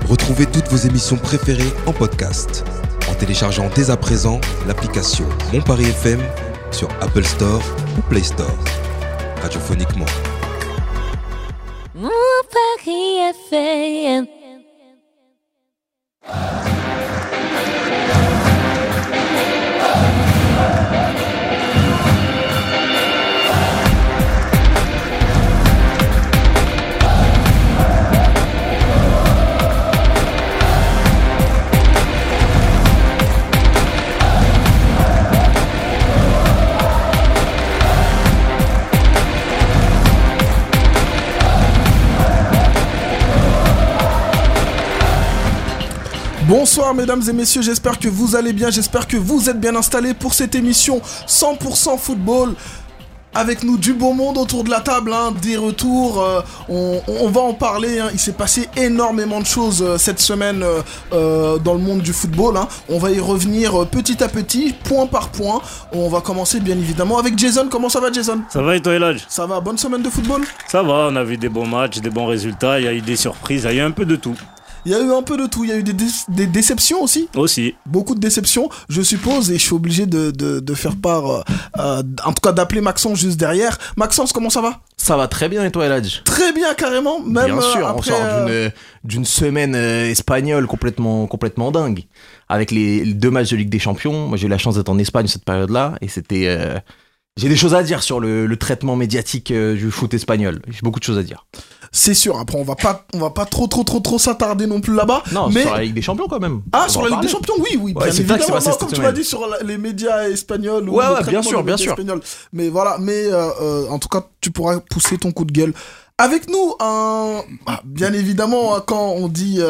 Retrouvez toutes vos émissions préférées en podcast en téléchargeant dès à présent l'application Mon Paris FM sur Apple Store ou Play Store. Radiophoniquement. Mon Paris FM. Bonsoir mesdames et messieurs, j'espère que vous allez bien, j'espère que vous êtes bien installés pour cette émission 100% football. Avec nous du beau monde autour de la table, des retours, on va en parler, il s'est passé énormément de choses cette semaine dans le monde du football, on va y revenir petit à petit, point par point. On va commencer bien évidemment avec Jason. Comment ça va Jason ? Ça va et toi Elad ? Ça va, bonne semaine de football ? Ça va, on a vu des bons matchs, des bons résultats, il y a eu des surprises, il y a eu un peu de tout. Il y a eu un peu de tout, il y a eu des déceptions aussi. Aussi. Beaucoup de déceptions, je suppose, et je suis obligé de faire part, en tout cas d'appeler Maxence juste derrière. Maxence, comment ça va ? Ça va très bien et toi Eladj ? Très bien carrément, même bien sûr, après, on sort d'une semaine espagnole complètement dingue. Avec les 2 matchs de Ligue des Champions, moi j'ai eu la chance d'être en Espagne cette période-là, et c'était... J'ai des choses à dire sur le traitement médiatique du foot espagnol, j'ai beaucoup de choses à dire. C'est sûr, après on va pas trop s'attarder non plus là-bas. Non, mais... sur la Ligue des Champions quand même. Ah, sur la Ligue des Champions, oui, ouais, bien c'est évidemment. ça que Comme tu m'as dit sur les médias espagnols. Ouais, ou bien sûr. Espagnols. Mais voilà, en tout cas, tu pourras pousser ton coup de gueule. Avec nous, bien évidemment, quand on dit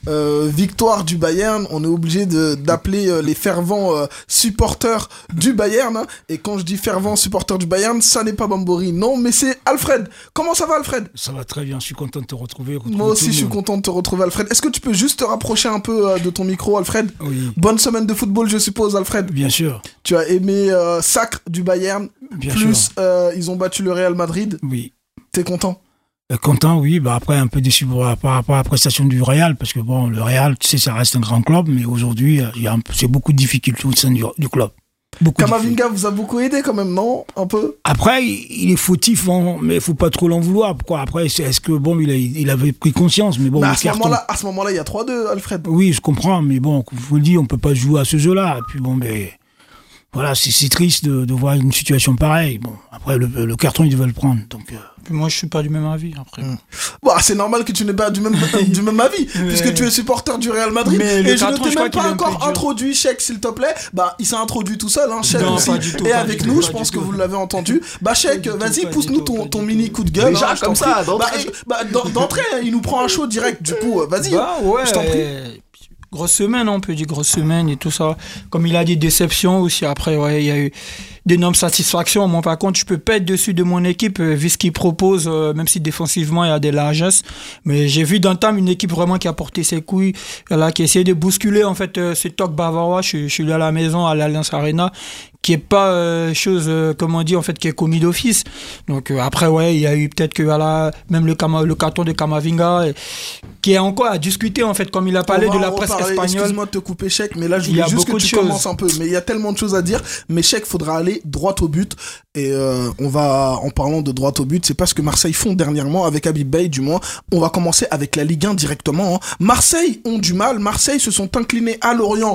victoire du Bayern, on est obligé d'appeler les fervents supporters du Bayern. Et quand je dis fervents supporters du Bayern, ça n'est pas Bambori, non, mais c'est Alfred. Comment ça va, Alfred ? Ça va très bien, je suis content de te retrouver. Moi aussi, je suis content de te retrouver, Alfred. Est-ce que tu peux juste te rapprocher un peu de ton micro, Alfred ? Oui. Bonne semaine de football, je suppose, Alfred. Bien sûr. Tu as aimé sacre du Bayern, bien plus ils ont battu le Real Madrid. Oui. T'es content ? Content, oui. Après, un peu déçu par rapport à la prestation du Real, parce que bon, le Real, tu sais, ça reste un grand club, mais aujourd'hui, c'est beaucoup de difficultés au sein du club. Kamavinga vous a beaucoup aidé quand même, non ? Un peu ? Après, il est fautif, mais il faut pas trop l'en vouloir. Pourquoi ? Après, est-ce que bon, il avait pris conscience, mais bon. Mais à ce moment-là, il y a 3-2, Alfred. Oui, je comprends, mais bon, je vous le dis, on peut pas jouer à ce jeu-là. Et puis bon, mais voilà, c'est triste de voir une situation pareille. Bon, après, le carton, il devait le prendre, donc. Moi, je suis pas du même avis, après. Bon, c'est normal que tu n'es pas du même avis, puisque tu es supporter du Real Madrid. Et je ne t'ai même pas encore introduit, Cheikh, s'il te plaît. Il s'est introduit tout seul, Cheikh aussi. Et avec nous, je pense que vous l'avez entendu. Cheikh, vas-y, pousse-nous ton mini coup de gueule. Déjà, comme ça, d'entrée, il nous prend un show direct, du coup, vas-y. Ouais, je t'en prie. Grosse semaine, on peut dire grosse semaine et tout ça. Comme il a dit, déception aussi. Après, ouais, il y a eu d'énormes satisfactions. Moi, par contre, je peux pas être dessus de mon équipe, vu ce qu'il propose, même si défensivement, il y a des largesses. Mais j'ai vu d'entame une équipe vraiment qui a porté ses couilles, qui a essayé de bousculer, en fait, ce toc bavarois. Je suis là à la maison, à l'Allianz Arena, qui est pas chose, comment dire, en fait, qui est commis d'office. Donc, après, ouais, il y a eu peut-être que, voilà, même le carton de Kamavinga, qui est encore à discuter, en fait, comme il a parlé de la presse espagnole. Excuse-moi de te couper, Cheikh, mais là, je voulais juste que tu commences un peu. Mais il y a tellement de choses à dire. Mais Cheikh, faudra aller droit au but. Et on va, en parlant de droit au but, c'est pas ce que Marseille font dernièrement, avec Habib Beye, du moins. On va commencer avec la Ligue 1 directement. Marseille ont du mal. Marseille se sont inclinés à Lorient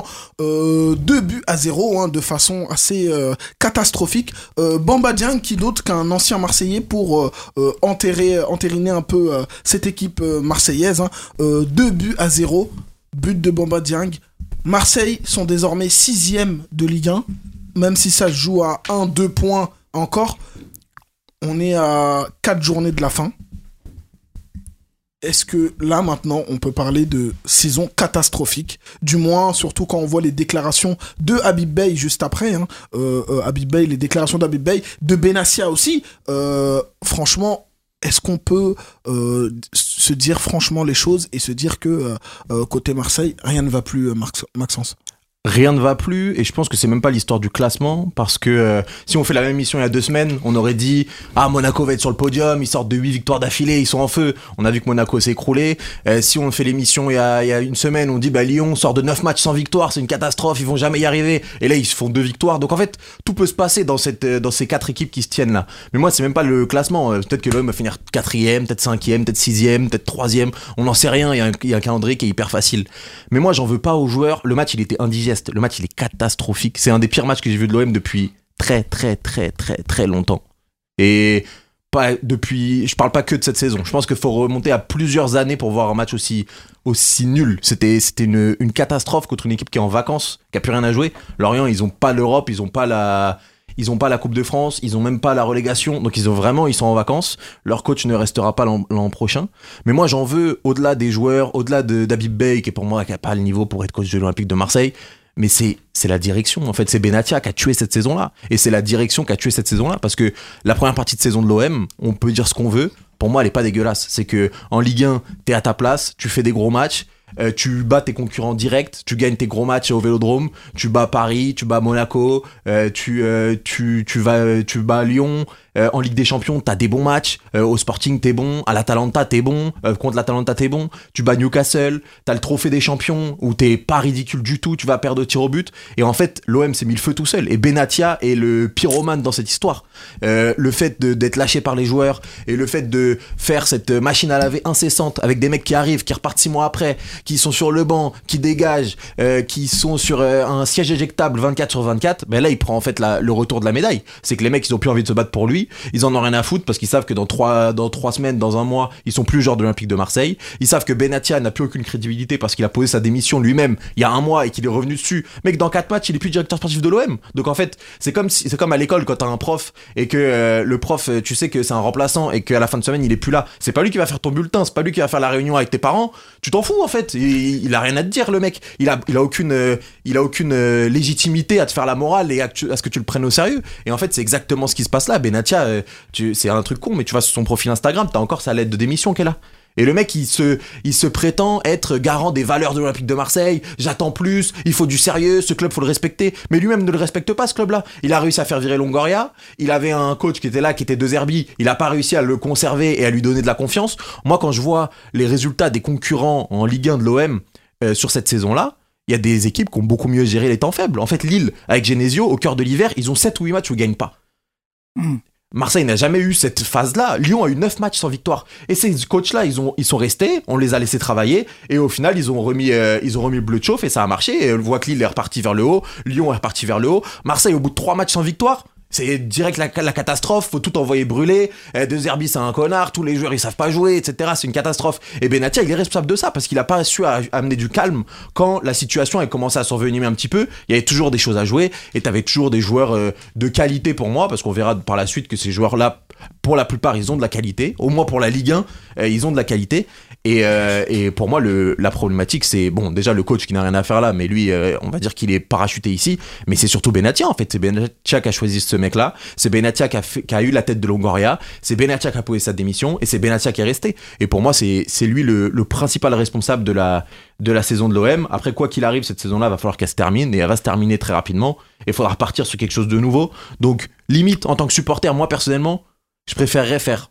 2-0, de façon assez catastrophique. Bamba Dieng, qui d'autre qu'un ancien Marseillais pour entériner un peu cette équipe marseillaise. 2-0, but de Bamba Dieng. Marseille sont désormais 6e de Ligue 1, même si ça se joue à 1-2 points encore. On est à 4 journées de la fin. Est-ce que là, maintenant, on peut parler de saison catastrophique ? Du moins, surtout quand on voit les déclarations de Habib Beye juste après. Habib Beye, les déclarations d'Habib Beye, de Benassia aussi. Franchement, est-ce qu'on peut se dire franchement les choses et se dire que côté Marseille, rien ne va plus, Maxence ? rien ne va plus, et je pense que c'est même pas l'histoire du classement, parce que si on fait la même émission il y a 2 semaines, on aurait dit Monaco va être sur le podium, ils sortent de 8 victoires d'affilée, ils sont en feu. On a vu que Monaco s'est écroulé. Si on fait l'émission il y a 1 semaine, on dit Lyon sort de 9 matchs sans victoire, c'est une catastrophe, ils vont jamais y arriver, et là ils se font 2 victoires. Donc en fait tout peut se passer dans ces 4 équipes qui se tiennent là. Mais moi c'est même pas le classement, peut-être que l'OM va finir 4ème, peut-être 5ème, peut-être 6ème, peut-être 3ème, on n'en sait rien, il y a un calendrier qui est hyper facile. Mais moi j'en veux pas aux joueurs, le match il était indigeste. Le match il est catastrophique. C'est un des pires matchs que j'ai vu de l'OM depuis très longtemps. Et je parle pas que de cette saison. Je pense qu'il faut remonter à plusieurs années pour voir un match aussi nul. C'était une catastrophe contre une équipe qui est en vacances, qui a plus rien à jouer. Lorient, ils ont pas l'Europe, ils ont pas la Coupe de France, ils ont même pas la relégation, donc ils sont en vacances. Leur coach ne restera pas l'an prochain. Mais moi, j'en veux au-delà des joueurs, au-delà d'Habib Beye, qui est pour moi qui a pas le niveau pour être coach de l'Olympique de Marseille. Mais c'est la direction. En fait, c'est Benatia qui a tué cette saison-là. Et c'est la direction qui a tué cette saison-là. Parce que la première partie de saison de l'OM, on peut dire ce qu'on veut. Pour moi, elle est pas dégueulasse. C'est que en Ligue 1, t'es à ta place, tu fais des gros matchs. Tu bats tes concurrents directs, tu gagnes tes gros matchs au Vélodrome, tu bats Paris, tu bats Monaco, tu bats Lyon. En Ligue des Champions, t'as des bons matchs. Au Sporting, t'es bon. À l'Atalanta, t'es bon. Contre l'Atalanta, t'es bon. Tu bats Newcastle. T'as le trophée des champions où t'es pas ridicule du tout. Tu vas perdre au tir au but. Et en fait, l'OM s'est mis le feu tout seul. Et Benatia est le pyromane dans cette histoire. Le fait d'être lâché par les joueurs et le fait de faire cette machine à laver incessante avec des mecs qui arrivent, qui repartent 6 mois après, qui sont sur le banc, qui dégagent, qui sont sur un siège éjectable 24/24, ben là, il prend en fait le retour de la médaille. C'est que les mecs, ils ont plus envie de se battre pour lui. Ils en ont rien à foutre parce qu'ils savent que dans 3 semaines, dans un mois, ils sont plus joueurs de l'Olympique de Marseille. Ils savent que Benatia n'a plus aucune crédibilité parce qu'il a posé sa démission lui-même il y a 1 mois et qu'il est revenu dessus. Mais que dans 4 matchs, il est plus directeur sportif de l'OM. Donc en fait, c'est comme à l'école quand t'as un prof et que le prof, tu sais que c'est un remplaçant et qu'à la fin de semaine, il est plus là. C'est pas lui qui va faire ton bulletin, c'est pas lui qui va faire la réunion avec tes parents. Tu t'en fous en fait. Il a rien à te dire, le mec. Il a aucune légitimité à te faire la morale et à ce que tu le prennes au sérieux. Et en fait, c'est exactement ce qui se passe là. Benatia, c'est un truc con, mais tu vas sur son profil Instagram, t'as encore sa lettre de démission qu'elle a. Et le mec, il se prétend être garant des valeurs de l'Olympique de Marseille. J'attends plus, il faut du sérieux, ce club faut le respecter. Mais lui-même ne le respecte pas, ce club-là. Il a réussi à faire virer Longoria. Il avait un coach qui était là, qui était De Zerbi. Il a pas réussi à le conserver et à lui donner de la confiance. Moi, quand je vois les résultats des concurrents en Ligue 1 de l'OM sur cette saison-là, il y a des équipes qui ont beaucoup mieux géré les temps faibles. En fait, Lille, avec Genesio, au cœur de l'hiver, ils ont 7 ou 8 matchs où ils gagnent pas. Marseille n'a jamais eu cette phase-là. Lyon a eu 9 matchs sans victoire. Et ces coachs-là, ils sont restés, on les a laissés travailler, et au final, ils ont remis le bleu de chauffe, et ça a marché. Et on voit que Lille est reparti vers le haut, Lyon est reparti vers le haut. Marseille, au bout de 3 matchs sans victoire, c'est direct la catastrophe, faut tout envoyer brûler. De Zerbi, c'est un connard, tous les joueurs ils savent pas jouer, etc. C'est une catastrophe. Et Benatia, il est responsable de ça parce qu'il a pas su amener du calme quand la situation a commencé à s'envenimer un petit peu. Il y avait toujours des choses à jouer et t'avais toujours des joueurs de qualité pour moi, parce qu'on verra par la suite que ces joueurs-là, pour la plupart, ils ont de la qualité. Au moins pour la Ligue 1, ils ont de la qualité. Et pour moi, la problématique, c'est bon, déjà le coach qui n'a rien à faire là, mais lui, on va dire qu'il est parachuté ici. Mais c'est surtout Benatia en fait. C'est Benatia qui a choisi ce mec-là. C'est Benatia qui a eu la tête de Longoria. C'est Benatia qui a posé sa démission et c'est Benatia qui est resté. Et pour moi, c'est lui le principal responsable de la saison de l'OM. Après, quoi qu'il arrive, cette saison-là, va falloir qu'elle se termine et elle va se terminer très rapidement. Et il faudra repartir sur quelque chose de nouveau. Donc, limite, en tant que supporter, moi personnellement, je préférerais faire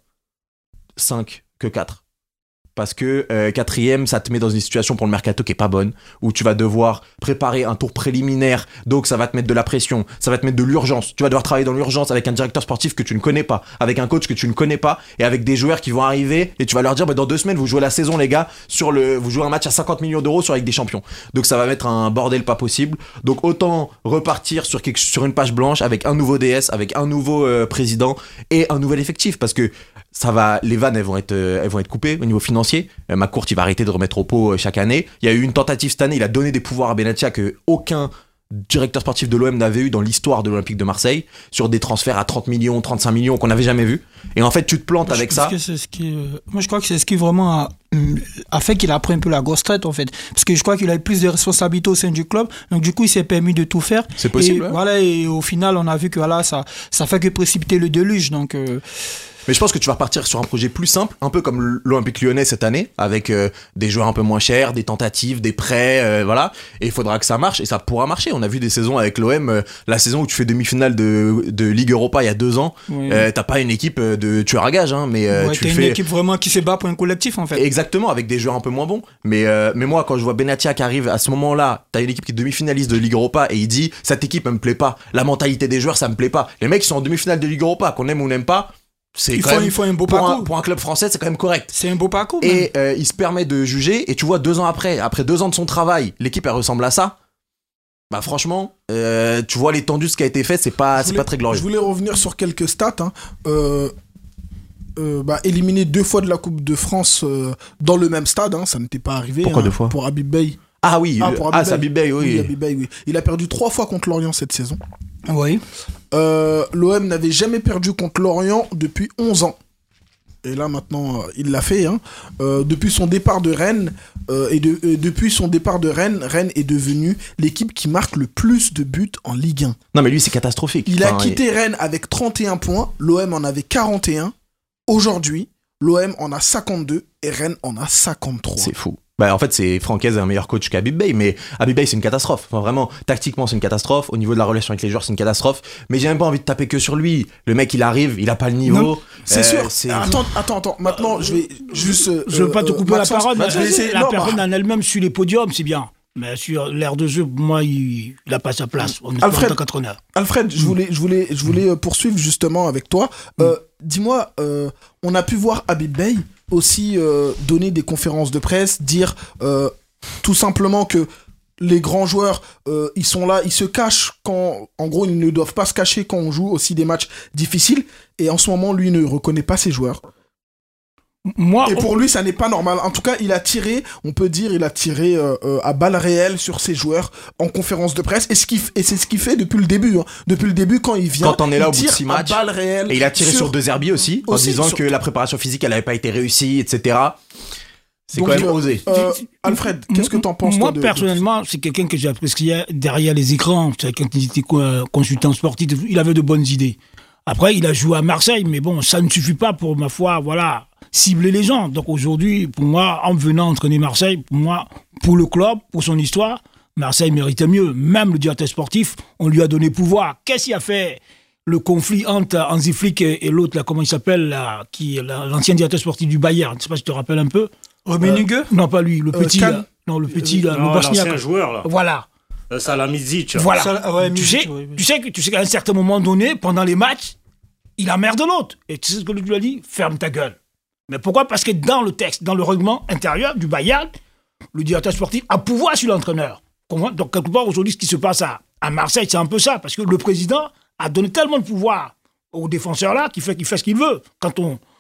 5 que 4. Parce que 4ème, ça te met dans une situation pour le mercato qui est pas bonne, où tu vas devoir préparer un tour préliminaire, donc ça va te mettre de la pression, ça va te mettre de l'urgence. Tu vas devoir travailler dans l'urgence avec un directeur sportif que tu ne connais pas, avec un coach que tu ne connais pas, et avec des joueurs qui vont arriver, et tu vas leur dire, dans 2 semaines, vous jouez la saison, les gars, vous jouez un match à 50 millions d'euros sur la Ligue des Champions. Donc ça va mettre un bordel pas possible. Donc autant repartir sur une page blanche avec un nouveau DS, avec un nouveau président et un nouvel effectif, parce que les vannes, elles vont être coupées au niveau financier. McCourt, il va arrêter de remettre au pot chaque année. Il y a eu une tentative cette année, il a donné des pouvoirs à Benatia que aucun directeur sportif de l'OM n'avait eu dans l'histoire de l'Olympique de Marseille, sur des transferts à 30 millions, 35 millions qu'on n'avait jamais vu. Et en fait, tu te plantes avec ça. Moi, je crois que c'est ce qui vraiment a fait qu'il a pris un peu la grosse traite en fait, parce que je crois qu'il a eu plus de responsabilités au sein du club, donc du coup il s'est permis de tout faire. C'est possible. Et, voilà, et au final on a vu que voilà, ça fait que précipiter le déluge, donc. Mais je pense que tu vas repartir sur un projet plus simple, un peu comme l'Olympique Lyonnais cette année, avec des joueurs un peu moins chers, des tentatives, des prêts, voilà. Et il faudra que ça marche, et ça pourra marcher. On a vu des saisons avec l'OM, la saison où tu fais demi-finale de Ligue Europa il y a 2 ans, Oui. t'as pas une équipe de tueurs à gages, hein, mais tu t'as fais... une équipe vraiment qui se bat pour un collectif en fait. Exactement, avec des joueurs un peu moins bons. Mais moi, quand je vois Benatia qui arrive à ce moment-là, t'as une équipe qui est demi-finaliste de Ligue Europa et il dit cette équipe elle me plaît pas, la mentalité des joueurs ça me plaît pas. Les mecs qui sont en demi-finale de Ligue Europa, qu'on aime ou n'aime pas, c'est Il faut un beau parcours. pour un club français, c'est quand même correct. C'est un beau parcours. Et il se permet de juger. Et tu vois, 2 ans après 2 ans de son travail, l'équipe elle ressemble à ça. Bah franchement, tu vois l'étendue de ce qui a été fait, c'est pas très glorieux. Je voulais revenir sur quelques stats. Éliminé 2 fois de la Coupe de France dans le même stade, ça n'était pas arrivé. Pourquoi 2 fois pour Habib Beye. Ah oui, c'est Habib Beye, oui. Oui, Habib Beye, oui. Il a perdu 3 fois contre Lorient cette saison. Oui. L'OM n'avait jamais perdu contre Lorient depuis 11 ans. Et là maintenant, il l'a fait. Depuis son départ de Rennes, Rennes est devenu l'équipe qui marque le plus de buts en Ligue 1. Non mais lui c'est catastrophique. Il a quitté Rennes avec 31 points, l'OM en avait 41. Aujourd'hui, l'OM en a 52 et Rennes en a 53. C'est fou. Bah en fait c'est Francaise est un meilleur coach qu'Habib Beye, mais Habib Beye c'est une catastrophe. Enfin vraiment, tactiquement c'est une catastrophe, au niveau de la relation avec les joueurs c'est une catastrophe, mais j'ai même pas envie de taper que sur lui. Le mec il arrive, il a pas le niveau. Non, c'est sûr. Attends. Maintenant je vais juste. Je veux pas te couper la parole. Je vais essayer. La personne en elle-même sur les podiums, c'est bien. Mais sur l'air de jeu, pour moi, il a pas sa place. Alfred, je voulais poursuivre justement avec toi. Dis-moi, on a pu voir Habib Beye aussi donner des conférences de presse, dire tout simplement que les grands joueurs, ils sont là, ils se cachent quand, en gros, ils ne doivent pas se cacher quand on joue aussi des matchs difficiles. Et en ce moment, lui ne reconnaît pas ses joueurs. Et pour lui, ça n'est pas normal. En tout cas, il a tiré à balles réelles sur ses joueurs en conférence de presse. Et c'est ce qu'il fait depuis le début. Depuis le début, quand il vient, quand on est là au bout de 6 matchs, balles réelles. Et il a tiré sur De Zerbi aussi, en disant que la préparation physique, elle n'avait pas été réussie, etc. C'est donc, quand même osé. Alfred, qu'est-ce que t'en penses? Moi, personnellement, c'est quelqu'un que j'appréciais derrière les écrans. Quand il était consultant sportif, il avait de bonnes idées. Après, il a joué à Marseille, mais bon, ça ne suffit pas pour, ma foi, voilà, cibler les gens. Donc aujourd'hui, pour moi, en venant entraîner Marseille, pour le club, pour son histoire, Marseille méritait mieux. Même le directeur sportif, on lui a donné pouvoir. Qu'est-ce qu'il a fait le conflit entre Hansi Flick et l'autre, là, comment il s'appelle, là, qui est l'ancien directeur sportif du Bayern? Je ne sais pas si tu te rappelles un peu. Rummenigge? Non, pas lui, le petit, là. Non, le petit, là, le Bosniaque. L'ancien joueur, là. Voilà. Salamidzic. Voilà. Tu sais qu'à un certain moment donné, pendant les matchs, il emmerde l'autre. Et tu sais ce que tu lui as dit? Ferme ta gueule. Mais pourquoi? Parce que dans le texte, dans le règlement intérieur du Bayern, le directeur sportif a pouvoir sur l'entraîneur. Donc, quelque part, aujourd'hui, ce qui se passe à Marseille, c'est un peu ça. Parce que le président a donné tellement de pouvoir au défenseur là qu'il fait ce qu'il veut. Quand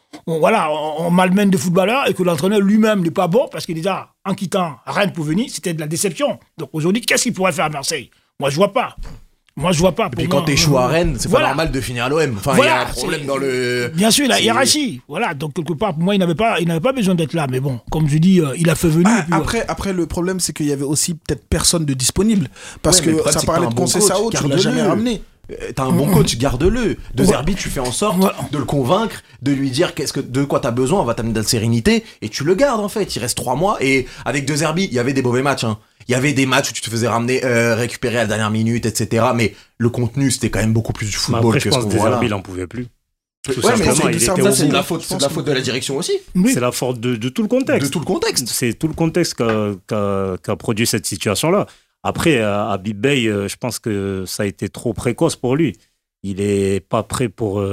on malmène des footballeurs et que l'entraîneur lui-même n'est pas bon, parce que déjà, en quittant Rennes pour venir, c'était de la déception. Donc aujourd'hui, qu'est-ce qu'il pourrait faire à Marseille? Moi, je vois pas. Et puis quand t'échoues à Rennes, c'est pas normal de finir à l'OM. Enfin, il y a un problème dans le... Bien sûr, la hiérarchie. Voilà, donc quelque part, pour moi, il n'avait pas besoin d'être là. Mais bon, comme je dis, il a fait venir. Après, le problème, c'est qu'il y avait aussi peut-être personne de disponible. Parce que ça parlait de Conceição, tu l'as jamais ramené. T'as un bon coach, garde-le. De Zerbi, tu fais en sorte de le convaincre, de lui dire de quoi t'as besoin, on va t'amener de la sérénité, et tu le gardes en fait. Il reste 3 mois, et avec De Zerbi, il y avait des mauvais matchs. Il y avait des matchs où tu te faisais récupérer à la dernière minute, etc. Mais le contenu, c'était quand même beaucoup plus du football après, que ce qu'on voit là. Je pense que De Zerbi, il en pouvait plus. C'est de la faute de la direction aussi. Oui. C'est la faute de tout le contexte. De tout le contexte. C'est tout le contexte qu'a produit cette situation-là. Après, Habib Beye, je pense que ça a été trop précoce pour lui. Il est pas prêt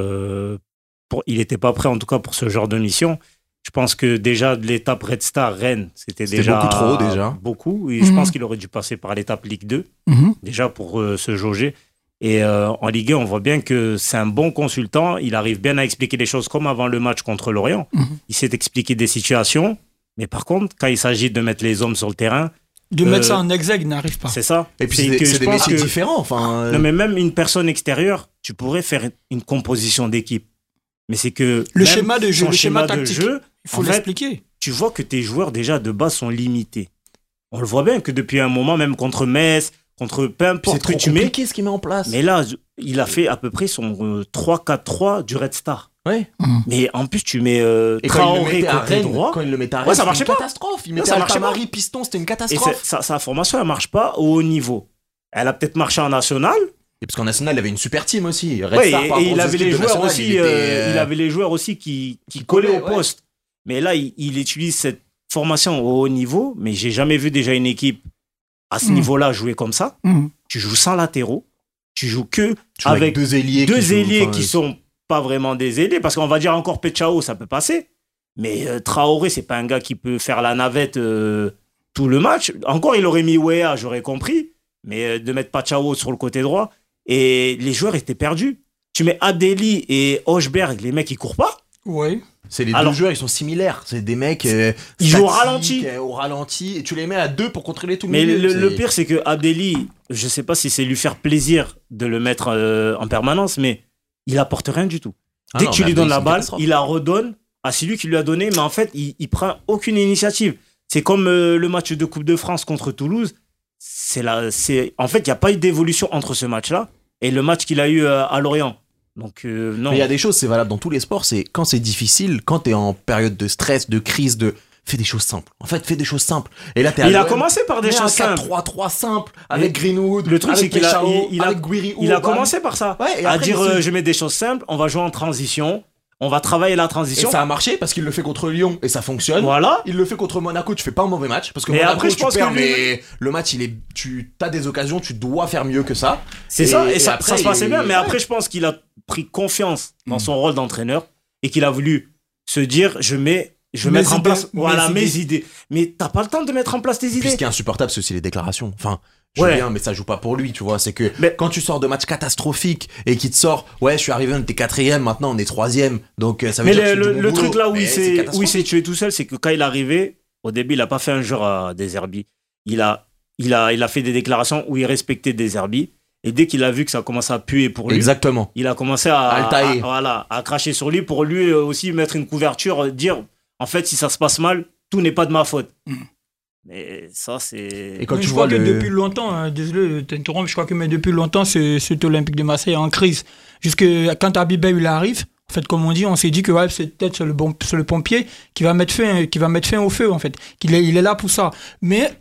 il était pas prêt en tout cas pour ce genre de mission. Je pense que déjà de l'étape Red Star Rennes, c'était déjà beaucoup trop déjà. Beaucoup. Et je pense qu'il aurait dû passer par l'étape Ligue 2 déjà pour se jauger. Et en Ligue 1, on voit bien que c'est un bon consultant. Il arrive bien à expliquer les choses comme avant le match contre Lorient. Il sait expliquer des situations. Mais par contre, quand il s'agit de mettre les hommes sur le terrain, de mettre ça en exergue, il n'arrive pas. C'est ça. Et puis c'est des métiers différents. Enfin, Non, mais même une personne extérieure, tu pourrais faire une composition d'équipe. Mais c'est que le schéma de jeu, le schéma tactique, il faut l'expliquer. tu vois que tes joueurs déjà de base sont limités. On le voit bien que depuis un moment, même contre Metz, contre peu importe C'est trop que tu mets. compliqué ce qu'il met en place. Mais là, il a fait à peu près son 3-4-3 du Red Star. Ouais. Mais en plus, tu mets Et quand il le Traoré mettait à côté Rennes, droit. quand il le mettait à Ouais, Rennes, ça c'était marchait une pas. catastrophe. Il mettait ça marchait Altamari, Piston, c'était une Et catastrophe. sa formation, elle marche pas au haut niveau. Elle a peut-être marché en national. Et parce qu'en national, il avait une super team aussi. Red Ouais, Star, par et rapport il aux avait équipes les de joueurs national, aussi. il était, Il avait les joueurs aussi qui collaient au ouais. poste. Mais là, il utilise cette formation au haut niveau. Mais j'ai jamais vu déjà une équipe à ce niveau-là jouer comme ça. Tu joues sans latéraux. Tu joues que tu joues avec deux ailiers qui sont pas vraiment des ailiers. Parce qu'on va dire encore Pechao, ça peut passer. Mais Traoré, c'est pas un gars qui peut faire la navette tout le match. Encore, il aurait mis Wea, j'aurais compris. Mais de mettre Pechao sur le côté droit. Et les joueurs étaient perdus. Tu mets Adeli et Hochberg, les mecs, ils courent pas. Oui. C'est les Alors, deux joueurs, ils sont similaires. C'est des mecs. Ils jouent au ralenti. Au ralenti. Et tu les mets à deux pour contrôler tout le Mais milieu. le pire, c'est que Adeli, je sais pas si c'est lui faire plaisir de le mettre en permanence, mais il apporte rien du tout. Dès que tu lui donnes la balle, il la redonne à celui qui lui a donné, mais en fait, il prend aucune initiative. C'est comme le match de Coupe de France contre Toulouse. En fait, il n'y a pas eu d'évolution entre ce match-là et le match qu'il a eu à Lorient. Donc, non. Mais il y a des choses, c'est valable dans tous les sports. C'est quand c'est difficile, quand t'es en période de stress, de crise, fais des choses simples. En fait, fais des choses simples. Et là, il a commencé par des choses simples. 4-3-3 simple avec Greenwood. Le truc, c'est qu'il a commencé par ça. Ouais, et à après, dire, je mets des choses simples, on va jouer en transition. On va travailler la transition. Et ça a marché parce qu'il le fait contre Lyon et ça fonctionne. Voilà. Il le fait contre Monaco, tu fais pas un mauvais match parce que Mais Monaco, après, je pense perds, que lui- mais le match, tu as des occasions, tu dois faire mieux que ça. C'est ça, et ça après, se passait bien. Mais ouais. après, je pense qu'il a pris confiance dans son rôle d'entraîneur et qu'il a voulu se dire, je vais mettre en place mes idées. Mais t'as pas le temps de mettre en place tes Puis idées. ce qui est insupportable, c'est aussi les déclarations. Enfin, je Ouais. viens, mais ça joue pas pour lui, tu vois. C'est que Mais- quand tu sors de matchs catastrophiques et qu'il te sort, ouais, je suis arrivé, on était 4e, maintenant on est 3e. Donc ça veut Mais dire que je fais du bon le boulot. truc là où Mais il c'est s'est catastrophique. tué tout seul, c'est que quand il est arrivé, au début, il a pas fait un jeu à Deserbi. Il a fait des déclarations où il respectait Deserbi. Et dès qu'il a vu que ça commençait à puer pour lui, Exactement. il a commencé À le tailler. à cracher sur lui pour lui aussi mettre une couverture, dire en fait si ça se passe mal, tout n'est pas de ma faute. Mais ça c'est. Et quand Mais tu je vois crois que le. depuis longtemps, désolé de t'interrompre, je crois que mais depuis longtemps, cet Olympique de Marseille est en crise. Jusque quand Abibé il arrive, en fait, comme on dit, on s'est dit que ouais, c'est peut-être sur le pompier qui va mettre fin au feu, en fait. Il est là pour ça. Mais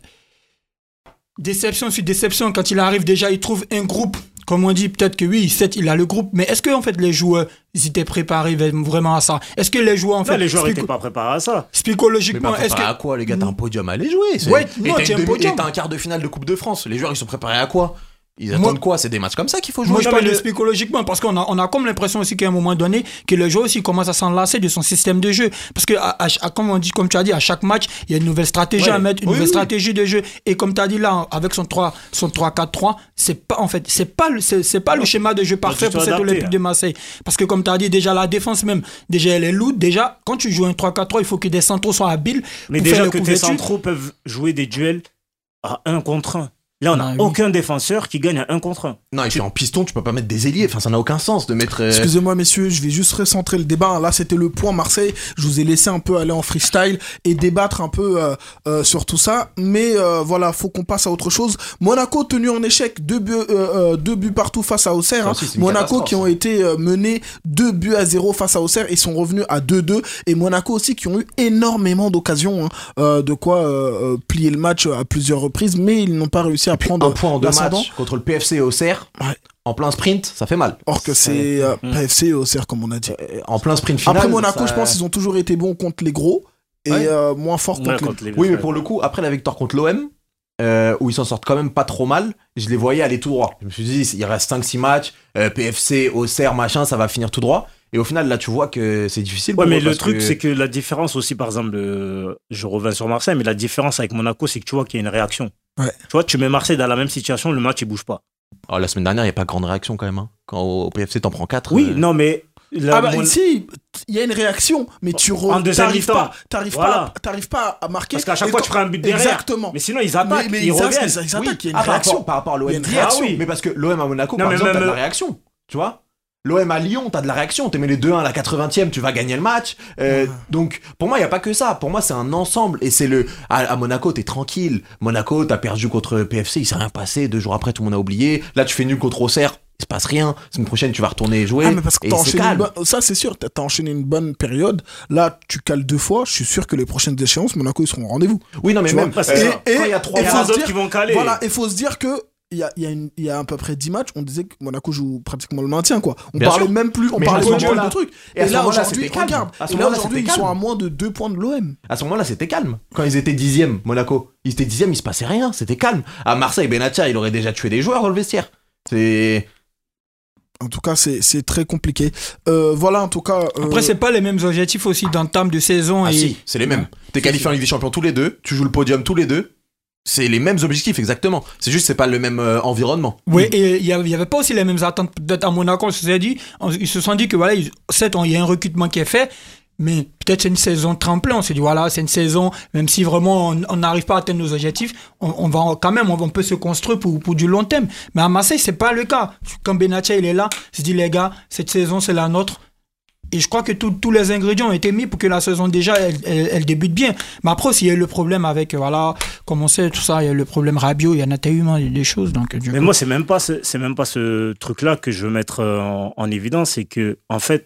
déception sur déception, quand il arrive déjà, il trouve un groupe. Comme on dit, peut-être que oui, certes, il a le groupe, mais est-ce que en fait les joueurs ils étaient préparés vraiment à ça? Est-ce que les joueurs en fait Les joueurs n'étaient pas préparés à ça. Mais psychologiquement, pas est-ce préparé que à quoi, les gars? T'as un podium à aller jouer. Ouais, non, et t'as un podium. t'as un quart de finale de Coupe de France. Les joueurs, ils sont préparés à quoi? Ils Moi- attendent quoi? C'est des matchs comme ça qu'il faut jouer. Moi, je Non, parle mais de le- psychologiquement, parce qu'on a comme l'impression aussi qu'à un moment donné, que le joueur aussi commence à s'enlacer de son système de jeu. Parce que, comme tu as dit, à chaque match, il y a une nouvelle stratégie à mettre, une nouvelle stratégie de jeu. Et comme tu as dit là, avec son 3-4-3, c'est pas le schéma de jeu parfait du pour tout cet adapté, Olympique de Marseille. Parce que, comme tu as dit, déjà la défense même, déjà elle est lourde. Déjà, quand tu joues un 3-4-3, il faut que des centraux soient habiles. Mais pour déjà faire les que tes couvertures. centraux peuvent jouer des duels à 1 contre 1. Là, on n'a Ah, oui. aucun défenseur qui gagne à 1 contre 1. Non, et puis en piston, tu peux pas mettre des ailiers. Enfin, ça n'a aucun sens de mettre. Excusez-moi messieurs, je vais juste recentrer le débat. Là c'était le point Marseille. Je vous ai laissé un peu aller en freestyle et débattre un peu sur tout ça. Mais voilà, faut qu'on passe à autre chose. Monaco tenu en échec, 2 buts partout face à Auxerre. Ça hein. aussi, c'est une Monaco catastrophe, qui ont été menés 2-0 face à Auxerre et sont revenus à 2-2. Et Monaco aussi qui ont eu énormément d'occasions de quoi plier le match à plusieurs reprises. Mais ils n'ont pas réussi à prendre un point en 2 l'ascendant. matchs contre le PFC et Auxerre. Ouais. En plein sprint, ça fait mal. Or que c'est PFC et Auxerre comme on a dit. En plein sprint final. Après Monaco, ça- je pense qu'ils ont toujours été bons contre les gros et Ouais. moins forts Ouais, contre les... contre les- Oui, mais pour le coup, après la victoire contre l'OM, où ils s'en sortent quand même pas trop mal, je les voyais aller tout droit. Je me suis dit, il reste 5-6 matchs, PFC, Auxerre, machin, ça va finir tout droit. Et au final, là, tu vois que c'est difficile. Ouais, pour mais eux le parce truc, que- c'est que la différence aussi, par exemple, je reviens sur Marseille, mais la différence avec Monaco, c'est que tu vois qu'il y a une réaction. Ouais. Tu vois, tu mets Marseille dans la même situation, le match, il bouge pas. Oh, la semaine dernière, il n'y a pas grande réaction quand même. Hein. Quand au PFC, t'en prends 4. Oui, non, mais. Si, il y a une réaction, mais tu En deuxième mi-temps. t'arrives Voilà. pas à marquer. Parce qu'à chaque Et fois, quand- tu prends un but derrière. Exactement. Mais sinon, ils attaquent, Mais ils reviennent. ils attaquent, il y a une par réaction. rapport à l'OM, Il y a une réaction. réaction. Mais parce que l'OM à Monaco, Non, par mais exemple, même- t'as de la réaction. Tu vois L'OM à Lyon, t'as de la réaction, t'es mis les 2-1 à la 80e, tu vas gagner le match. Donc, pour moi, il n'y a pas que ça. Pour moi, c'est un ensemble. Et c'est à Monaco, t'es tranquille. Monaco, t'as perdu contre PFC, il s'est rien passé. 2 jours après, tout le monde a oublié. Là, tu fais nul contre Auxerre, il se passe rien. La semaine prochaine, tu vas retourner jouer. Mais parce que t'as enchaîné ça, c'est sûr, t'as enchaîné une bonne période. Là, tu cales 2 fois. Je suis sûr que les prochaines échéances, Monaco, ils seront au rendez-vous. Oui, non, mais même parce quand que il y a 3 autres qui vont caler. Voilà, il faut se dire que il y a à peu près 10 matchs, on disait que Monaco joue pratiquement le maintien, quoi. On parlait même plus de trucs. Et là, aujourd'hui, regarde. Et là, aujourd'hui, ils sont à moins de 2 points de l'OM. À ce moment-là, c'était calme. Quand ils étaient 10e, Monaco, ils étaient 10e, il se passait rien. C'était calme. À Marseille, Benatia, il aurait déjà tué des joueurs dans le vestiaire. En tout cas, c'est très compliqué. Voilà, en tout cas. Après, c'est pas les mêmes objectifs aussi d'entame de saison. Si, c'est les mêmes. T'es qualifié en Ligue des Champions tous les deux, tu joues le podium tous les deux. C'est les mêmes objectifs, exactement. C'est juste, c'est pas le même environnement. Oui, et il y avait pas aussi les mêmes attentes. Peut-être à Monaco, ils se sont dit que voilà, certes, il y a un recrutement qui est fait, mais peut-être c'est une saison tremplin. On s'est dit, voilà, c'est une saison, même si vraiment on n'arrive pas à atteindre nos objectifs, on va quand même, on peut se construire pour du long terme. Mais à Marseille, c'est pas le cas. Quand Benatia, il est là, il se dit, les gars, cette saison, c'est la nôtre. Et je crois que tous les ingrédients ont été mis pour que la saison déjà elle débute bien. Mais après aussi il y a eu le problème avec comme on sait tout ça, il y a le problème Rabiot, il y en a tellement des choses donc. Mais moi c'est même pas ce truc là que je veux mettre en évidence, c'est que en fait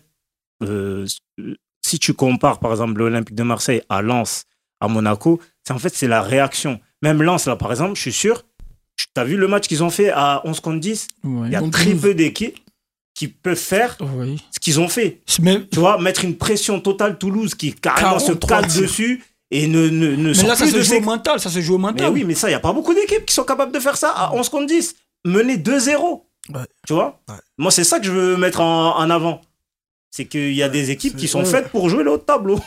si tu compares par exemple l'Olympique de Marseille à Lens, à Monaco, c'est la réaction. Même Lens là par exemple, je suis sûr, t'as vu le match qu'ils ont fait à 11 contre 10, il y a très peu d'équipes qui peuvent faire ce qu'ils ont fait. Tu vois, mettre une pression totale Toulouse qui carrément se cale dessus et ne mais sort là, plus de ça se joue au mental. Mais oui, mais ça, il n'y a pas beaucoup d'équipes qui sont capables de faire ça à 11 contre 10. Mener 2-0. Ouais. Tu vois Moi, c'est ça que je veux mettre en avant. C'est qu'il y a des équipes qui sont faites pour jouer le haut de tableau.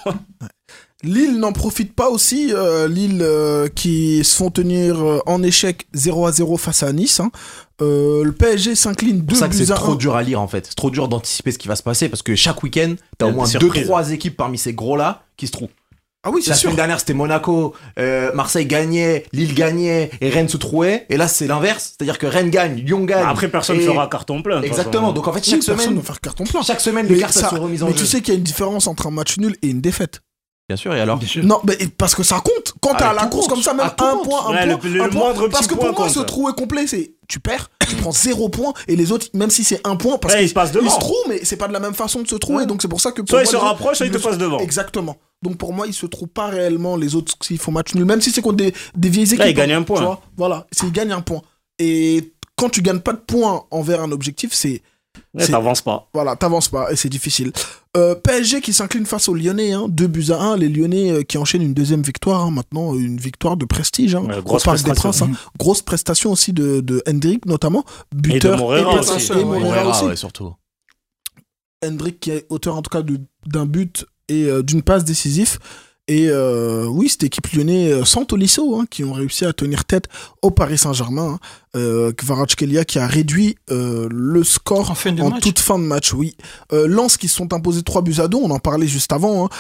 Lille n'en profite pas aussi. Lille qui se font tenir en échec 0-0 face à Nice. Le PSG s'incline 2-1. C'est ça que c'est trop dur à lire en fait. C'est trop dur d'anticiper ce qui va se passer parce que chaque week-end, t'as au moins 2-3 équipes parmi ces gros-là qui se trouvent. Ah oui, c'est sûr. La semaine dernière, c'était Monaco, Marseille gagnait, Lille gagnait et Rennes se trouait. Et là, c'est l'inverse. C'est-à-dire que Rennes gagne, Lyon gagne. Après, personne ne fera carton plein. Exactement. Donc en fait, chaque semaine. Personne ne va faire carton plein. Chaque semaine, les cartes sont remises en jeu. Mais tu sais qu'il y a une différence entre un match nul et une défaite. Bien sûr, et alors Non, mais parce que ça compte. Quand t'es à la course comme ça, même un point. Le moindre parce que pour moi, ce trou est complet. C'est tu perds, tu prends 0 point, et les autres, même si c'est 1 point, parce qu'ils se trouvent, mais c'est pas de la même façon de se trouver. Donc c'est pour ça que. Soit ils se rapprochent, soit ils te passent devant. Exactement. Donc pour moi, ils se trouvent pas réellement les autres s'il faut match nul, même si c'est contre des vieilles équipes. Là, ils gagnent un point. Tu vois, voilà, s'ils gagnent un point. Et quand tu gagnes pas de points envers un objectif, t'avances pas. Voilà, t'avances pas et c'est difficile. PSG qui s'incline face aux Lyonnais, 2-1. Les Lyonnais qui enchaînent une deuxième victoire, maintenant une victoire de prestige. Grosse prestation. Grosse prestation aussi de Hendrick notamment, buteur et de Moreira aussi. Ouais, surtout. Hendrick qui est auteur en tout cas d'un but et d'une passe décisif. Et oui, cette équipe lyonnais sans Tolisso, qui ont réussi à tenir tête au Paris Saint-Germain. Kvaratskhelia qui a réduit le score en toute fin de match. Oui. Lens qui se sont imposés 3-2, on en parlait juste avant.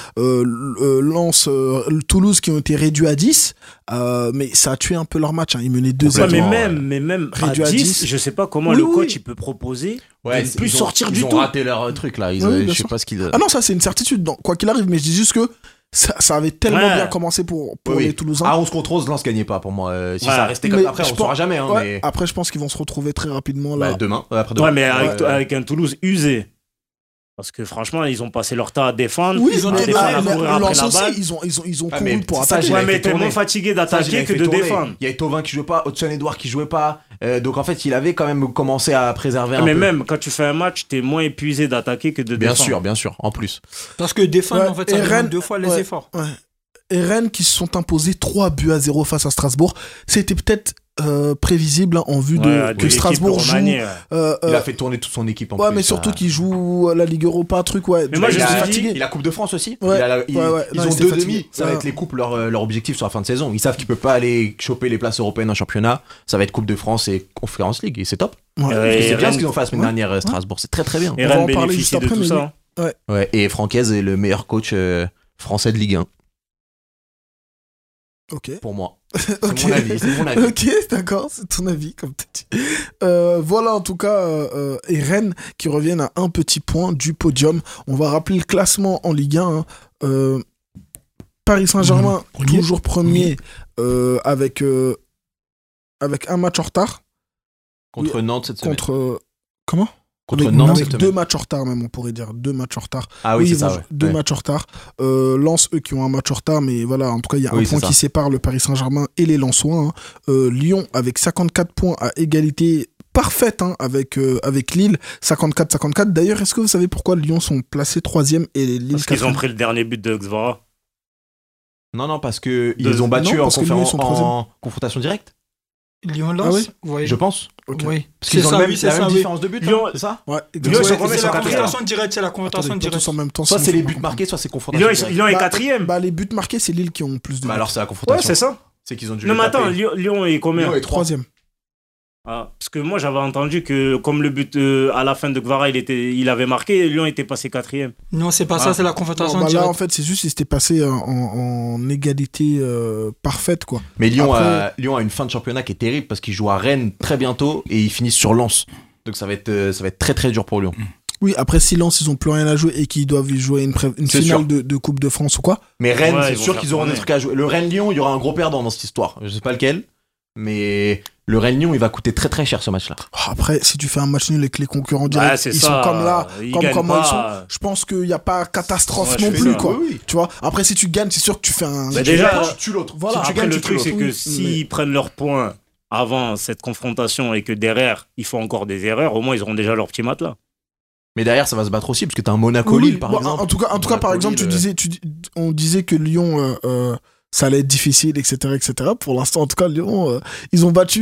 Lens, Toulouse qui ont été réduits à 10. Mais ça a tué un peu leur match. Ils menaient 2-0. Mais même à 10, je sais pas comment le coach il peut proposer de ne plus sortir du tout. Ils ont raté leur truc là. Je sais pas ce qu'ils... Ah non, ça c'est une certitude. Quoi qu'il arrive, mais je dis juste que ça avait tellement bien commencé pour les Toulousains. À 11 contre 11, Lens gagnait pas pour moi. Si ça restait comme après, on ne saura jamais. Mais... Après, je pense qu'ils vont se retrouver très rapidement là. Demain. Après-demain. Ouais, mais avec un Toulouse usé. Parce que franchement, ils ont passé leur temps à défendre. Oui, ils ont Lens aussi, ils ont couru pour attaquer. Ouais, mais tellement fatigué d'attaquer que de défendre. Il y a Thauvin qui jouait pas, Hudson-Edouard qui jouait pas. Donc en fait, il avait quand même commencé à préserver un peu. Mais même quand tu fais un match, t'es moins épuisé d'attaquer que de défendre. Bien sûr, en plus. Parce que défendre, en fait, ça demande 2 fois les efforts. Ouais. Et Rennes qui se sont imposés 3-0 face à Strasbourg. C'était peut-être prévisible en vue que Strasbourg joue. Il a fait tourner toute son équipe en plus. Ouais, mais surtout qu'il joue la Ligue Europa, Mais moi, je suis fatigué. Il a Coupe de France aussi. Ils ont 2 demi. Ça va être les coupes, leur objectif sur la fin de saison. Ils savent qu'ils peuvent pas aller choper les places européennes en championnat. Ça va être Coupe de France et Conference League. Et c'est top. C'est bien ce qu'ils ont fait la semaine dernière, Strasbourg. C'est très très bien. Et Rennes bénéficie de tout ça. Et Francaise est le meilleur coach français de Ligue 1. Ok. Pour moi. Ok. C'est mon avis. Ok, d'accord, c'est ton avis, comme tu as dit. Voilà, en tout cas, et Rennes qui reviennent à un petit point du podium. On va rappeler le classement en Ligue 1. Paris Saint-Germain, toujours premier, avec un match en retard. Contre Nantes cette semaine. Comment Contre avec, Nantes avec cette deux semaine. matchs en retard même, on pourrait dire. 2 matchs en retard. Ah oui, c'est ils ça. vont- Ouais. Deux Ouais. matchs en retard. Lens, eux, qui ont un match en retard, mais voilà, en tout cas, il y a Oui, un c'est point ça. qui sépare le Paris Saint-Germain et les Lensois. Hein. Lyon, avec 54 points à égalité parfaite hein, avec Lille, 54-54. D'ailleurs, est-ce que vous savez pourquoi Lyon sont placés 3e et Lille Parce qu'ils ont 4e? pris le dernier but de Xvara. Non, parce que ils ont battu Non, en, parce que Lyon, ils sont en confrontation directe, Lyon-Lens Ah oui Oui. je pense. Ok. Oui. Parce qu'ils ont ça, la même, oui, c'est la ça, même oui. différence de but, Lyon- hein, c'est ça Ouais, Lyon, ils exactement. sont C'est combien, la ils sont quatrième. confrontation directe, c'est la confrontation Attendez, pas tous directe. en même temps. Soit sinon c'est les faut buts comprendre. marqués, soit c'est confrontation Lyon, directe. Lyon est quatrième. Bah, les buts marqués, c'est Lille qui ont plus de Bah buts. alors c'est la Ouais, confrontation. c'est ça. C'est qu'ils ont dû Non, les mais attends, taper. Lyon est combien? Lyon est 3e. Ah, parce que moi, j'avais entendu que comme le but à la fin de Xvara, il avait marqué, Lyon était passé quatrième. Non, c'est pas Ah. ça, c'est la Non, confrontation bah là, directe. en fait, c'est juste qu'ils s'étaient passés en égalité parfaite, quoi. Mais Lyon, Après- Lyon a une fin de championnat qui est terrible parce qu'ils jouent à Rennes très bientôt et ils finissent sur Lens. Donc ça va être très très dur pour Lyon. Oui, après silence, ils ont plus rien à jouer et qu'ils doivent y jouer une C'est finale sûr. de Coupe de France ou quoi. Mais Rennes, Ouais, c'est ils vont sûr faire qu'ils auront des tourner. trucs à jouer. Le Rennes-Lyon, il y aura un gros perdant dans cette histoire. Je sais pas lequel, mais le Rennes-Lyon, il va coûter très très cher ce match-là. Après, si tu fais un match nul et que les concurrents directs, Ouais, c'est ils ça, sont comme là, ils comme gagnent comment pas. ils sont, je pense qu'il n'y a pas catastrophe Ouais, non je fais plus, ça. quoi. Oui, oui. Tu vois, après, si tu gagnes, c'est sûr que tu fais un. Bah, tu déjà, gagnes, tu tues l'autre. Voilà. Si tu Après, gagnes, le tu tues truc, c'est l'autre. que Oui, s'ils prennent leurs points avant cette confrontation et que derrière, ils font encore des erreurs, au moins, ils auront déjà leur petit matelas. Mais derrière, ça va se battre aussi parce que t'as un Oui, Monaco-Lille par bon, exemple. En tout cas, par Monaco-Lille, exemple, on disait que Lyon, ça allait être difficile, etc., etc. Pour l'instant, en tout cas, Lyon, ils ont battu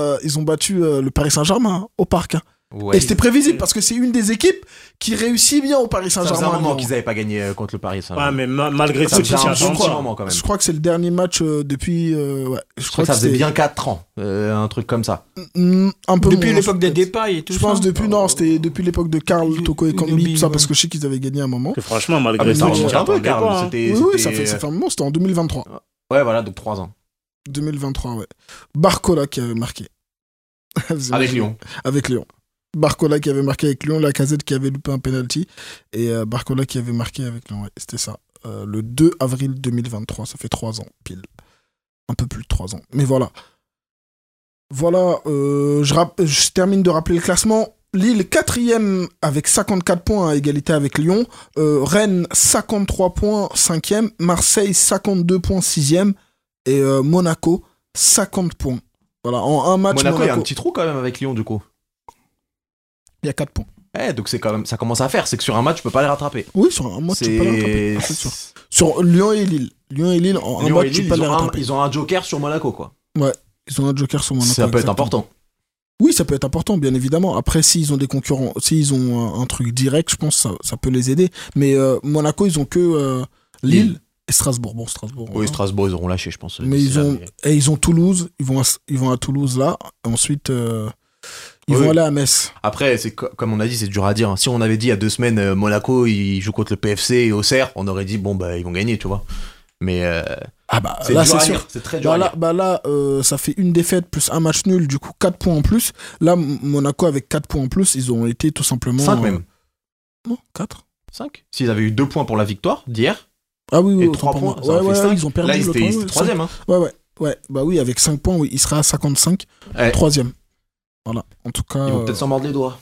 le Paris Saint-Germain au Parc. Hein. ouais. Et c'était prévisible parce que c'est une des équipes qui réussit bien au Paris Ça faisait Saint-Germain. un moment Lyon. qu'ils avaient pas gagné contre le Paris Ouais, Saint-Germain. mais malgré Ça tout, faisait tu t'y un attends bon petit pas. moment quand même. Je crois que c'est le dernier match depuis. Ouais, Je crois que ça faisait bien 4 ans, un truc comme ça. un peu Depuis moins, l'époque des peut-être. départs et tout Je ça. pense c'était depuis l'époque de Karl Toko et Kambi, Kambi, tout ça, ouais. parce que je sais qu'ils avaient gagné un moment. Que franchement, malgré Ah, mais ça, non, tu c'est t'y un peu attendais Karl, pas, hein. c'était- Oui, ça fait un moment, c'était en 2023. Ouais, voilà, donc 3 ans. 2023, ouais. Barcola qui avait marqué. Avec Lyon. Avec Lyon. Barcola qui avait marqué avec Lyon, Lacazette qui avait loupé un penalty, et Barcola qui avait marqué avec Lyon, ouais, c'était ça. Le 2 avril 2023, ça fait 3 ans, pile. Un peu plus de 3 ans. Mais voilà. Voilà, je termine de rappeler le classement. Lille 4e avec 54 points à égalité avec Lyon. Rennes 53 points 5e. Marseille 52 points 6e. Et Monaco 50 points. Voilà, en un match, Monaco, il y a un petit trou quand même avec Lyon du coup. il y a 4 points. Donc c'est quand même, ça commence à faire. C'est que sur un match, tu peux pas les rattraper. Oui, sur un match, tu peux pas les rattraper. C'est sûr. Sur Lyon et Lille. Lyon et Lille, en un Lyon et match, tu Lille, peux pas ils les ont un- rattraper. ils ont un joker sur Monaco quoi. Ils ont un joker sur Monaco. Ça peut être exactement. important. Oui, ça peut être important, bien évidemment. Après, s'ils ont des concurrents, s'ils ont un truc direct, je pense que ça peut les aider. Mais Monaco, ils ont que Lille et Strasbourg. Bon, Strasbourg. Oui, voilà. Strasbourg, ils auront lâché, je pense. Mais ils ont Toulouse. Ils vont à Toulouse là. Ensuite, ils Oui. vont aller à Metz. Après, comme on a dit, c'est dur à dire. Hein. Si on avait dit il y a 2 semaines, Monaco, ils jouent contre le PFC et Auxerre, on aurait dit, bon, bah, ils vont gagner, tu vois. Mais Ah bah c'est là, dur c'est à sûr. dire. C'est très dur à dire. Là, ça fait une défaite plus un match nul, du coup 4 points en plus. Là, Monaco avec 4 points en plus, ils ont été tout simplement... 5 même. Non, 4. 5. S'ils avaient eu 2 points pour la victoire d'hier, Ah oui, et autant 3 pour points, moi. ça en fait Ouais, 5. ils ont perdu Là, ils l'autre étaient fois, ouais, 3ème. Hein. Ouais, bah oui, avec 5 points, oui, il sera à 55, Ouais. 3ème. Voilà, en tout cas... Ils vont peut-être s'en mordre les doigts.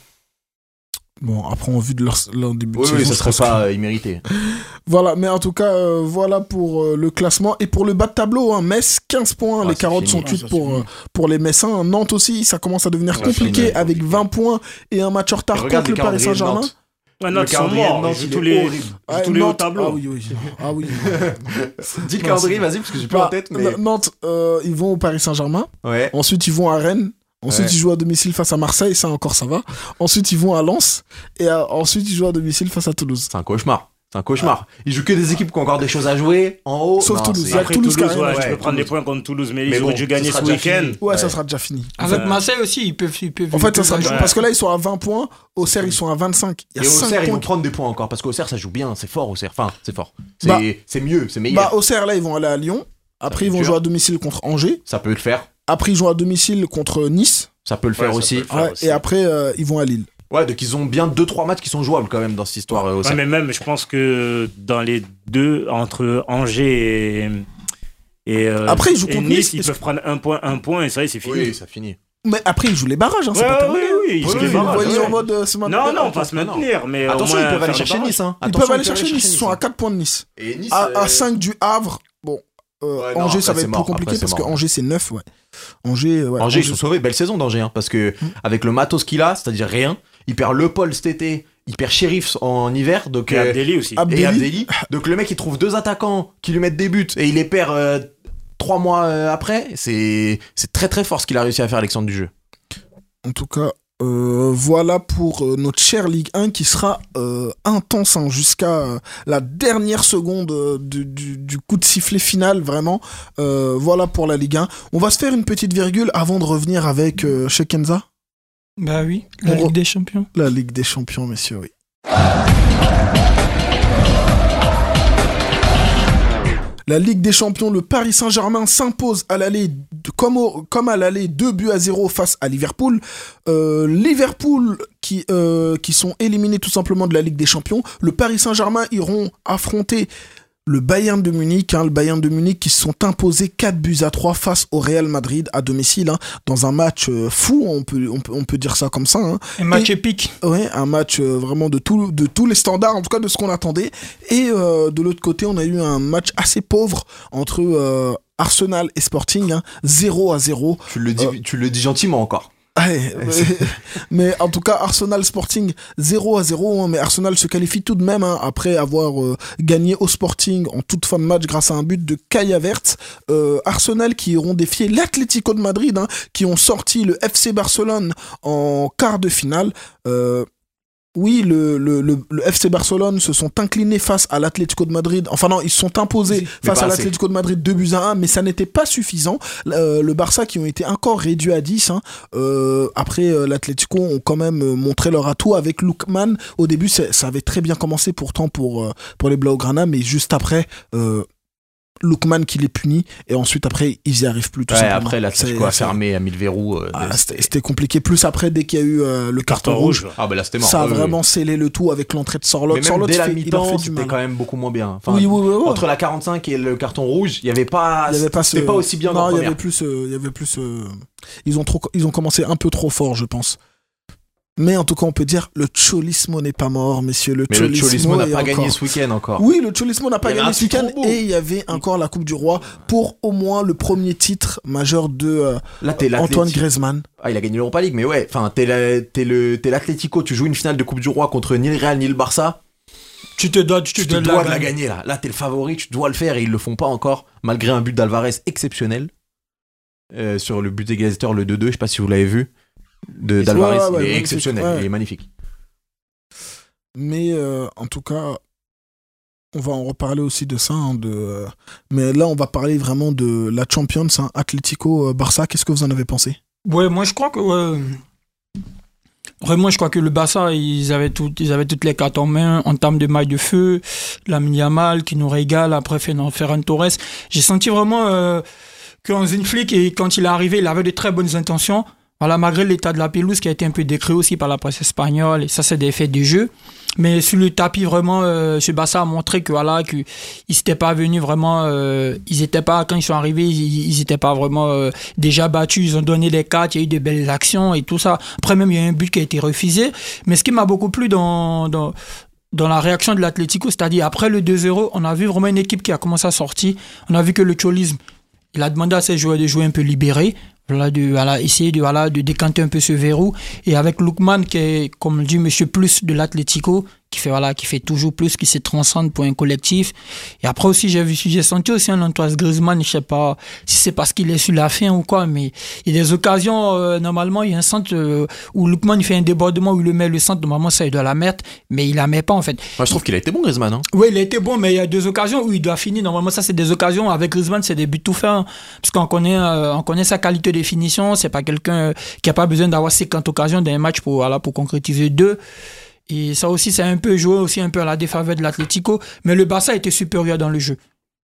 Bon, après, en vue de leur début de Oui, saison, oui, ça je serait pense pas immérité. Voilà, mais en tout cas, voilà pour le classement. Et pour le bas de tableau, hein, Metz, 15 points, Ah, les c'est carottes fini. sont cuites Ah, ça, c'est fini. pour les Messins. Nantes aussi, ça commence à devenir Ouais, compliqué fini, avec compliqué. 20 points et un match en retard Regarde contre le les Paris calendriers de Saint-Germain. Nantes. Ouais, Le Nantes, ils sont calendrier de morts. Nantes, Ils jouent il tous est les horrible. Ouais, tous les hauts Nantes, tableaux. Ah oui. Ah oui. Dis le calendrier, vas-y, parce que j'ai plus en tête. Mais... Nantes, ils vont au Paris Saint-Germain. Ouais. Ensuite, ils vont à Rennes. Ensuite, Ouais. ils jouent à domicile face à Marseille. Ça encore, ça va. Ensuite, ils vont à Lens. Et ensuite, ils jouent à domicile face à Toulouse. C'est un cauchemar. C'est un cauchemar. Ils jouent que des équipes qui ont encore des choses à jouer en haut. Sauf Non, Toulouse. c'est- Il y a Après Toulouse Toulouse, qui arrive, ouais, ouais, tu peux prendre des Toulouse. points contre Toulouse, mais Mais ils bon, ont dû gagner ce ce sera déjà week-end. fini. Ouais, ça Ouais. sera déjà fini. Avec Ouais. Marseille aussi, ils peuvent. En fait, ça sera jouer. parce que là, ils sont à 20 points. Auxerre, ils sont à 25. Il y Et a 5 Auxerre, ils points. vont prendre des points encore. Parce qu'Auxerre, ça joue bien. C'est fort, Auxerre. Enfin, c'est fort. Bah- C'est mieux, c'est meilleur. Bah, Auxerre, là, ils vont aller à Lyon. Après, ils vont jouer à domicile contre Angers. Ça peut le faire. Après, ils jouent à domicile contre Nice. Ça peut le faire aussi. Et après, ils vont à Lille. Ouais, donc ils ont bien 2-3 matchs qui sont jouables quand même dans cette histoire aussi. Ouais, mais même, je pense que dans les deux, entre Angers et après, ils jouent contre Nice, ils peuvent prendre un point, et ça y est, c'est fini. Oui, ça finit. Mais après, ils jouent les barrages, hein, c'est pas terminé. Oui, ils jouent les Vous barrages. voyez en mode Non, pas se maintenir, mais attention, au moins ils peuvent aller faire chercher le Nice. Hein. Ils peuvent aller chercher Nice, ils sont à 4 points de Nice. Et Nice À 5 du Havre. Bon, Angers, ça va être plus compliqué parce que Angers, c'est 9, ouais. Angers, ils sont sauvés. Belle saison d'Angers, hein, parce que avec le matos qu'il a, c'est-à-dire rien, il perd Le Paul cet été, il perd Sheriff en hiver. Donc, Et Abdelli aussi. Et Abdelli. Donc le mec, il trouve 2 attaquants qui lui mettent des buts et il les perd 3 mois après. C'est très très fort ce qu'il a réussi à faire, Alexandre Dujeu. En tout cas, voilà pour notre chère Ligue 1 qui sera intense jusqu'à la dernière seconde du coup de sifflet final, vraiment. Voilà pour la Ligue 1. On va se faire une petite virgule avant de revenir avec chez Kenza. Bah oui, la Ligue des Champions. La Ligue des Champions, messieurs, oui. La Ligue des Champions, le Paris Saint-Germain s'impose à l'aller comme à l'aller 2-0 face à Liverpool. Liverpool qui sont éliminés tout simplement de la Ligue des Champions. Le Paris Saint-Germain iront affronter le Bayern de Munich, le Bayern de Munich qui se sont imposés 4-3 face au Real Madrid à domicile, dans un match fou, on peut dire ça comme ça. Un match épique. Ouais, un match vraiment de tous les standards, en tout cas de ce qu'on attendait. Et de l'autre côté, on a eu un match assez pauvre entre Arsenal et Sporting, 0-0. Tu le dis gentiment encore. Ouais, mais en tout cas Arsenal Sporting 0-0, mais Arsenal se qualifie tout de même après avoir gagné au Sporting en toute fin de match grâce à un but de Kai Havertz. Arsenal qui iront défier l'Atlético de Madrid, qui ont sorti le FC Barcelone en quart de finale. Oui, le FC Barcelone se sont inclinés face à l'Atlético de Madrid. Enfin non, ils se sont imposés face à l'Atlético de Madrid 2-1, mais ça n'était pas suffisant. Le Barça qui ont été encore réduits à 10. Après, l'Atlético ont quand même montré leur atout avec Lookman. Au début, ça avait très bien commencé pourtant pour les Blaugrana, mais juste après... Lookman qui les punit et ensuite après ils y arrivent plus tout simplement. Après l'Atlético a fermé, a mis le verrou. C'était compliqué, plus après dès qu'il y a eu le carton rouge. Ah bah là c'était mort. Ça a vraiment scellé le tout avec l'entrée de Sorloth. Mais même Sorloth dès la mi-temps c'était quand même beaucoup moins bien. Enfin, oui. Entre la 45 et le carton rouge, il y avait pas c'était pas aussi bien dans la première. Il y avait plus ils ont commencé un peu trop fort, je pense. Mais en tout cas, on peut dire le Cholismo n'est pas mort, messieurs. Le Cholismo n'a pas gagné ce week-end encore. Oui, le Cholismo n'a pas gagné ce week-end. Et il y avait encore la Coupe du Roi pour au moins le premier titre majeur de Antoine Griezmann. Ah, il a gagné l'Europa League, mais ouais, enfin, t'es l'Atlético, tu joues une finale de Coupe du Roi contre ni le Real ni le Barça. Tu te dois de la gagner là. Là, t'es le favori, tu dois le faire et ils le font pas encore, malgré un but d'Alvarez exceptionnel. Sur le but égalisateur, le 2-2, je sais pas si vous l'avez vu. D'Alvarez, il est exceptionnel, il est magnifique. Mais en tout cas, on va en reparler aussi de ça. Mais là, on va parler vraiment de la Champions, Atlético Barça. Qu'est-ce que vous en avez pensé ? Ouais, moi je crois que vraiment, je crois que le Barça, ils avaient toutes les cartes en main en termes de maille de feu. Lamine Yamal qui nous régale, après Ferran Torres. J'ai senti vraiment qu'Hansi Flick, quand il est arrivé, il avait de très bonnes intentions. Voilà, malgré l'état de la pelouse qui a été un peu décrit aussi par la presse espagnole, et ça c'est des faits du jeu. Mais sur le tapis, vraiment, ce Barça a montré que voilà, qu'ils n'étaient pas venus vraiment, ils étaient pas, quand ils sont arrivés, ils n'étaient pas vraiment déjà battus, ils ont donné des cartes, il y a eu de belles actions et tout ça. Après même, il y a un but qui a été refusé. Mais ce qui m'a beaucoup plu dans la réaction de l'Atlético, c'est-à-dire après le 2-0, on a vu vraiment une équipe qui a commencé à sortir. On a vu que le Cholisme, il a demandé à ses joueurs de jouer un peu libérés. Essayer de décanter un peu ce verrou, et avec Lookman qui est, comme le dit Monsieur Plus de l'Atlético, qui fait toujours plus, qui se transcende pour un collectif. Et après aussi j'ai senti aussi un Antoine Griezmann, je sais pas si c'est parce qu'il est sur la fin ou quoi, mais il y a des occasions, normalement il y a un centre où Lookman il fait un débordement où il le met le centre, normalement ça il doit la mettre, mais il la met pas en fait. Moi je trouve qu'il a été bon Griezmann. Oui, il a été bon, mais il y a deux occasions où il doit finir, normalement ça c'est des occasions, avec Griezmann c'est des buts tout faits, parce qu'on connaît sa qualité de finition, c'est pas quelqu'un qui a pas besoin d'avoir 50 occasions dans un match pour concrétiser 2. Et ça aussi, c'est un peu joué aussi un peu à la défaveur de l'Atlético. Mais le Barça était supérieur dans le jeu.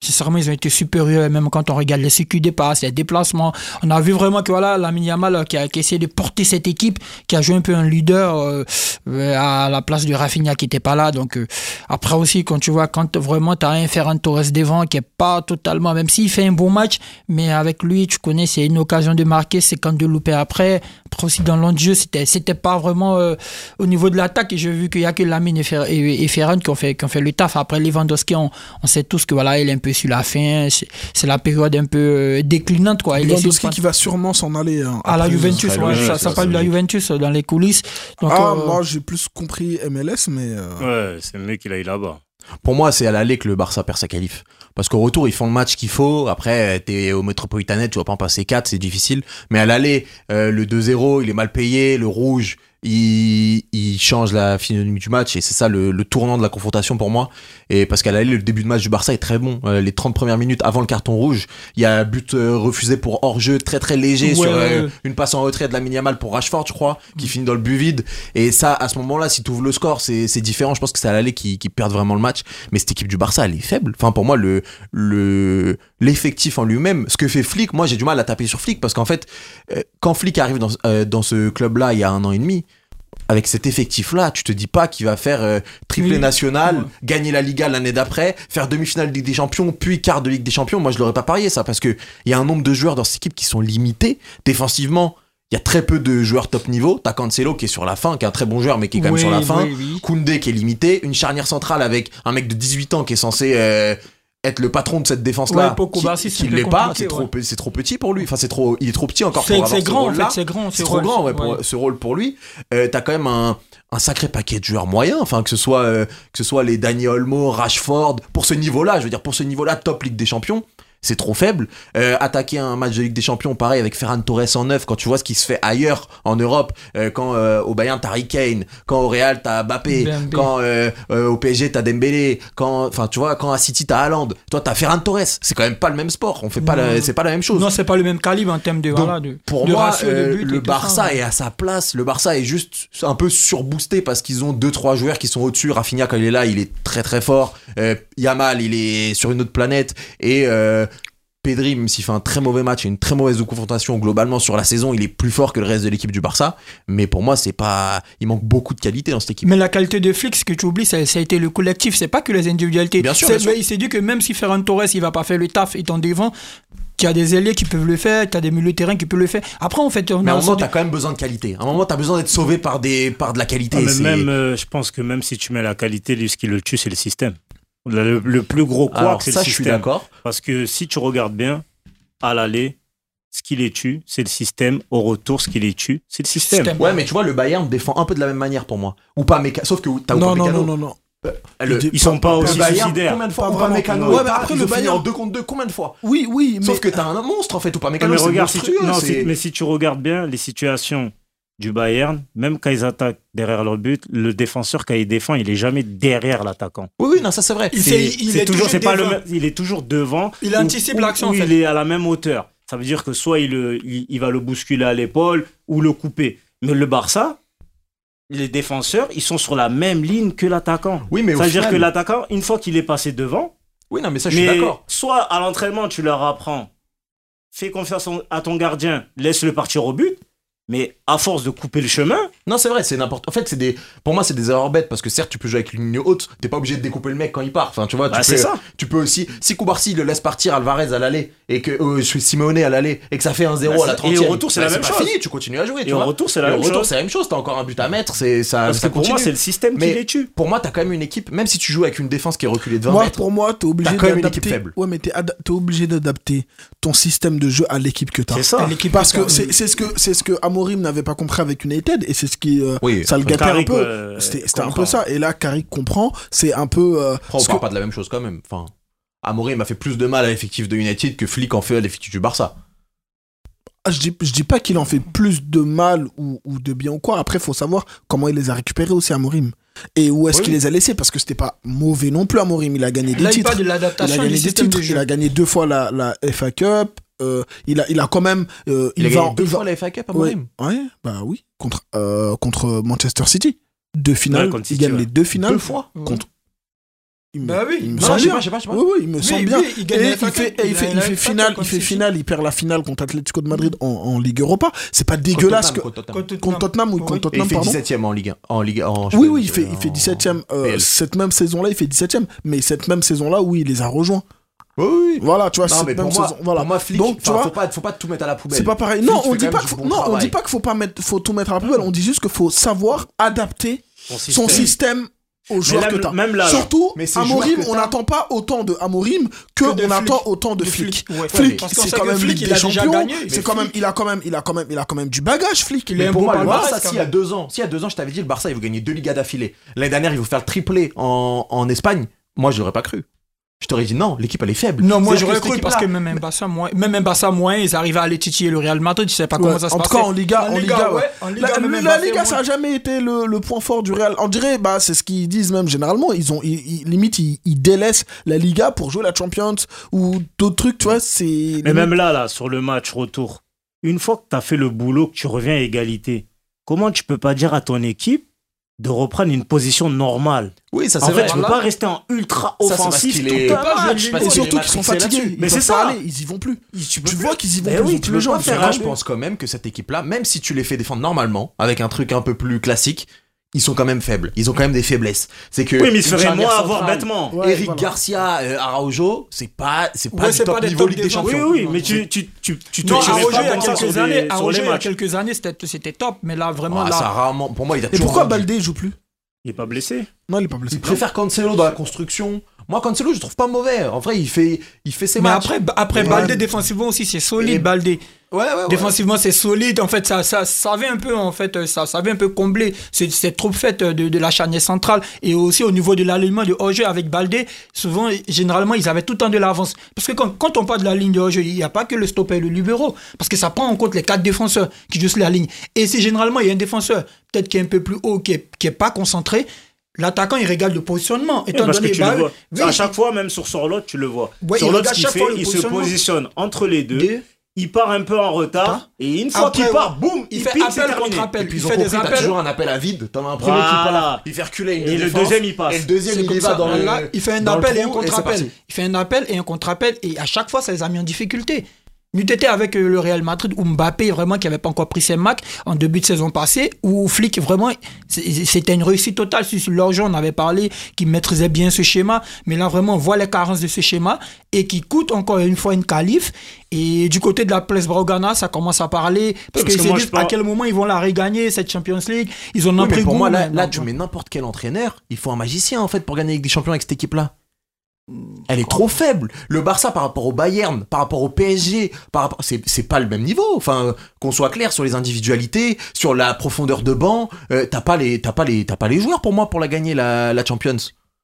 Sincèrement, ils ont été supérieurs, même quand on regarde les CQ des passes, les déplacements. On a vu vraiment que voilà, Lamine Yamal qui a essayé de porter cette équipe, qui a joué un peu un leader à la place de Rafinha qui n'était pas là. Donc après aussi, quand tu vois, quand vraiment tu as un Ferran Torres devant qui est pas totalement, même s'il fait un bon match, mais avec lui, tu connais, c'est une occasion de marquer, c'est quand de louper après. Après aussi dans l'enjeu, c'était pas vraiment au niveau de l'attaque. Et j'ai vu qu'il y a que Lamine et Ferran qui ont fait le taf. Après Lewandowski, on sait tous que voilà, il est un peu sur la fin. C'est la période un peu déclinante, quoi. Lewandowski qui va sûrement s'en aller. À la Juventus, ça parle de la Juventus dans les coulisses. Donc, moi j'ai plus compris MLS, mais. Ouais, c'est mieux qu'il aille là-bas. Pour moi, c'est à l'aller que le Barça perd sa qualif. Parce qu'au retour, ils font le match qu'il faut. Après, t'es au Metropolitanet, tu vas pas en passer 4, c'est difficile. Mais à l'aller, le 2-0, il est mal payé. Le rouge, il change la physionomie du match. Et c'est ça le tournant de la confrontation pour moi. Et parce qu'à l'aller, le début de match du Barça est très bon. Les 30 premières minutes avant le carton rouge, il y a un but refusé pour hors-jeu très très léger sur une passe en retrait de Lamine Yamal pour Rashford, je crois, qui finit dans le but vide. Et ça, à ce moment-là, si tu ouvres le score, c'est différent. Je pense que c'est à l'aller qui perdent vraiment le match. Mais cette équipe du Barça, elle est faible. Enfin, pour moi, l'effectif en lui-même, ce que fait Flick, moi j'ai du mal à taper sur Flick parce qu'en fait, quand Flick arrive dans ce club-là il y a 1 an et demi, avec cet effectif-là, tu te dis pas qu'il va faire triplé national, gagner la Liga l'année d'après, faire demi-finale de Ligue des Champions, puis quart de Ligue des Champions. Moi, je l'aurais pas parié ça, parce que il y a un nombre de joueurs dans cette équipe qui sont limités. Défensivement, il y a très peu de joueurs top niveau. T'as Cancelo qui est sur la fin, qui est un très bon joueur, mais qui est quand même sur la fin. Koundé qui est limité. Une charnière centrale avec un mec de 18 ans qui est censé être le patron de cette défense-là, qui l'est pas, c'est trop petit pour lui. Enfin, il est trop petit encore pour avoir ce rôle-là. C'est trop grand pour ce rôle pour lui. T'as quand même un sacré paquet de joueurs moyens, enfin que ce soit les Dani Olmo, Rashford, pour ce niveau-là, je veux dire pour ce niveau-là, top Ligue des Champions. C'est trop faible. Attaquer un match de Ligue des Champions, pareil, avec Ferran Torres en neuf, quand tu vois ce qui se fait ailleurs en Europe, quand au Bayern t'as Harry Kane, quand au Real t'as Mbappé, quand au PSG t'as Dembélé, quand à City t'as Haaland, toi t'as Ferran Torres. C'est quand même pas le même sport. On fait pas c'est pas la même chose. Non, c'est pas le même calibre en termes de. Donc, pour moi, le Barça est à sa place. Le Barça est juste un peu surboosté parce qu'ils ont 2-3 joueurs qui sont au-dessus. Rafinha, quand il est là, il est très très fort. Yamal, il est sur une autre planète. Et Pedri, même s'il fait un très mauvais match et une très mauvaise confrontation globalement sur la saison, il est plus fort que le reste de l'équipe du Barça. Mais pour moi, il manque beaucoup de qualité dans cette équipe. Mais la qualité de Flick, ce que tu oublies, ça a été le collectif, c'est pas que les individualités. Bien sûr. Il s'est dit que même si Ferran Torres, il va pas faire le taf étant devant, tu as des ailiers qui peuvent le faire, tu as des milieux de terrain qui peuvent le faire. Après, en fait, mais à un moment, tu as quand même besoin de qualité. À un moment, tu as besoin d'être sauvé par de la qualité. Je pense que même si tu mets la qualité, ce qui le tue, c'est le système. Le plus gros quoi, c'est le système. Je suis d'accord. Parce que si tu regardes bien, à l'aller, ce qui les tue, c'est le système. Au retour, ce qui les tue, c'est le système. Ouais, mais tu vois, le Bayern défend un peu de la même manière pour moi. Ou pas sauf que t'as non, non. Ils sont pas aussi suicidaires. Combien de fois Upamecano ouais, mais après le Bayern en 2 contre 2, combien de fois? Oui, mais sauf que t'as un monstre en fait. Upamecano, mais regarde, mais si tu regardes bien les situations du Bayern, même quand ils attaquent derrière leur but, le défenseur, quand il défend, il est jamais derrière l'attaquant. Oui, non, ça c'est vrai. Il est toujours devant. Il anticipe l'action. Il est à la même hauteur. Ça veut dire que soit il va le bousculer à l'épaule ou le couper. Mais le Barça, les défenseurs, ils sont sur la même ligne que l'attaquant. Oui, mais ça veut dire que l'attaquant, une fois qu'il est passé devant, oui, non, mais ça, je suis d'accord. Soit à l'entraînement, tu leur apprends, fais confiance à ton gardien, laisse-le partir au but. Mais à force de couper le chemin... Non, c'est vrai, c'est n'importe... En fait, pour moi, c'est des erreurs bêtes, parce que certes, tu peux jouer avec une ligne haute, t'es pas obligé de découper le mec quand il part. Enfin, tu vois, tu peux aussi... Si Koubarsi le laisse partir Alvarez à l'aller, et que Simeone à l'aller, et que ça fait 1-0 à la 30e... Et au retour, c'est la même chose. C'est fini, tu continues à jouer, et au retour, c'est la même chose. Au retour, c'est la même chose, t'as encore un but à mettre, parce que pour moi, c'est le système qui les tue. Pour moi, t'as quand même une équipe, même si tu joues avec une défense qui est reculée de 20 mètres... Pour moi, t'es obligé d'adapter... une équipe faible. Ouais, mais t'es obligé d'adapter ton système de jeu à l'équipe que t'as. C'est ça. Parce que c'est ce que Amorim n'avait pas compris avec United, et c'est ce qui ça le gâtait un peu. C'était un peu ça, et là Carrick comprend, c'est un peu on parle pas de la même chose quand même. Enfin, Amorim a fait plus de mal à l'effectif de United que Flick en fait à l'effectif du Barça. Je dis pas qu'il en fait plus de mal ou de bien ou quoi. Après, faut savoir comment il les a récupérés aussi, Amorim, et où est-ce qu'il les a laissés, parce que c'était pas mauvais non plus. Amorim, il a gagné des titres, il a gagné 2 fois la FA Cup. Il a quand même il a gagné 2 fois la FA Cup, Amorim. Ouais, bah oui, contre Manchester City, 2 finales, il gagne les 2 finales 2 fois contre Bah oui. il me Non, semble je sais bien. pas, je sais pas, je sais pas. Oui, il me semble bien. il gagne Et la FA Cup, il fait finale, il perd la finale contre Atlético de Madrid en Ligue Europa. C'est pas dégueulasse que Contre Tottenham. contre Tottenham, oui, contre Et il Tottenham, fait pardon. 17ème en Ligue 1. Oui, il fait 17ème. PL. Cette même saison-là, il fait 17ème. Mais cette même saison-là, oui, il les a rejoints. Oui. Voilà, tu vois, Non, cette mais même pour moi, saison. Voilà. pour moi, Flick, Donc, tu vois, faut pas tout mettre à la poubelle. c'est pas pareil. Flick Non, on fait dit quand pas même qu'il du faut, bon non, on travail. dit pas qu'il faut tout mettre à la poubelle. On dit juste qu'il faut savoir adapter son système aux joueurs que t'as. Même là, Surtout, mais ces Amorim, joueurs que on t'as- n'attend pas autant de Amorim que de on attend Flick. autant de De Flick. Flick, ouais. Flick, Parce qu'on c'est sait quand que même Flick, Ligue il des a déjà Champions. gagné. C'est Mais quand même, il a quand même du bagage, Flick. Il est Mais un pour bon moi, le palmarès, Barça, quand s'il y a même. 2 ans, je t'avais dit, le Barça, il veut gagner 2 Ligas d'affilée. L'année dernière, il veut faire le triplé en Espagne. Moi, je l'aurais pas cru. Je t'aurais dit non, l'équipe elle est faible. Non, moi C'est-à-dire j'aurais que cette cru parce que équipe-là- même un Barça moins, ils arrivaient à aller titiller le Real Madrid. Je sais pas comment ça se En passe. tout cas, en Liga, ouais. En Liga, La même la Mbappé, Liga, ça a jamais été le point fort du Real. On dirait, bah, c'est ce qu'ils disent même généralement. Limite, ils délaissent la Liga pour jouer la Champions ou d'autres trucs, tu vois. C'est. Mais même là, sur le match retour, une fois que tu as fait le boulot, que tu reviens à égalité, comment tu peux pas dire à ton équipe de reprendre une position normale? Oui, ça En c'est fait, vrai. tu peux pas rester en ultra Ça, c'est parce offensif qu'il tout est- le pas jouer match. le Et parce qu'il est surtout qu'ils sont matrixé fatigués. là-dessus. Ils Mais peuvent c'est pas ça. aller, ils y vont plus. Tu Tu vois qu'ils y vont Mais plus. oui, ils ont tu plus les peux pas jambes. faire Moi, un je peu. pense quand même que cette équipe-là, même si tu les fais défendre normalement, avec un truc un peu plus classique, ils sont quand même faibles. Ils ont quand même des faiblesses. C'est que Oui, mais il se une ferait charnière moins avoir centrale, bêtement. Ouais, Eric voilà. Garcia, Araujo, c'est pas Ouais, du c'est top pas des niveau top Ligue des défenseurs. Champions. Oui, mais tu te Non, tuerais Araujo, pas il y a comme ça sur quelques années, sur Araujo, les il y a matchs. quelques années, c'était top. Mais là, vraiment, Ah, là. ça a rarement. Pour moi, il a Et toujours pourquoi vendu. Baldé joue plus? Il est pas blessé. Non, il est pas blessé. Il préfère Cancelo dans la construction. Moi, Cancelo, je le trouve pas mauvais. En vrai, il fait ses Mais matchs. après Mais Baldé, ouais. défensivement aussi, c'est solide, Et- Baldé. Ouais. Défensivement, c'est solide. En fait, ça avait un peu, ça avait un peu comblé cette troupe faite de la charnière centrale. Et aussi au niveau de l'alignement de hors-jeu avec Baldé, souvent, généralement, ils avaient tout le temps de l'avance. Parce que quand on parle de la ligne de hors-jeu, il n'y a pas que le stopper et le libéro. Parce que ça prend en compte les 4 défenseurs qui jouent sur la ligne. Et si généralement, il y a un défenseur, peut-être qui est un peu plus haut, qui est pas concentré, l'attaquant, il régale le positionnement. Étant Parce que donné, tu le vois. oui, À chaque fois, même sur Sorlotte, tu le vois. Ouais, il Sorlotte, regarde ce qu'il chaque fois fait, le il se positionnement. positionne entre les deux. Deux. Il part un peu en retard. Et une fois Après, qu'il part, boum, il il fait pique, c'est appel terminé. contre appel. Et puis Il ils ont fait des compris, t'as appels. toujours un appel à vide. T'en as un premier qui Voilà. part, il fait reculer une Et le défense, deuxième, il passe. Et le deuxième, C'est il comme y va ça. dans le. Là, il fait un dans le appel et un trou, c'est contre-appel. parti. Il fait un appel et un contre-appel et à chaque fois, ça les a mis en difficulté. Nous étions avec le Real Madrid où Mbappé vraiment qui avait pas encore pris ses marques en début de saison passée, où Flick vraiment c'était une réussite totale sur leur jeu. On avait parlé qu'il maîtrisait bien ce schéma, mais là vraiment on voit les carences de ce schéma et qui coûte encore une fois une qualif. Et du côté de la Place Blaugrana, ça commence à parler parce Parce qu'ils que se moi, disent je pense- à quel moment ils vont la regagner cette Champions League. Ils en ont Oui, mais pris pour goût. moi, là, maintenant, tu mets n'importe quel entraîneur, il faut un magicien en fait pour gagner avec des champions avec cette équipe-là. Elle est trop faible. Le Barça par rapport au Bayern, par rapport au PSG, c'est pas le même niveau. Enfin, qu'on soit clair sur les individualités, sur la profondeur de banc, t'as pas les joueurs pour moi pour la gagner la Champions.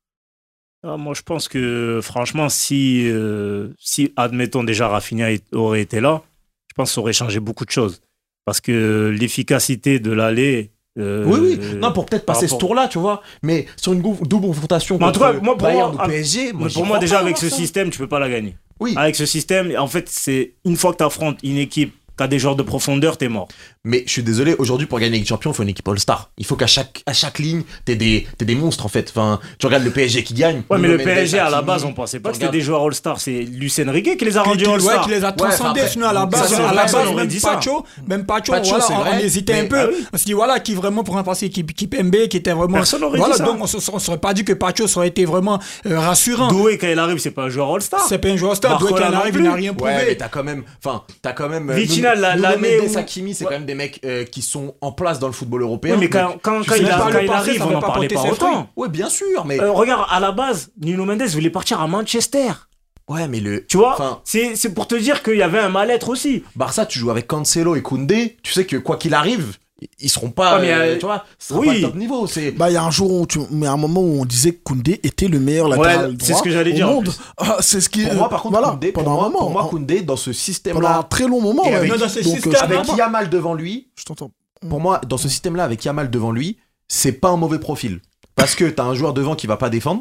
Ah, moi, je pense que, franchement, si admettons, déjà Rafinha aurait été là, je pense que ça aurait changé beaucoup de choses. Parce que l'efficacité de l'aller. Oui. Non, pour peut-être par passer ce rapport- tour-là, tu vois. Mais sur une double confrontation Mais en tout contre cas, moi, pour Bayern moi, ou PSG, Mais j'y pour moi, crois déjà, pas avec à ce ça. système, tu peux pas la gagner. Oui. Avec ce système, en fait, c'est une fois que tu affrontes une équipe qui a des joueurs de profondeur, t'es mort. Mais je suis désolé, aujourd'hui pour gagner avec champion, il faut une équipe All-Star. Il faut qu'à chaque ligne, t'aies des monstres en fait. Enfin, tu regardes le PSG qui gagne. Ouais, mais le Nuno Mendes, PSG, à la Hakimi, base, on pensait pas que tu c'était regardes- des joueurs All-Star. C'est Lucien Riquet qui les a rendus Ouais, All-Star. qui les a transcendés. après, Sinon, à la base, ça, personne aurait même dit ça. Pacho, Pacho, voilà, c'est vrai, on hésitait mais- un peu. ah oui. On s'est dit, voilà, qui vraiment pour remplacer qui Pembe, qui était vraiment. Personne aurait voilà, dit ça. donc on serait pas dit que Pacho ça aurait été vraiment rassurant. Doué, quand il arrive, c'est pas un joueur All-Star. C'est pas un joueur star. Doué, Barcola quand il non arrive, plus. il n'a rien Ouais, mais prouvé. t'as quand même. Vitinha, Nuno l'année Mendes, où- Hakimi, c'est Ouais. quand même des mecs qui sont en place dans le football européen. Oui, mais quand je sais il même pas, le arrive, passé, ça on va n'en pas parlait porter pas ses fruits. autant. Ouais, bien sûr, mais Regarde, à la base, Nuno Mendes voulait partir à Manchester. ouais, mais le Tu vois, Enfin, c'est pour te dire qu'il y avait un mal-être aussi. Barça, tu joues avec Cancelo et Koundé, tu sais que quoi qu'il arrive, ils seront pas, Ouais, mais, tu vois, ce sera oui. pas le top niveau. C'est Bah, il y a un jour mais à un moment où on disait que Koundé était le meilleur latéral droit c'est ce que j'allais au dire, en monde. plus. Ah, c'est ce qui. pour moi, par contre, voilà, Koundé, pendant un moment. pour moi, hein. Koundé dans ce Pendant un système-là, très long moment. Et ouais. avec- Non, dans ce Donc, système, avec vraiment. Yamal devant lui, Je t'entends. pour moi, dans ce système-là, avec Yamal devant lui, c'est pas un mauvais profil. Parce que t'as un joueur devant qui va pas défendre,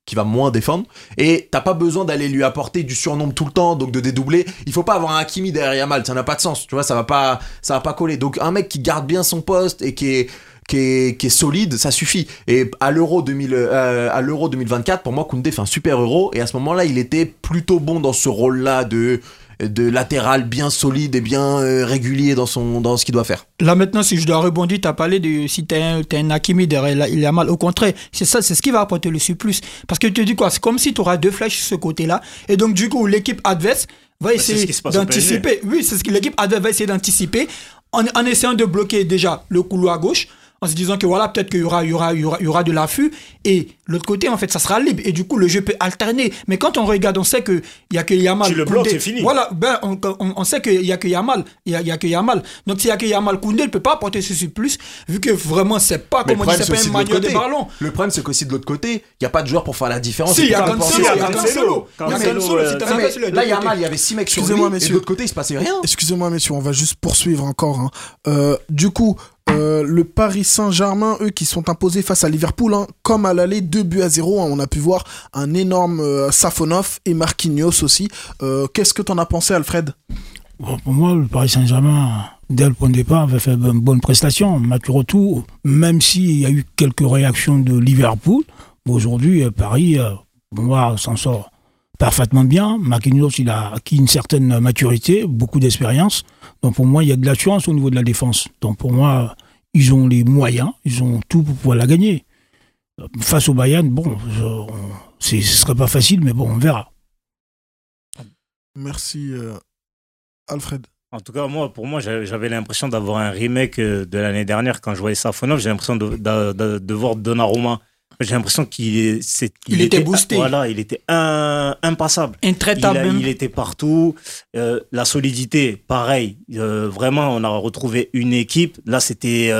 va moins défendre. Et t'as pas besoin d'aller lui apporter du surnombre tout le temps, donc de dédoubler. Il faut pas avoir un Hakimi derrière Yamal, ça n'a pas de sens. Tu vois, ça va pas coller. Donc un mec qui garde bien son poste et qui est solide, ça suffit. Et à l'Euro 2024, pour moi, Koundé fait un super Euro. Et à ce moment-là, il était plutôt bon dans ce rôle-là de latéral bien solide et bien régulier dans ce qu'il doit faire. Là maintenant, si je dois rebondir, t'as parlé de si t'es un Hakimi derrière Yamal. Au contraire, c'est ce qui va apporter le surplus. Parce que tu te dis quoi, c'est comme si tu auras 2 flèches sur ce côté-là. Et donc du coup, l'équipe adverse va essayer d'anticiper. Oui, c'est ce que l'équipe adverse va essayer d'anticiper en essayant de bloquer déjà le couloir gauche, en se disant que voilà, peut-être qu'il y aura de l'affût, et l'autre côté, en fait, ça sera libre, et du coup, le jeu peut alterner. Mais quand on regarde, on sait qu'il n'y a que Yamal. Tu le bloques, c'est fini. Voilà, on sait qu'il n'y a que Yamal. Il y a que Yamal. Donc, s'il n'y a que Yamal, Koundé ne peut pas apporter ce surplus, vu que vraiment, c'est pas, comme on dit, c'est pas un manieur de ballon. Le problème, c'est qu'aussi de l'autre côté, il n'y a pas de joueur pour faire la différence. Si, il y a Cancelo. Là, Yamal, il y avait 6 mecs sur lui, et de l'autre côté, il ne se passait rien. Excusez-moi, messieurs, on va juste poursuivre encore. Du coup, le Paris Saint-Germain, eux, qui sont imposés face à Liverpool, comme à l'aller, 2-0. On a pu voir un énorme Safonov et Marquinhos aussi. Qu'est-ce que t'en as pensé, Alfred ? Bon, pour moi, le Paris Saint-Germain, dès le point de départ, avait fait une bonne prestation. Match retour, même s'il y a eu quelques réactions de Liverpool, aujourd'hui, Paris, pour moi, s'en sort parfaitement bien. Marquinhos, il a acquis une certaine maturité, beaucoup d'expérience. Donc pour moi, il y a de l'assurance au niveau de la défense. Donc pour moi, ils ont les moyens, ils ont tout pour pouvoir la gagner. Face au Bayern, bon, ce serait pas facile, mais bon, on verra. Merci, Alfred. En tout cas, pour moi, j'avais l'impression d'avoir un remake de l'année dernière. Quand je voyais Safonov, j'ai l'impression de voir Donnarumma. J'ai l'impression qu'il était boosté. Voilà, il était impassable. Intraitable. Il était partout. La solidité, pareil. Vraiment, on a retrouvé une équipe. Là, c'était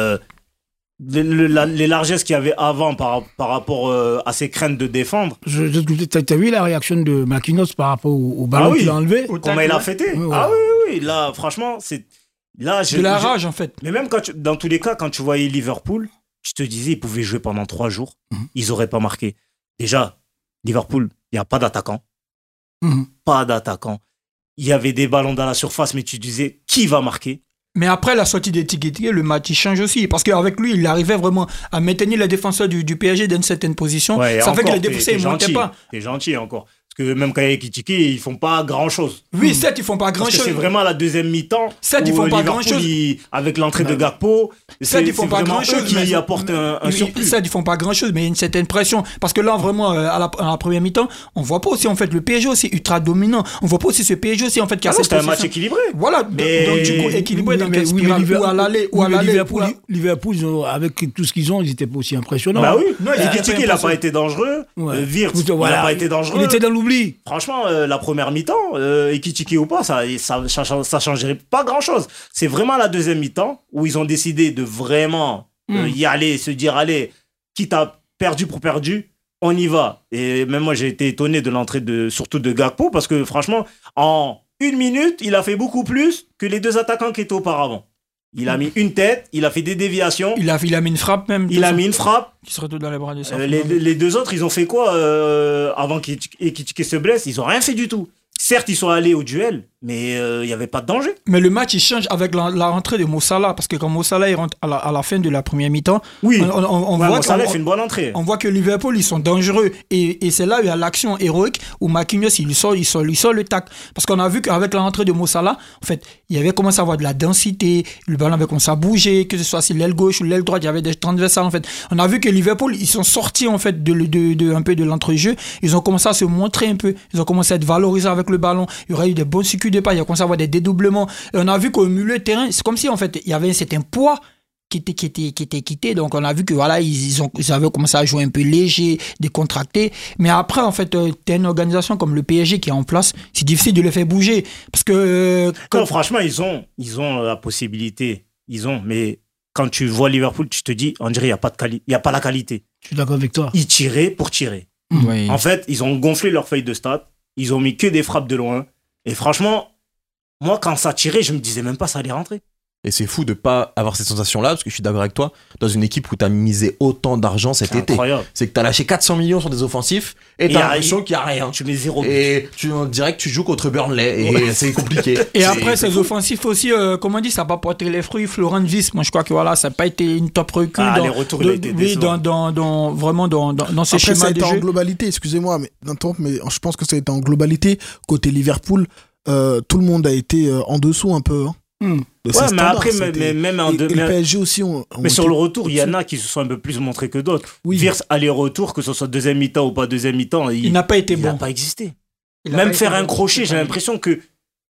les largesses qu'il y avait avant par rapport à ses craintes de défendre. T'as vu la réaction de Marquinhos par rapport au ballon qu'il a enlevé ? Comment il a fêté ? Oui. Ah oui. Là, franchement, c'est... Là, de la rage, en fait. Mais même dans tous les cas, quand tu voyais Liverpool... Je te disais, ils pouvaient jouer pendant 3 jours. Ils n'auraient pas marqué. Déjà, Liverpool, il n'y a pas d'attaquant. Pas d'attaquant. Il y avait des ballons dans la surface, mais tu disais, qui va marquer ? Mais après la sortie d'Etiquetier, le match il change aussi. Parce qu'avec lui, il arrivait vraiment à maintenir les défenseurs du PSG dans une certaine position. Ouais, ça fait que les défenseurs ne montaient pas. T'es gentil encore. Parce que même quand il y a Ekitike, ils font pas grand-chose. Oui, certes, ils font pas grand-chose. Parce que c'est vraiment la deuxième mi-temps. Certes, ils font pas grand-chose. Avec l'entrée de Gakpo, certes, ils font pas grand-chose. Qui apportent un surplus. Certes, ils font pas grand-chose, mais il y a une certaine pression. Parce que là, vraiment, à la première mi-temps, on voit pas aussi, en fait, le PSG aussi ultra dominant. On voit pas aussi ce PSG aussi, en fait, qui a cette c'était un match équilibré. Voilà, donc du coup, équilibré dans quelle spirale, ou à l'aller, ou à l'aller. Liverpool, avec tout ce qu'ils ont, ils étaient pas aussi impressionnants. Bah oui. Ekitike, il a pas été dangereux. Wirtz, il a pas été dangereux. Il était dans l'oubli. Franchement, la première mi-temps, Ekitike ou pas, ça changerait pas grand-chose. C'est vraiment la deuxième mi-temps où ils ont décidé de vraiment y aller, se dire, allez, quitte à perdu pour perdu, on y va. Et même moi, j'ai été étonné de l'entrée surtout de Gakpo, parce que franchement, en 1 minute, il a fait beaucoup plus que les 2 attaquants qui étaient auparavant. Il a mis une tête, il a fait des déviations. Il a mis une frappe même. Il a mis une frappe. Qui se retrouve dans les bras de ça. Les 2 autres, ils ont fait quoi avant qu'Ekitike se blesse ? Ils ont rien fait du tout. Certes, ils sont allés au duel, mais il n'y avait pas de danger. Mais le match, il change avec la rentrée de Mo Salah, parce que quand Mo Salah il rentre à la fin de la première mi-temps, oui, on voit Mo Salah fait une bonne entrée. On voit que Liverpool, ils sont dangereux. Et c'est là où il y a l'action héroïque où Marquinhos, il lui sort le tac. Parce qu'on a vu qu'avec la rentrée de Mo Salah, en fait, il avait commencé à avoir de la densité, le ballon avait commencé à bouger, que ce soit sur l'aile gauche ou l'aile droite, il y avait des transversales, en fait. On a vu que Liverpool, ils sont sortis, en fait, un peu de l'entrejeu. Ils ont commencé à se montrer un peu. Ils ont commencé à être valorisés avec le ballon. Il y aurait eu des bons circuits de pas. Il y a commencé à avoir des dédoublements. Et on a vu qu'au milieu de terrain, c'est comme si, en fait, il y avait un certain poids qui était quitté. Donc, on a vu que, voilà, ils avaient commencé à jouer un peu léger, décontracté. Mais après, en fait, t'as une organisation comme le PSG qui est en place. C'est difficile de les faire bouger. Parce que... Non, franchement, ils ont la possibilité. Mais quand tu vois Liverpool, tu te dis, on dirait, il n'y a pas la qualité. Je suis d'accord avec toi. Ils tiraient pour tirer. Oui. En fait, ils ont gonflé leur feuille de stats. Ils ont mis que des frappes de loin. Et franchement, moi, quand ça tirait, je me disais même pas ça allait rentrer. Et c'est fou de pas avoir cette sensation-là, parce que je suis d'accord avec toi, dans une équipe où t'as misé autant d'argent cet été. Incroyable. C'est que t'as lâché 400 millions sur des offensifs et t'as l'impression qu'il y a rien. Tu mets 0 but. Et on dirait que tu joues contre Burnley et c'est compliqué. Et C'est- après, c'est ces fou. offensifs aussi, comment on dit, ça n'a pas porté les fruits. Florent Vis, moi je crois que voilà, ça n'a pas été une top recul Les retours, il a été décevant. vraiment dans ces Après, ça schémas a de été en jeu. globalité, excusez-moi, mais je pense que ça a été en globalité. Côté Liverpool, tout le monde a été en dessous un peu. De ses Ouais, mais standards, après, c'était- même en et deux. le PSG aussi ont Mais été- sur le retour, il y en a qui se sont un peu plus montrés que d'autres. Oui. Wirtz, aller-retour, que ce soit deuxième mi-temps ou pas deuxième mi-temps, Il n'a pas été il n'a bon. pas existé. Il n'a Même pas faire été un bon. crochet, j'ai l'impression que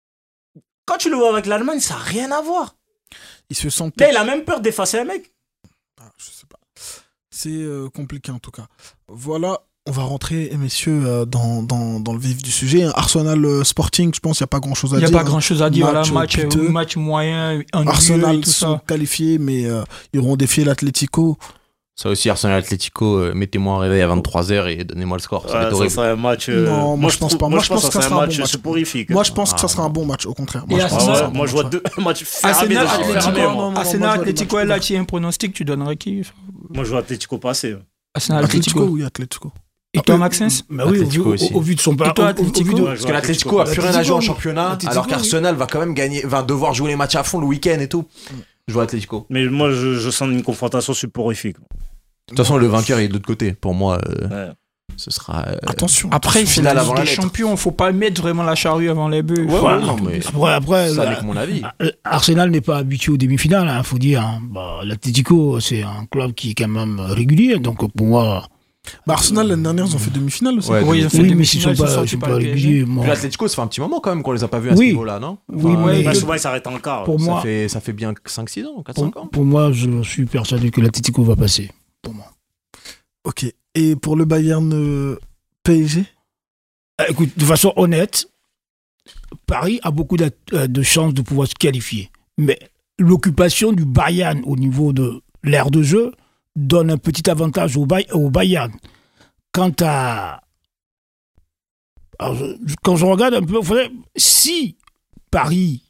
quand tu le vois avec l'Allemagne, ça n'a rien à voir. Ils se sont Là, il a même peur d'effacer un mec. Je sais pas. C'est compliqué en tout cas. Voilà, on va rentrer, messieurs, dans le vif du sujet. Arsenal Sporting, je pense qu'il n'y a pas grand chose à Il n'y dire. a pas grand chose à dire. Match Voilà, piteux. match moyen, ennuyeux Arsenal et tout sont ça. qualifiés, mais ils auront défié l'Atlético. Ça aussi, Arsenal Atlético, mettez-moi un réveil à 23h et donnez-moi le score. Ça va être Ça horrible. serait un match. Non, moi, je pense pas. Moi, je pense que ça serait sera un match bon match. soporifique. Moi, je pense que ça Ah, sera un bon match, au contraire. Moi, Et je pense Arsenal- que ça sera un Moi, bon je vois match. deux matchs fermés. Arsenal, de suite. Atlético, non, non, moi, je vois des Atlético, matchs là, tu as un pronostic, tu donnerais qui Moi, je vois Atlético passer. Arsenal, Atlético, Atlético. oui, Atlético. Et toi, Maxence Mais oui, Atlético aussi. au vu de son Et toi, Atlético de- Ouais, je Parce vois que l'Atlético a plus rien à jouer en championnat, Atlético, alors oui. qu'Arsenal va quand même gagner, va devoir jouer les matchs à fond le week-end et tout. Je vois Atlético. Mais moi, je sens une confrontation soporifique. De toute façon, le vainqueur est de l'autre côté. Pour moi, Ouais. ce sera. Attention. Après, c'est Finale la avant Ligue la des lettre. Champions, faut pas mettre vraiment la charrue avant les bœufs. Ouais, non, mais Après, ça là, n'est que mon avis. Arsenal n'est pas habitué aux demi-finales, hein, faut dire. Hein. Bah, l'Atlético, c'est un club qui est quand même régulier, donc pour moi. Bah, Arsenal, l'année dernière, ils ont fait demi-finale aussi. Ouais, Oui, ils ont fait Oui, des mais s'ils sont demi-finales, pas, ils ils sont pas pas le PSG. réguliers. Moi. Puis l'Atlético, ça fait un petit moment quand même qu'on les a pas vus à ce Oui. niveau-là, non Oui, Enfin, mais- Bah, souvent, ils s'arrêtent en quart. Pour moi, ça fait bien 5-6 ans, 4-5 ans. pour moi, je suis persuadé que l'Atlético va passer. Pour moi. Ok. Et pour le Bayern PSG Écoute, de façon honnête, Paris a beaucoup de chances de pouvoir se qualifier. Mais l'occupation du Bayern au niveau de l'aire de jeu donne un petit avantage au Bayern. Quant à... Alors, quand je regarde un peu, si Paris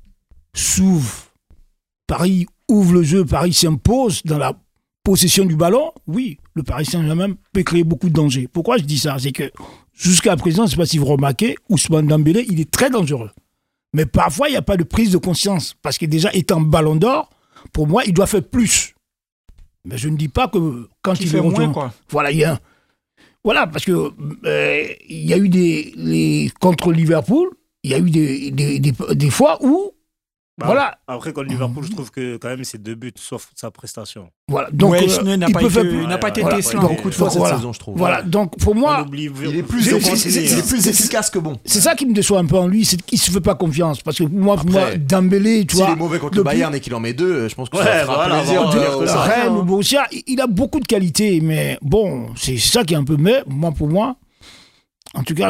ouvre le jeu, Paris s'impose dans la possession du ballon, oui, le Paris Saint-Germain peut créer beaucoup de dangers. Pourquoi je dis ça? C'est que jusqu'à présent, je ne sais pas si vous remarquez, Ousmane Dembélé, il est très dangereux. Mais parfois, il n'y a pas de prise de conscience. Parce que déjà, étant ballon d'or, pour moi, il doit faire plus. Mais je ne dis pas que quand Qui il fait est moins, retourné- quoi. Voilà, voilà, parce que il y a eu contre Liverpool, il y a eu des fois où Bah, voilà. Après, contre Liverpool, je trouve que quand même, c'est 2 buts, sauf sa prestation. Voilà, donc Ouais, Schneider n'a il pas peut été- faire il n'a pas été voilà, décevant. donc, Beaucoup de fois cette voilà. saison, je trouve. Voilà, donc pour On moi, oublie, Il est plus, Je- il est plus efficace que bon. c'est ça qui me déçoit un peu en lui, c'est qu'il se fait pas confiance. Parce que moi, Après, Dembélé, tu S'il vois, est mauvais contre depuis- le Bayern et qu'il en met 2, je pense que Ouais, ça fera voilà, plaisir. on va dire que ça. Rennes ou Borussia, il a beaucoup de qualités, mais bon, c'est ça qui est un peu. Mais pour moi, en tout cas,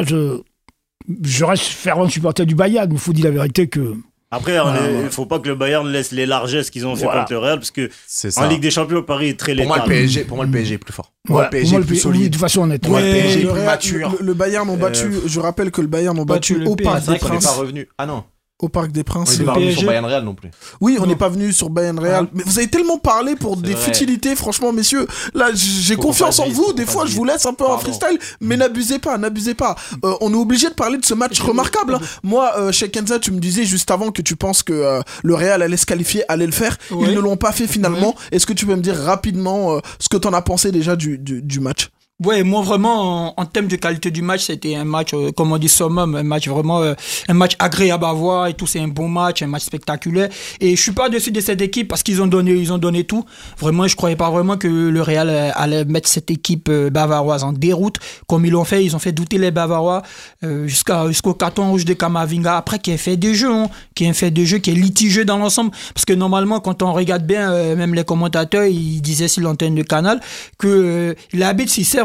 je reste fervent supporter du Bayern. Il faut dire la vérité que. Après, il ne faut pas que le Bayern laisse les largesses qu'ils ont fait Voilà. contre le Real, parce que C'est en ça. Ligue des Champions, Paris est très Pour moi, létal. le PSG est plus fort. Pour moi, Voilà, le PSG pour moi, est plus oui, solide. de façon honnête. Pour moi, le Ouais, PSG est le, plus Real- mature. le Bayern ont battu. Je rappelle que le Bayern ont battu le au PSG. Parc C'est vrai des qu'on n'est pas Princes. revenu. Ah non, Au Parc des on Princes. n'est pas revenu sur PSG. Bayern Real non plus. Oui, on Non. n'est pas venu sur Bayern Real. Mais vous avez tellement parlé pour C'est des vrai. futilités, franchement, messieurs. Là, j'ai Faut qu'on confiance fasse en vite, vous. faut Des qu'on fois, fasse je vous vite. laisse un peu en Pardon. freestyle, mais n'abusez pas, n'abusez pas. On est obligé de parler de ce match remarquable. Moi, chez Kenza, tu me disais juste avant que tu penses que le Real allait se qualifier, allait le faire. Ouais. Ils ne l'ont pas fait finalement. Est-ce que tu peux me dire rapidement ce que tu en as pensé déjà du match? Ouais, moi vraiment en termes de qualité du match, c'était un match comme on dit summum, un match vraiment un match agréable à voir et tout, c'est un bon match, un match spectaculaire et je suis pas dessus de cette équipe parce qu'ils ont donné tout. Vraiment, je croyais pas vraiment que le Real allait mettre cette équipe bavaroise en déroute comme ils l'ont fait, ils ont fait douter les Bavarois jusqu'au carton rouge de Camavinga après qui a fait des jeux, qui est litigieux dans l'ensemble parce que normalement quand on regarde bien même les commentateurs, ils disaient sur l'antenne de Canal que l'arbitre s'il sert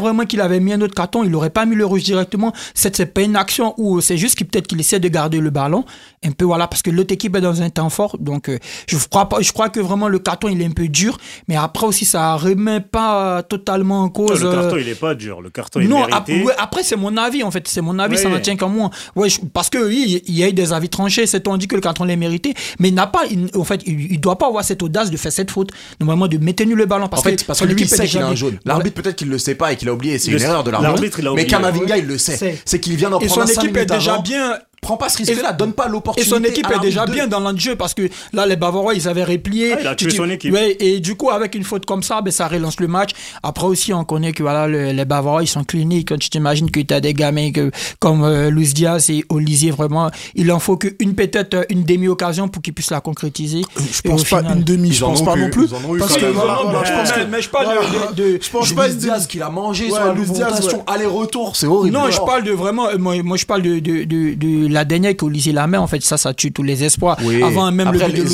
vraiment qu'il avait mis un autre carton, il aurait pas mis le rouge directement. C'est pas une action où c'est juste peut-être qu'il essaie de garder le ballon. Un peu, voilà, parce que l'autre équipe est dans un temps fort. Donc, je crois que vraiment le carton, il est un peu dur. Mais après aussi, ça remet pas totalement en cause. Le carton, il est pas dur. Le carton, il est non, mérité. après, c'est mon avis, en fait. C'est mon avis, Oui. ça n'en tient qu'à moi. Ouais, parce que oui, il y a eu des avis tranchés. On dit que le carton l'est mérité. Mais il doit pas avoir cette audace de faire cette faute. Normalement, de maintenir le ballon. Parce que lui, il sait qu'il a un jaune. L'arbitre, peut-être qu'il le sait pas et qu'il a oublié. C'est une erreur de l'arbitre. Mais Kamavinga, il le sait. C'est qu'il vient d'en prendre un 5 minutes avant. Et son équipe est déjà bien. Prends pas ce risque-là, donne pas l'opportunité. Et son équipe est déjà bien dans l'enjeu parce que là, les Bavarois, ils avaient replié. Il a tué son équipe. Ouais, et du coup, avec une faute comme ça, ça relance le match. Après aussi, on connaît que voilà, les Bavarois, ils sont cliniques. Quand tu t'imagines que tu as des gamins comme Luis Diaz et Olisier, vraiment, il en faut peut-être une demi-occasion pour qu'ils puissent la concrétiser. Je pense pas une demi, je pense pas non plus. Parce que je parle de. Je pense pas Luis Diaz qu'il a mangé sur la confrontation aller-retour, c'est horrible. Non, je parle de vraiment. Moi, je parle de la dernière qui Olisier la main, en fait, ça tue tous les espoirs. Oui. Avant même après, le but de Luis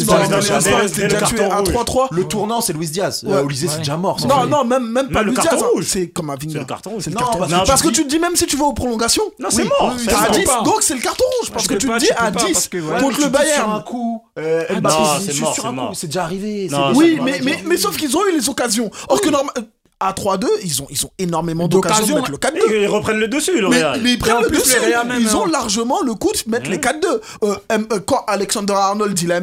Diaz. Le tournant, c'est Luis Diaz. Olisier, c'est déjà mort. Non, même pas Luis Diaz. C'est comme un C'est le carton rouge. Parce que tu te dis, même si tu vas aux prolongations. Non, c'est mort. À 10, donc c'est le carton rouge. Parce que tu te dis à 10 contre le Bayern. Un coup. C'est déjà arrivé. Oui, mais sauf qu'ils ont eu les occasions. Or que à 3-2, ils ont énormément d'occasions de mettre le 4-2. Ils reprennent le dessus, le Real. Mais ils prennent le dessus. Ils ont largement le coup de mettre les 4-2. Quand Alexander Arnold, il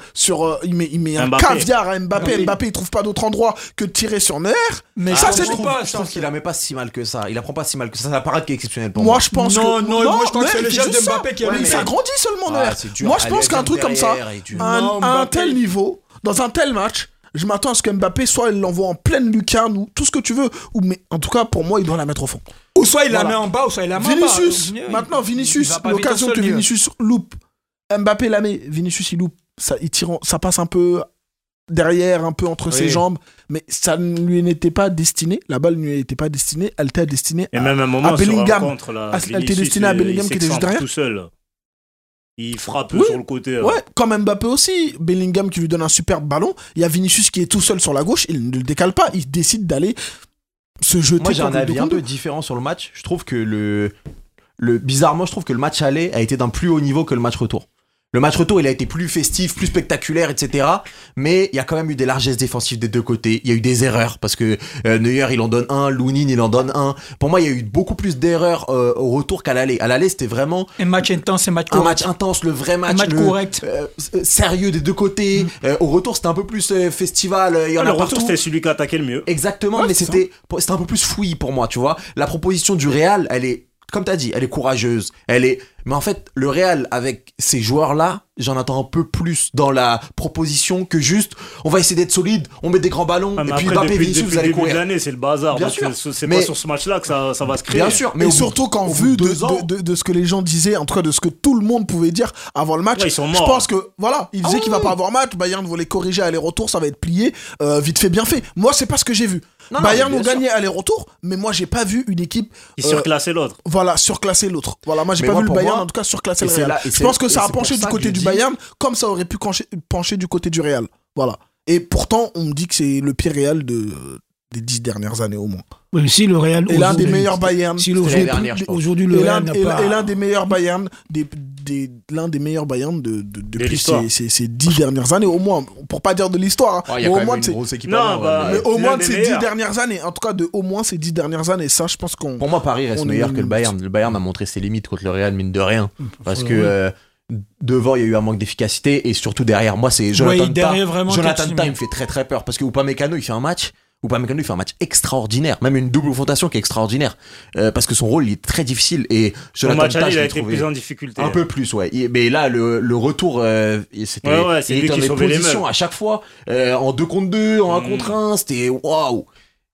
met un caviar à Mbappé. Mbappé, il trouve pas d'autre endroit que de tirer sur Neuer. Mais ça, je trouve qu'il la met pas si mal que ça. Il la prend pas si mal que ça. C'est la parade qui est exceptionnelle pour moi. Moi, je pense moi, je crois que c'est le geste de Mbappé qui a mis. Il s'agrandit seulement Neuer. Moi, je pense qu'un truc comme ça, à un tel niveau, dans un tel match, je m'attends à ce que Mbappé, soit il l'envoie en pleine lucarne ou tout ce que tu veux, mais en tout cas, pour moi, il doit la mettre au fond. Ou soit il la met en bas, ou soit il la met en bas. Maintenant, Vinicius, l'occasion que Vinicius loupe, Mbappé la met, Vinicius il loupe, ça passe un peu derrière, un peu entre ses jambes, mais ça ne lui n'était pas destiné, la balle ne lui était pas destinée, elle était destinée à Bellingham. Elle était destinée à Bellingham qui était juste derrière. Tout seul. Il frappe sur le côté. Ouais, comme Mbappé aussi. Bellingham qui lui donne un superbe ballon. Il y a Vinicius qui est tout seul sur la gauche. Il ne le décale pas. Il décide d'aller se jeter. Moi, j'ai un avis un peu différent sur le match. Je trouve que bizarrement, je trouve que le match aller a été d'un plus haut niveau que le match retour. Le match retour, il a été plus festif, plus spectaculaire, etc. Mais il y a quand même eu des largesses défensives des deux côtés. Il y a eu des erreurs parce que Neuer, il en donne un, Lounine, il en donne un. Pour moi, il y a eu beaucoup plus d'erreurs au retour qu'à l'aller. À l'aller, c'était vraiment un match intense, un match correct. Un match intense, le vrai match. Un match correct. Sérieux des deux côtés. Au retour, c'était un peu plus festival. Il y en a le retour, partout. c'était celui qui attaquait le mieux. Exactement, mais c'était un peu plus fouillis pour moi, tu vois. La proposition du Real, elle est, comme t'as dit, elle est courageuse. Mais en fait, le Real, avec ces joueurs-là, j'en attends un peu plus dans la proposition que juste, on va essayer d'être solide, on met des grands ballons, et puis Mbappé, Vinicius, vous allez courir. Depuis l'année, c'est le bazar. Bien sûr. C'est pas sur ce match-là que ça va se créer. Bien sûr. Mais surtout qu'en vue de ce que les gens disaient, en tout cas de ce que tout le monde pouvait dire avant le match, ils sont morts. Je pense que, voilà, ils disaient qu'il va pas avoir match, Bayern voulait corriger aller-retour, ça va être plié, vite fait, bien fait. Moi, c'est pas ce que j'ai vu. Bayern ont gagné aller-retour, mais moi, j'ai pas vu une équipe... Qui surclassait l'autre. Voilà, surclasser l'autre. Voilà, moi, j'ai pas vu le Bayern, en tout cas, surclasser le Real. Je pense que ça a penché du côté du Bayern, comme ça aurait pu pencher du côté du Real. Voilà. Et pourtant, on me dit que c'est le pire Real des 10 dernières années au moins. Oui, si le Real... Et l'un des meilleurs Bayern. Aujourd'hui, le Real n'a pas... Et l'un des meilleurs Bayern l'un des meilleurs Bayern depuis ces 10 dernières années, au moins. Pour pas dire de l'histoire. Il y a quand même une grosse équipe. Mais au moins de ces 10 dernières années. En tout cas, au moins ces 10 dernières années. Ça, je pense qu'on... Pour moi, Paris reste meilleur que le Bayern. Le Bayern a montré ses limites contre le Real, mine de rien. Parce que... devant, il y a eu un manque d'efficacité et surtout derrière, moi, c'est Jonathan Tah. Jonathan Tah, il me fait très très peur parce que Upamecano, il fait un match extraordinaire, même une double confrontation qui est extraordinaire parce que son rôle il est très difficile et Jonathan Tah, il a été plus en difficulté. Un peu plus, ouais. Mais là, le retour, c'était c'est lui qui sauvait les meufs à chaque fois, en 2 contre 2, en 1 contre 1, c'était waouh.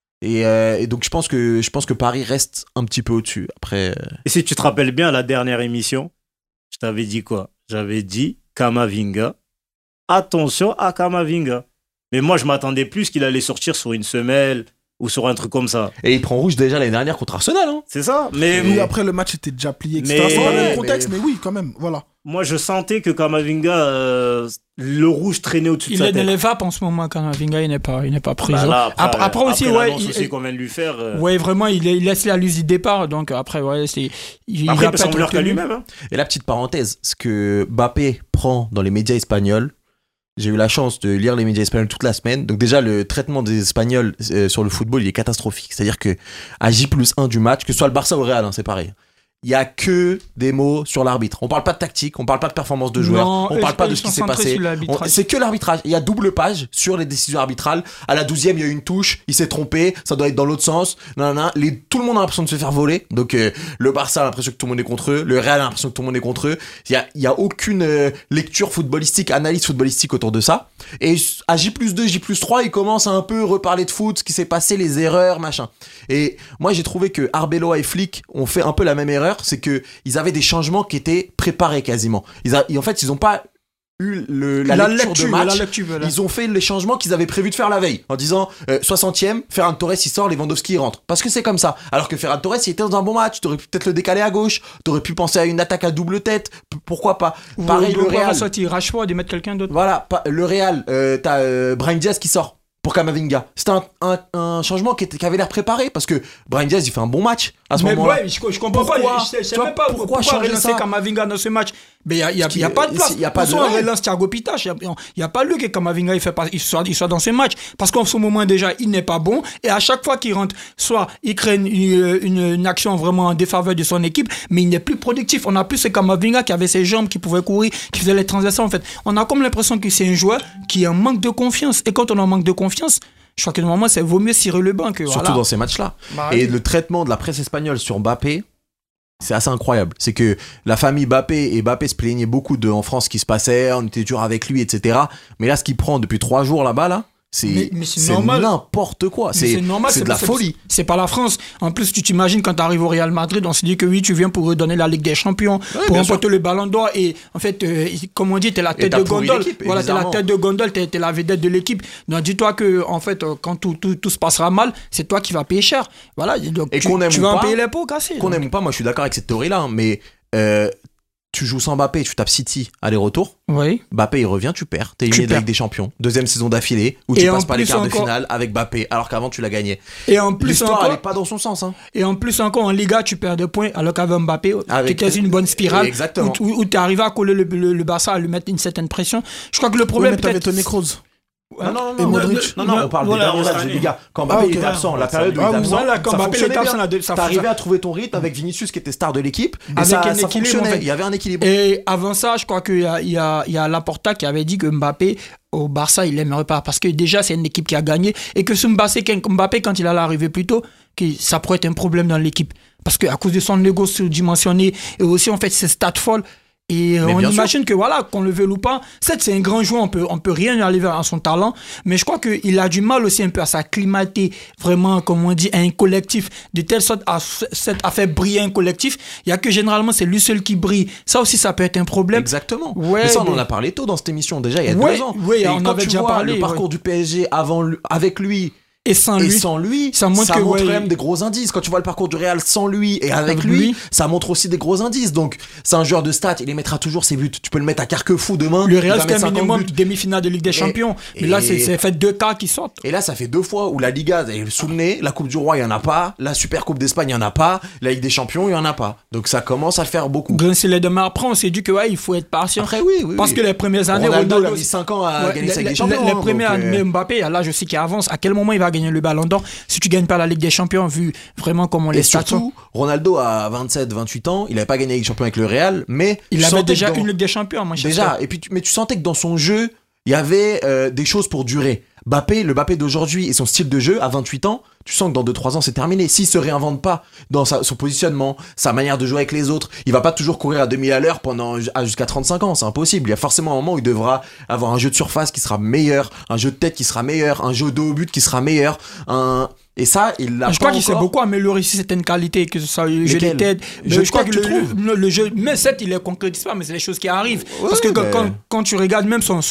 Et donc je pense que Paris reste un petit peu au-dessus. Après. Et si tu te rappelles bien, la dernière émission. Je t'avais dit quoi? J'avais dit Kamavinga. Attention à Kamavinga. Mais moi, je m'attendais plus qu'il allait sortir sur une semelle ou sur un truc comme ça. Et il prend rouge déjà l'année dernière contre Arsenal. Hein. C'est ça. Mais oui, après le match était déjà plié, etc. C'est pas le même contexte, mais oui, quand même. Voilà. Moi, je sentais que Kamavinga, le rouge traînait au-dessus de sa Il est dans tête. les vapes en ce moment, Camavinga, il n'est pas présent. Bah là, après aussi, ouais, aussi qu'on vient de lui faire. ouais, vraiment, il laisse la luz du départ, donc après, ouais, il Après, va il peut pas s'en être vouloir qu'à retenu. lui-même. Hein. Et la petite parenthèse, ce que Mbappé prend dans les médias espagnols, j'ai eu la chance de lire les médias espagnols toute la semaine. Donc déjà, le traitement des Espagnols sur le football, il est catastrophique. C'est-à-dire que à J+1 du match, que ce soit le Barça ou le Real, hein, c'est pareil. Il y a que des mots sur l'arbitre. On parle pas de tactique, on parle pas de performance de joueurs, Non, on parle pas de ils ce qui sont s'est centrés passé. sur l'arbitrage. C'est que l'arbitrage. Il y a double page sur les décisions arbitrales. À la 12e, il y a eu une touche, il s'est trompé, ça doit être dans l'autre sens. Tout le monde a l'impression de se faire voler. Donc le Barça a l'impression que tout le monde est contre eux, le Real a l'impression que tout le monde est contre eux. Il y a aucune lecture footballistique, analyse footballistique autour de ça. Et à J+2, J+3, ils commencent à un peu reparler de foot, ce qui s'est passé, les erreurs, machin. Et moi, j'ai trouvé que Arbeloa et Flick ont fait un peu la même erreur, c'est que ils avaient des changements qui étaient préparés quasiment. En fait, ils ont pas eu la lecture de match. Voilà. Ils ont fait les changements qu'ils avaient prévu de faire la veille en disant 60e, Ferran Torres il sort, Lewandowski il rentre. Parce que c'est comme ça. Alors que Ferran Torres il était dans un bon match, t'aurais pu peut-être le décaler à gauche, t'aurais pu penser à une attaque à double tête, pourquoi pas. Pareil le Real. sortir Rashford et mettre quelqu'un d'autre. Voilà, le Real, t'as Brahim Diaz qui sort pour Camavinga. C'était un changement qui avait l'air préparé parce que Brahim Diaz il fait un bon match à ce moment-là. Ouais, je comprends Pourquoi pas. Je sais même pas pourquoi changer relancer ça Camavinga dans ce match. Mais il y a pas de place. Il y a pas de on relance Thiago Pittache. Il y a pas lieu que Camavinga il soit dans ce match parce qu'en ce moment déjà il n'est pas bon et à chaque fois qu'il rentre, soit il crée une action vraiment en défaveur de son équipe, mais il n'est plus productif. On a plus ce Camavinga qui avait ses jambes, qui pouvait courir, qui faisait les transactions. En fait, on a comme l'impression que c'est un joueur qui a un manque de confiance. Et quand on a un manque de confiance, je crois que normalement, c'est vaut mieux cirer le banc que surtout voilà. dans ces matchs-là. Bah, et oui. le traitement de la presse espagnole sur Mbappé, c'est assez incroyable. C'est que la famille Mbappé se plaignait beaucoup de en France ce qui se passait, on était dur avec lui, etc. Mais là, ce qu'il prend depuis 3 jours là-bas, là, c'est normal. n'importe quoi. C'est normal, c'est de la folie. C'est pas la France. En plus, tu t'imagines quand tu arrives au Real Madrid, on se dit que oui, tu viens pour redonner la Ligue des Champions, pour remporter le Ballon d'Or. Et en fait, comme on dit, t'es la tête de gondole. Voilà, t'es la tête de gondole, t'es la vedette de l'équipe. Donc dis-toi que en fait, quand tout se passera mal, c'est toi qui vas payer cher. Voilà. Donc Et tu vas en payer les pots cassés. Qu'on aime ou pas, moi je suis d'accord avec cette théorie-là, hein, mais tu joues sans Mbappé, tu tapes City aller-retour. Oui. Mbappé il revient, tu perds. T'es éliminé de la Ligue des Champions. 2e saison d'affilée où tu passes pas les quarts de finale avec Mbappé, alors qu'avant tu l'as gagné. Et en plus l'histoire encore, elle est pas dans son sens. Hein. Et en plus encore en Liga, tu perds des points, alors qu'avec Mbappé, tu étais une bonne spirale. Exactement. Où tu arrives à coller le Barça, à lui mettre une certaine pression. Je crois que le problème Ouais, mais t'avais peut-être. Toni Kroos. Non, Et Modric. Non, on parle des derniers matchs de Liga. Quand Mbappé était absent, la période où il était absent, voilà, quand ça Mbappé fonctionnait était absent, bien. ça T'arrivais à trouver ton rythme avec Vinicius qui était star de l'équipe. Et Avec ça un équilibre, fonctionnait. en fait. Il y avait un équilibre. Et avant ça, je crois qu'il y a Laporta qui avait dit que Mbappé, au Barça, il l'aimerait pas. Parce que déjà, c'est une équipe qui a gagné. Et que ce Mbappé, quand il allait arriver plus tôt, que ça pourrait être un problème dans l'équipe. Parce qu'à cause de son ego surdimensionné, et aussi, en fait, ses stats folles. Et on imagine que voilà, qu'on le veuille ou pas, certes c'est un grand joueur, on peut rien arriver à son talent, mais je crois qu'il a du mal aussi un peu à s'acclimater vraiment, comme on dit, à un collectif, de telle sorte à faire briller un collectif. Il y a que généralement c'est lui seul qui brille. Ça aussi ça peut être un problème. Exactement. Ouais, mais ça on en a parlé tôt dans cette émission déjà il y a 2 ans. Oui, et on quand avait tu déjà vois parlé. le parcours du PSG avec lui. Et sans lui, ça montre que, quand même des gros indices. Quand tu vois le parcours du Real sans lui et avec lui, ça montre aussi des gros indices. Donc, c'est un joueur de stats, il les mettra toujours ses buts. Tu peux le mettre à Carquefou demain. Le Real, c'est un minimum demi-finale de Ligue des Champions. Mais là, c'est fait 2 cas qui sortent. Et là, ça fait 2 fois où la Liga est sous le nez, la Coupe du Roi, il n'y en a pas, la Super Coupe d'Espagne, il n'y en a pas, la Ligue des Champions, il n'y en a pas. Donc, ça commence à faire beaucoup. Grincer les deux mains. Après, on s'est dit que il faut être patient. Après, oui. Parce que les premières années, Ronaldo a mis 5 ans à gagner sa Ligue des Champions. Les premières années, Mbappé, là, je sais qu'il avance. À quel moment il va gagner le Ballon d'Or si tu gagnes pas la Ligue des Champions, vu vraiment comment les stats sont. Et surtout, Ronaldo a 27-28 ans, il n'avait pas gagné la Ligue des Champions avec le Real, mais il avait déjà une Ligue des Champions, moi. Déjà, et puis mais tu sentais que dans son jeu, il y avait des choses pour durer. Le Mbappé d'aujourd'hui et son style de jeu à 28 ans, tu sens que dans 2-3 ans c'est terminé. S'il se réinvente pas dans son positionnement, sa manière de jouer avec les autres, il va pas toujours courir à 2000 à l'heure jusqu'à 35 ans, c'est impossible. Il y a forcément un moment où il devra avoir un jeu de surface qui sera meilleur, un jeu de tête qui sera meilleur, un jeu de haut but qui sera meilleur, et ça, il l'a pas. Je crois qu'il s'est beaucoup amélioré si certaines qualités, que ce soit le jeu des têtes. Je crois que le jeu, mais certes, il ne concrétise pas, mais c'est les choses qui arrivent. Ouais, parce que quand tu regardes même son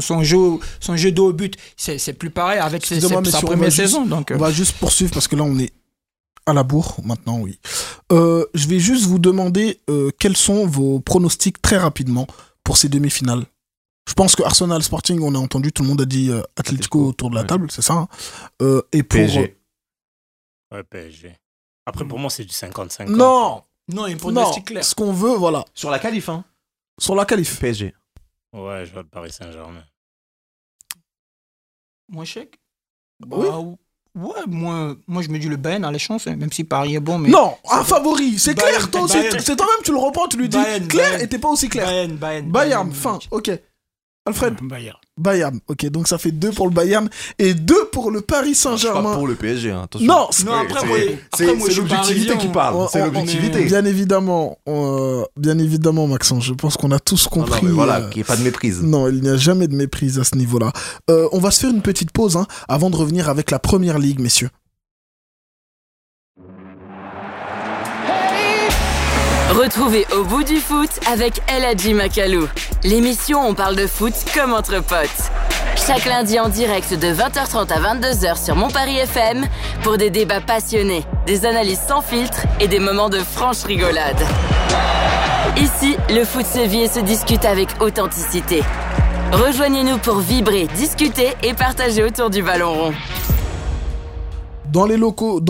jeu de haut but, c'est plus pareil avec sa première saison. Donc, on va juste poursuivre parce que là, on est à la bourre maintenant, oui. Je vais juste vous demander quels sont vos pronostics très rapidement pour ces demi-finales. Je pense que Arsenal Sporting, on a entendu, tout le monde a dit Atlético autour de la table, c'est ça. Hein. Et pour PSG. Ouais, PSG. Après, pour moi, c'est du 50-50. Non, Non, il faut non. c'est clair. Ce qu'on veut, voilà, Sur la qualif, hein. sur la qualif. PSG. Ouais, je vois le Paris Saint-Germain. Moins chèque. Oui. Ouais, moi je me dis le Bayern a les chances, hein, même si Paris est bon. Mais Non, un favori, c'est Bayern, clair. Toi aussi, Bayern. c'est toi-même, tu le reprends, tu lui dis Bayern, clair Bayern. et t'es pas aussi clair. Bayern, fin, ok. Alfred, Bayern. Bayern, ok, donc ça fait 2 pour le Bayern et 2 pour le Paris Je suis pas Saint-Germain. pour le PSG, hein. Attention. Non, Non, après, moi, C'est je suis l'objectivité parisien. qui parle. C'est on- l'objectivité. Bien évidemment, Maxence, je pense qu'on a tous Non, compris. mais voilà, qu'il n'y ait pas de méprise. Non, il n'y a jamais de méprise à ce niveau-là. On va se faire une petite pause hein, avant de revenir avec la première ligue, messieurs. Retrouvez Au bout du foot avec El Hadji Makalou. L'émission où on parle de foot comme entre potes. Chaque lundi en direct de 20h30 à 22h sur Mon Paris FM pour des débats passionnés, des analyses sans filtre et des moments de franche rigolade. Ici, le foot se vit et se discute avec authenticité. Rejoignez-nous pour vibrer, discuter et partager autour du ballon rond. Dans les locaux,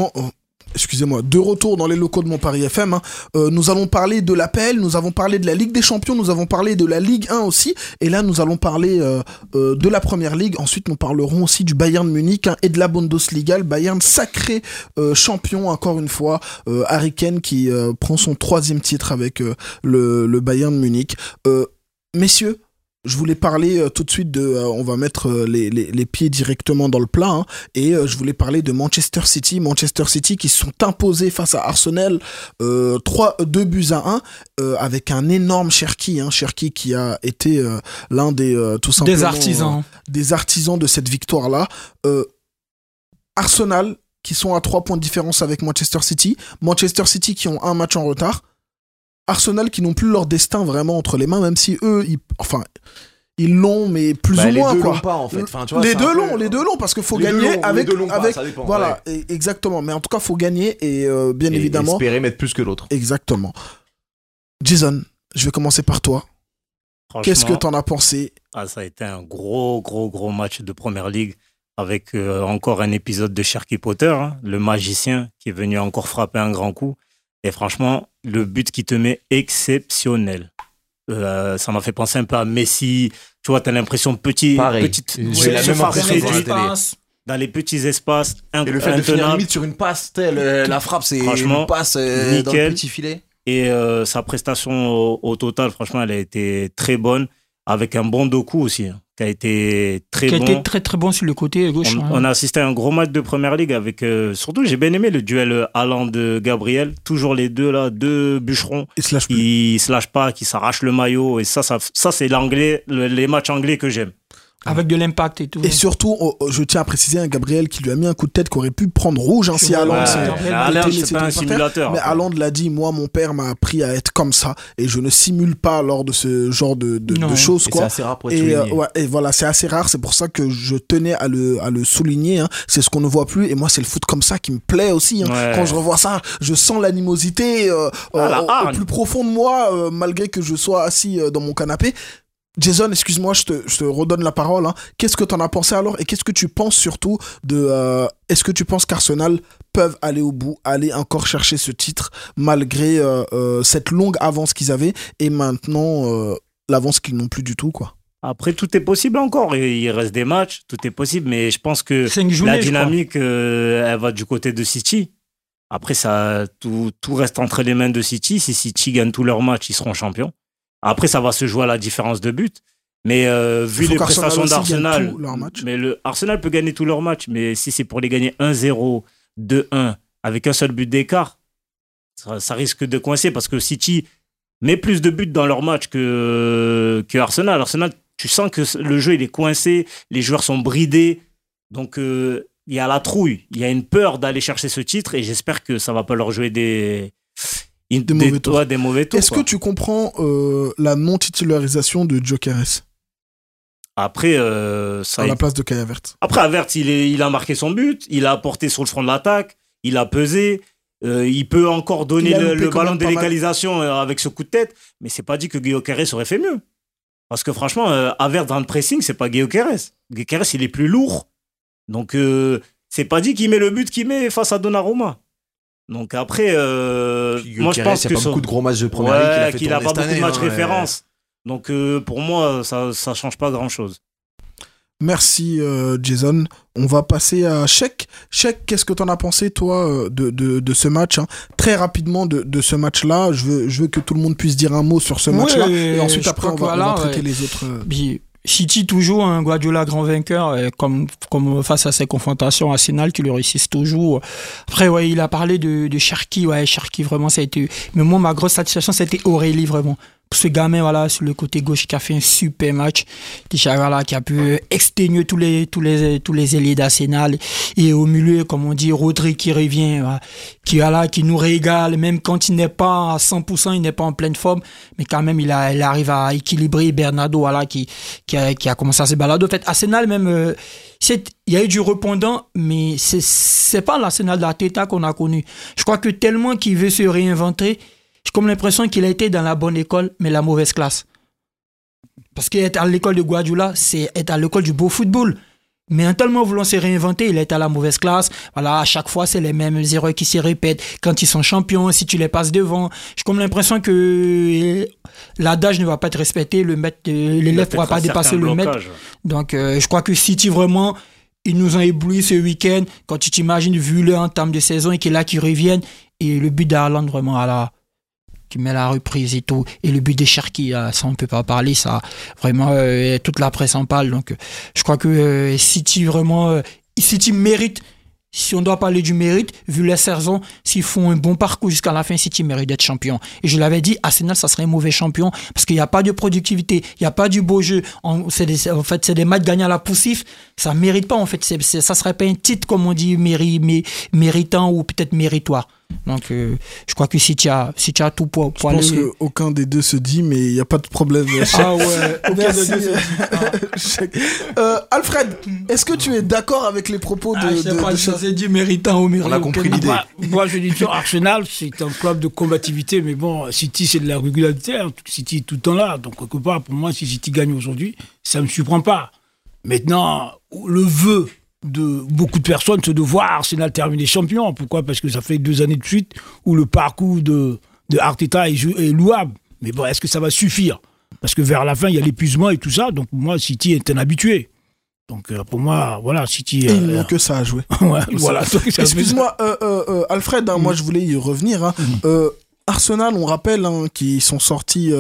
de retour dans les locaux de Mon Paris FM, hein, nous allons parler de l'APL, nous avons parlé de la Ligue des Champions, nous avons parlé de la Ligue 1 aussi, et là nous allons parler de la Première Ligue. Ensuite nous parlerons aussi du Bayern Munich hein, et de la Bundesliga, le Bayern sacré champion encore une fois, Harry Kane qui prend son 3e titre avec le Bayern Munich. Messieurs, je voulais parler tout de suite on va mettre les pieds directement dans le plat, hein, et je voulais parler de Manchester City qui se sont imposés face à Arsenal 2 buts à 1 avec un énorme Cherki qui a été l'un des tout simplement des artisans de cette victoire-là. Arsenal qui sont à 3 points de différence avec Manchester City qui ont un match en retard. Arsenal qui n'ont plus leur destin vraiment entre les mains, même si eux, ils l'ont, mais plus ou moins, les deux quoi. l'ont pas, en fait. Enfin, tu vois, les deux l'ont, parce qu'il faut gagner avec, ça dépend, voilà, exactement. Mais en tout cas, faut gagner et bien évidemment. Espérer mettre plus que l'autre. Exactement. Jason, je vais commencer par toi. Qu'est-ce que t'en as pensé? Ça a été un gros match de Première Ligue avec encore un épisode de Cherki Potter, hein, le magicien qui est venu encore frapper un grand coup. Et franchement, le but qui te met exceptionnel. Ça m'a fait penser un peu à Messi. Tu vois, t'as l'impression petite j'ai la même impression dans les petits espaces. Et le fait de finir limite sur une passe, la frappe, c'est une passe dans le petit filet. Et sa prestation au total, franchement, elle a été très bonne, avec un bon Doku aussi, hein, qui a été très bon. Qui a été très très bon sur le côté gauche. On a assisté à un gros match de Première Ligue avec, surtout j'ai bien aimé le duel Haaland-Gabriel, toujours les deux là, deux bûcherons, ils se lâchent pas, qui s'arrachent le maillot, et ça c'est les matchs anglais que j'aime. Avec de l'impact et tout. Et surtout, je tiens à préciser, Gabriel qui lui a mis un coup de tête qui aurait pu prendre rouge si Haaland c'est pas un simulateur. Mais Haaland l'a dit, moi mon père m'a appris à être comme ça et je ne simule pas lors de ce genre de choses, quoi. C'est assez rare pour être souligné. Et voilà, c'est assez rare, c'est pour ça que je tenais à le souligner, hein. C'est ce qu'on ne voit plus et moi c'est le foot comme ça qui me plaît aussi, hein. Quand je revois ça, je sens l'animosité au plus profond de moi, malgré que je sois assis dans mon canapé. Jason, excuse-moi, je te redonne la parole, hein. Qu'est-ce que t'en as pensé alors et qu'est-ce que tu penses surtout est-ce que tu penses qu'Arsenal peuvent aller au bout, aller encore chercher ce titre malgré cette longue avance qu'ils avaient et maintenant l'avance qu'ils n'ont plus du tout, quoi? Après, tout est possible encore. Il reste des matchs, tout est possible, mais je pense que la dynamique, elle va du côté de City. Après, tout reste entre les mains de City. Si City gagne tous leurs matchs, ils seront champions. Après, ça va se jouer à la différence de but. Mais vu les prestations d'Arsenal, Arsenal peut gagner tous leurs matchs, mais si c'est pour les gagner 1-0, 2-1, avec un seul but d'écart, ça risque de coincer parce que City met plus de buts dans leurs matchs que Arsenal. Arsenal, tu sens que le jeu il est coincé, les joueurs sont bridés, donc il y a la trouille, il y a une peur d'aller chercher ce titre et j'espère que ça ne va pas leur jouer des mauvais tours. Est-ce que tu comprends la non-titularisation de Gyökeres après, à la place de Kai Havertz? Après, Havertz, il a marqué son but, il a apporté sur le front de l'attaque, il a pesé, il peut encore donner le ballon de l'égalisation avec ce coup de tête, mais c'est pas dit que Gyökeres aurait fait mieux. Parce que franchement, Havertz dans le pressing, c'est pas Gyökeres. Gyökeres, il est plus lourd. Donc, c'est pas dit qu'il met le but qu'il met face à Donnarumma. Donc après, moi je pense qu'il n'y a pas beaucoup de gros matchs de première ligue qu'il a pas beaucoup de matchs références. Donc pour moi, ça change pas grand-chose. Merci Jason. On va passer à Cheikh. Cheikh, qu'est-ce que t'en as pensé toi de ce match, hein? Très rapidement de ce match-là. Je veux que tout le monde puisse dire un mot sur ce match-là. Et ensuite après on va traiter les autres. City toujours, un Guardiola grand vainqueur, comme face à ces confrontations, Arsenal qui le réussissent toujours. Après, ouais, il a parlé de Cherki, Cherki vraiment ça a été. Mais moi, ma grosse satisfaction, c'était Aurélie vraiment. Ce gamin, voilà, sur le côté gauche, qui a fait un super match, qui a pu exténuer tous les ailiers d'Arsenal. Et au milieu, comme on dit, Rodri qui revient, voilà, qui nous régale, même quand il n'est pas à 100%, il n'est pas en pleine forme, mais quand même, il arrive à équilibrer Bernardo, voilà, qui a commencé à se balader. En fait, Arsenal, même, il y a eu du répondant, mais c'est pas l'Arsenal d'Arteta qu'on a connu. Je crois que tellement qu'il veut se réinventer, j'ai comme l'impression qu'il a été dans la bonne école, mais la mauvaise classe. Parce qu'être à l'école de Guardiola, c'est être à l'école du beau football. Mais en tellement voulant se réinventer, il est à la mauvaise classe. Voilà, à chaque fois, c'est les mêmes erreurs qui se répètent. Quand ils sont champions, si tu les passes devant, j'ai comme l'impression que l'adage ne va pas être respecté, l'élève ne pourra pas dépasser le maître. Donc, je crois que City, vraiment, ils nous ont ébloui ce week-end. Quand tu t'imagines, vu le entame de saison et qu'il est là qui reviennent, et le but d'Haaland, vraiment, qui met la reprise et tout, et le but des Cherki, ça on ne peut pas parler, ça vraiment toute la presse en parle. Donc je crois que City vraiment City mérite, si on doit parler du mérite, vu les saisons, s'ils font un bon parcours jusqu'à la fin, City mérite d'être champion. Et je l'avais dit, Arsenal ça serait un mauvais champion parce qu'il n'y a pas de productivité, il n'y a pas du beau jeu, c'est des matchs gagnés à la poussif, ça ne mérite pas en fait, ça serait pas un titre comme on dit méritant ou peut-être méritoire. Donc je crois que City a tout pour je pense qu'aucun des deux se dit, mais il n'y a pas de problème. Ah ouais, aucun des deux se dit. Alfred, est-ce que tu es d'accord avec les propos de... je sais pas, je dit méritant ou méritant. On a compris l'idée. Moi je dis toujours, Arsenal c'est un club de combativité, mais bon, City c'est de la régularité, City est tout le temps là, donc quelque part pour moi si City gagne aujourd'hui, ça ne me surprend pas. Maintenant, le vœu de beaucoup de personnes, c'est de voir Arsenal terminer champion. Pourquoi ? Parce que ça fait 2 années de suite où le parcours de Arteta est louable. Mais bon, est-ce que ça va suffire ? Parce que vers la fin, il y a l'épuisement et tout ça. Donc pour moi, City est un habitué. Donc pour moi, voilà, City... Et ils n'ont que ça à jouer. Ouais, voilà. Excuse-moi, Alfred, moi je voulais y revenir. Arsenal, on rappelle, qu'ils sont sortis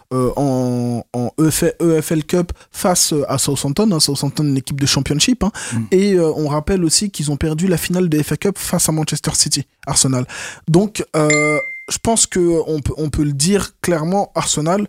en EFL Cup face à Southampton. Southampton, une équipe de Championship. Et on rappelle aussi qu'ils ont perdu la finale de FA Cup face à Manchester City, Arsenal. Donc, je pense qu'on peut le dire clairement, Arsenal,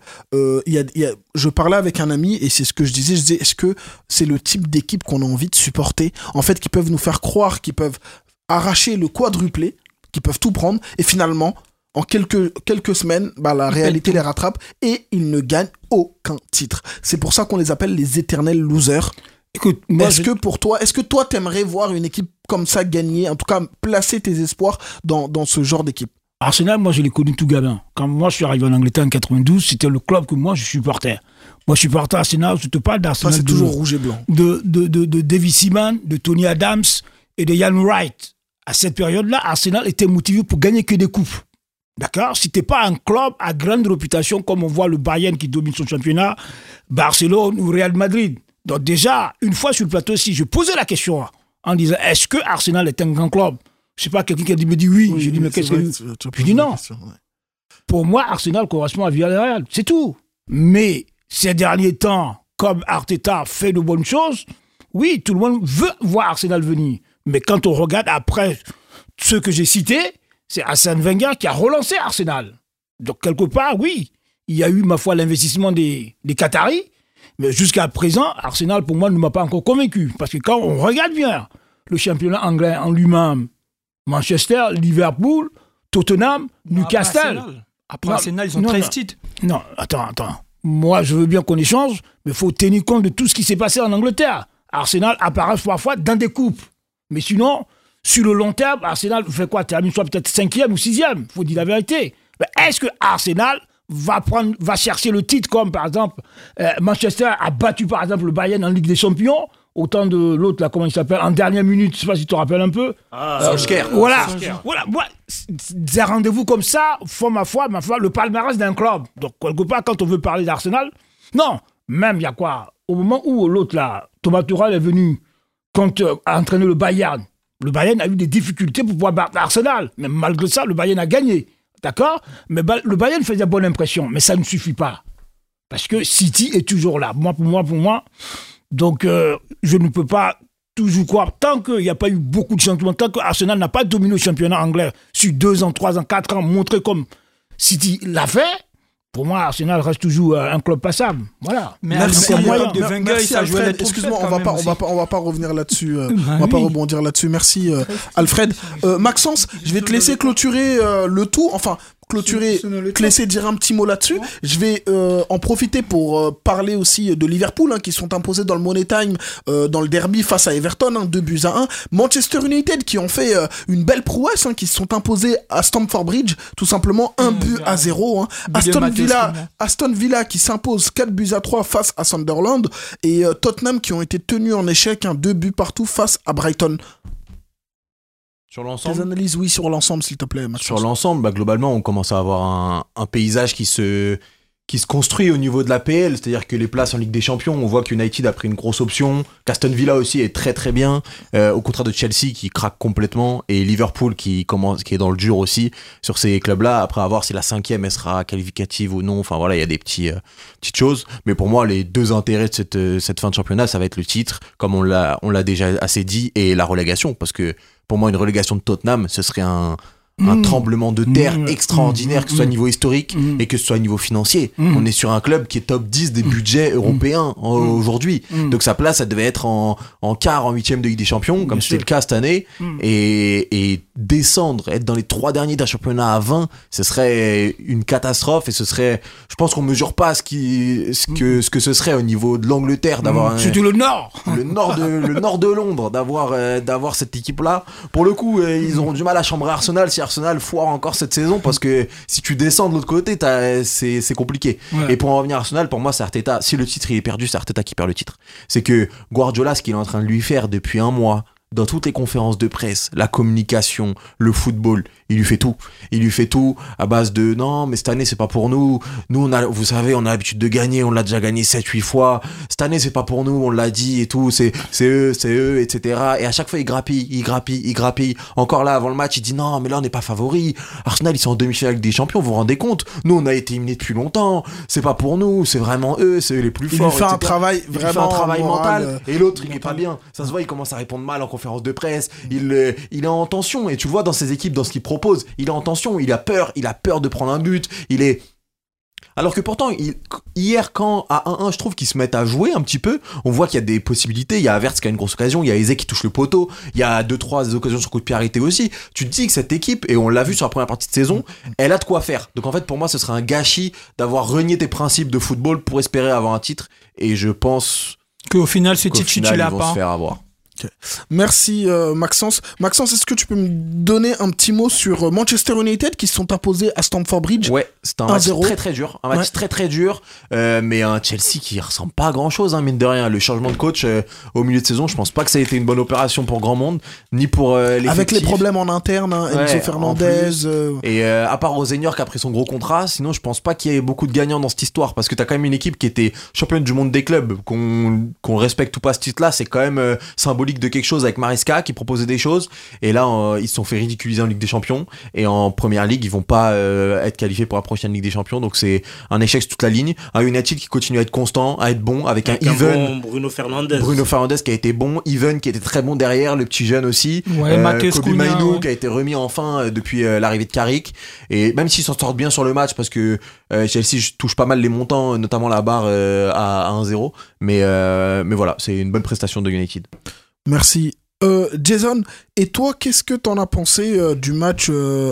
je parlais avec un ami et c'est ce que je disais, est-ce que c'est le type d'équipe qu'on a envie de supporter ? En fait, qui peuvent nous faire croire qu'ils peuvent arracher le quadruplé, qu'ils peuvent tout prendre et finalement... En quelques semaines, la réalité les rattrape et ils ne gagnent aucun titre. C'est pour ça qu'on les appelle les éternels losers. Écoute, est-ce que toi t'aimerais voir une équipe comme ça gagner, en tout cas placer tes espoirs dans ce genre d'équipe? Arsenal, moi je l'ai connu tout gamin. Quand moi je suis arrivé en Angleterre en 92, c'était le club que moi je supportais. Moi je supportais Arsenal, je te parle d'Arsenal. Ça c'est toujours rouge et blanc. De David Seaman, de Tony Adams et de Ian Wright. À cette période-là, Arsenal était motivé pour gagner que des coupes. D'accord ? Si t'es pas un club à grande réputation, comme on voit le Bayern qui domine son championnat, Barcelone ou Real Madrid. Donc déjà, une fois sur le plateau aussi, je posais la question en disant, est-ce que Arsenal est un grand club ? Je sais pas, quelqu'un qui me dit oui. Je dis, mais qu'est-ce que... Je dis non. Question, ouais. Pour moi, Arsenal correspond à Villarreal. C'est tout. Mais ces derniers temps, comme Arteta fait de bonnes choses, oui, tout le monde veut voir Arsenal venir. Mais quand on regarde après ceux que j'ai cités, c'est Arsène Wenger qui a relancé Arsenal. Donc, quelque part, oui, il y a eu, ma foi, l'investissement des Qataris. Mais jusqu'à présent, Arsenal, pour moi, ne m'a pas encore convaincu. Parce que quand on regarde bien le championnat anglais en lui-même, Manchester, Liverpool, Tottenham, Newcastle. Après Arsenal, ils ont 13 titres. Non, attends. Moi, je veux bien qu'on échange, mais il faut tenir compte de tout ce qui s'est passé en Angleterre. Arsenal apparaît parfois dans des coupes. Mais sinon... Sur le long terme, Arsenal fait quoi ? Termine soit peut-être 5e ou 6e. Il faut dire la vérité. Mais est-ce que Arsenal va chercher le titre, comme par exemple Manchester a battu par exemple le Bayern en Ligue des Champions, autant de l'autre là, comment il s'appelle, en dernière minute, je sais pas si tu te rappelles un peu. Solskjaer. Voilà, moi, des rendez-vous comme ça font ma foi, le palmarès d'un club. Donc quelque part, quand on veut parler d'Arsenal, non, même il y a quoi, au moment où l'autre là, Thomas Tuchel est venu a entraîné le Bayern a eu des difficultés pour pouvoir battre Arsenal, mais malgré ça, le Bayern a gagné. D'accord ? Mais le Bayern faisait bonne impression, mais ça ne suffit pas. Parce que City est toujours là. Pour moi. Donc, je ne peux pas toujours croire. Tant qu'il n'y a pas eu beaucoup de changements, tant que Arsenal n'a pas dominé le championnat anglais sur 2 ans, 3 ans, 4 ans, montré comme City l'a fait, pour moi, Arsenal reste toujours un club passable. Voilà. Mais Merci, merci Alfred. Excuse-moi, on va pas revenir là-dessus. On va pas rebondir là-dessus. Merci, Alfred. Maxence, je vais te laisser clôturer le tout. Enfin, te laisser dire un petit mot là-dessus. Je vais en profiter pour parler aussi de Liverpool, qui sont imposés dans le Money Time, dans le derby face à Everton, 2-1. Manchester United qui ont fait une belle prouesse, qui se sont imposés à Stamford Bridge, tout simplement 1-0. Aston Villa qui s'impose 4-3 face à Sunderland, et Tottenham qui ont été tenus en échec, 2 buts partout face à Brighton. Sur l'ensemble. Tes analyses, oui, sur l'ensemble, s'il te plaît. Sur l'ensemble, globalement, on commence à avoir un paysage qui se construit au niveau de la PL, c'est-à-dire que les places en Ligue des Champions, on voit qu'United a pris une grosse option, qu'Aston Villa aussi est très très bien, au contraire de Chelsea qui craque complètement, et Liverpool qui est dans le dur aussi sur ces clubs-là. Après, à voir si la 5e elle sera qualificative ou non. Enfin voilà, il y a des petites choses, mais pour moi les deux intérêts de cette fin de championnat, ça va être le titre, comme on l'a déjà assez dit, et la relégation, parce que pour moi une relégation de Tottenham, ce serait un tremblement de terre extraordinaire, que ce soit au niveau historique et que ce soit au niveau financier. On est sur un club qui est top 10 des budgets européens aujourd'hui. Donc sa place, ça devait être en quart, en 8e de Ligue des Champions, comme c'était le cas cette année. Et descendre, être dans les 3 derniers d'un championnat à 20, ce serait une catastrophe, et je pense qu'on mesure pas ce que ce serait au niveau de l'Angleterre d'avoir surtout le nord de Londres, d'avoir cette équipe-là. Pour le coup, ils auront du mal à chambrer Arsenal si Arsenal foire encore cette saison, parce que si tu descends de l'autre côté, c'est compliqué. Ouais. Et pour en revenir à Arsenal, pour moi, c'est Arteta. Si le titre il est perdu, c'est Arteta qui perd le titre. C'est que Guardiola, ce qu'il est en train de lui faire depuis un mois, dans toutes les conférences de presse, la communication, le football, il lui fait tout. Il lui fait tout à base de non, mais cette année c'est pas pour nous. Nous vous savez, on a l'habitude de gagner, on l'a déjà gagné 7-8 fois. Cette année c'est pas pour nous, on l'a dit et tout, c'est eux, etc. Et à chaque fois il grappille. Encore là, avant le match, il dit non, mais là on n'est pas favori. Arsenal ils sont en demi-finale des champions, vous vous rendez compte? Nous on a été éliminés depuis longtemps. C'est pas pour nous, c'est vraiment eux, c'est eux les plus forts. Il lui fait un travail mental. Et l'autre il est pas bien. Ça se voit, il commence à répondre mal en conférence de presse. Il est en tension, et tu vois dans ses équipes, dans ce qu'il propose, il est en tension, il a peur de prendre un but, alors que pourtant, hier, quand à 1-1, je trouve qu'ils se mettent à jouer un petit peu, on voit qu'il y a des possibilités. Il y a Havertz qui a une grosse occasion, il y a Eze qui touche le poteau, il y a 2-3 occasions sur coup de pied arrêté aussi. Tu te dis que cette équipe, et on l'a vu sur la première partie de saison, elle a de quoi faire. Donc en fait, pour moi, ce serait un gâchis d'avoir renié tes principes de football pour espérer avoir un titre, et je pense qu'au final, ce titre, tu l'as pas. Se faire avoir. Okay. Merci Maxence. Maxence, est-ce que tu peux me donner un petit mot sur Manchester United qui se sont imposés à Stamford Bridge? Ouais, c'était un match très très dur, très dur, mais un Chelsea qui ressemble pas à grand chose, mine de rien. Le changement de coach au milieu de saison, je pense pas que ça a été une bonne opération pour grand monde, ni pour l'effectif. Avec les problèmes en interne, Enzo Fernandez. Et à part Rosenior qui a pris son gros contrat, sinon je pense pas qu'il y ait beaucoup de gagnants dans cette histoire, parce que t'as quand même une équipe qui était championne du monde des clubs, qu'on respecte ou pas ce titre-là, c'est quand même symbolique de quelque chose, avec Maresca qui proposait des choses, et là ils se sont fait ridiculiser en Ligue des Champions, et en Première Ligue ils vont pas être qualifiés pour la prochaine Ligue des Champions, donc c'est un échec sur toute la ligne. Un United qui continue à être constant, à être bon, avec un Even, Bruno Fernandes qui a été bon, Even qui était très bon derrière, le petit jeune aussi, Kobe Mainoo qui a été remis enfin depuis l'arrivée de Carrick, et même s'ils s'en sortent bien sur le match, parce que Chelsea touche pas mal les montants, notamment la barre à 1-0, mais voilà, c'est une bonne prestation de United. Merci. Jason, et toi, qu'est-ce que t'en as pensé du match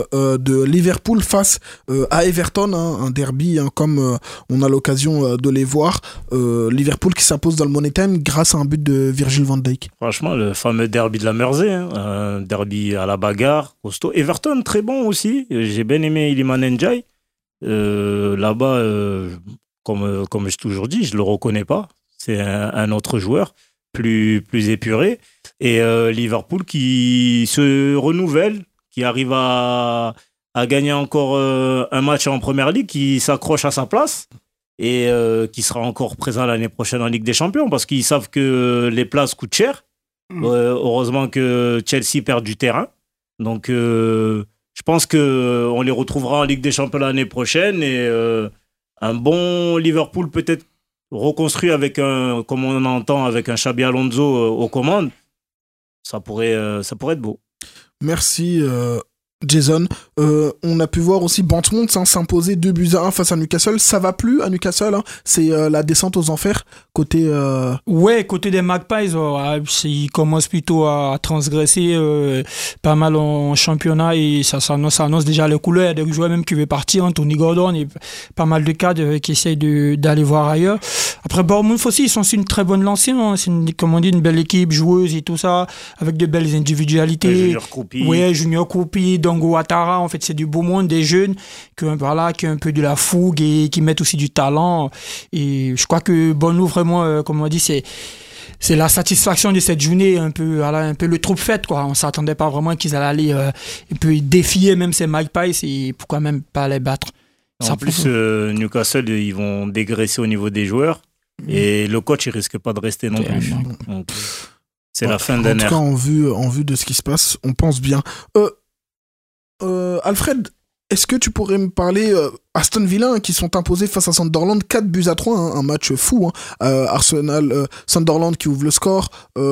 de Liverpool face à Everton, un derby, comme on a l'occasion de les voir. Liverpool qui s'impose dans le Money Time grâce à un but de Virgil van Dijk. Franchement, le fameux derby de la Mersey, un derby à la bagarre, costaud. Everton, très bon aussi. J'ai bien aimé Iliman Ndiaye. Là-bas, comme j'ai toujours dit, je le reconnais pas. C'est un autre joueur, plus épuré. Et Liverpool qui se renouvelle, qui arrive à gagner encore un match en Première Ligue, qui s'accroche à sa place et qui sera encore présent l'année prochaine en Ligue des Champions parce qu'ils savent que les places coûtent cher. Heureusement que Chelsea perd du terrain. Donc, je pense qu'on les retrouvera en Ligue des Champions l'année prochaine et un bon Liverpool peut-être reconstruit avec comme on entend, avec un Xabi Alonso aux commandes. Ça pourrait être beau. Merci Jason. On a pu voir aussi Bournemouth s'imposer 2-1 face à Newcastle. Ça va plus à Newcastle, hein. C'est la descente aux enfers côté... Ouais, côté des Magpies, ils commencent plutôt à transgresser pas mal en championnat et ça annonce déjà les couleurs. Il y a des joueurs même qui veulent partir, Anthony Gordon et pas mal de cadres qui essayent d'aller voir ailleurs. Après Bournemouth aussi, ils sont sur une très bonne lancée, hein. C'est comme on dit, une belle équipe joueuse et tout ça, avec de belles individualités. Junior Koupi, Dango Ouattara, en fait c'est du beau monde, des jeunes qui ont un peu de la fougue et qui mettent aussi du talent. Et je crois que Bournemouth vraiment, comme on dit, c'est la satisfaction de cette journée, un peu le troupe fête, quoi. On s'attendait pas vraiment qu'ils allaient aller un peu défier même ces Magpies et pourquoi même pas les battre. En plus, Newcastle, ils vont dégraisser au niveau des joueurs et le coach, il risque pas de rester non plus. Donc, c'est la fin d'un ère. En tout cas, en vue de ce qui se passe, on pense bien. Alfred, est-ce que tu pourrais me parler Aston Villa qui sont imposés face à Sunderland 4-3, hein, un match fou, hein. Sunderland qui ouvre le score,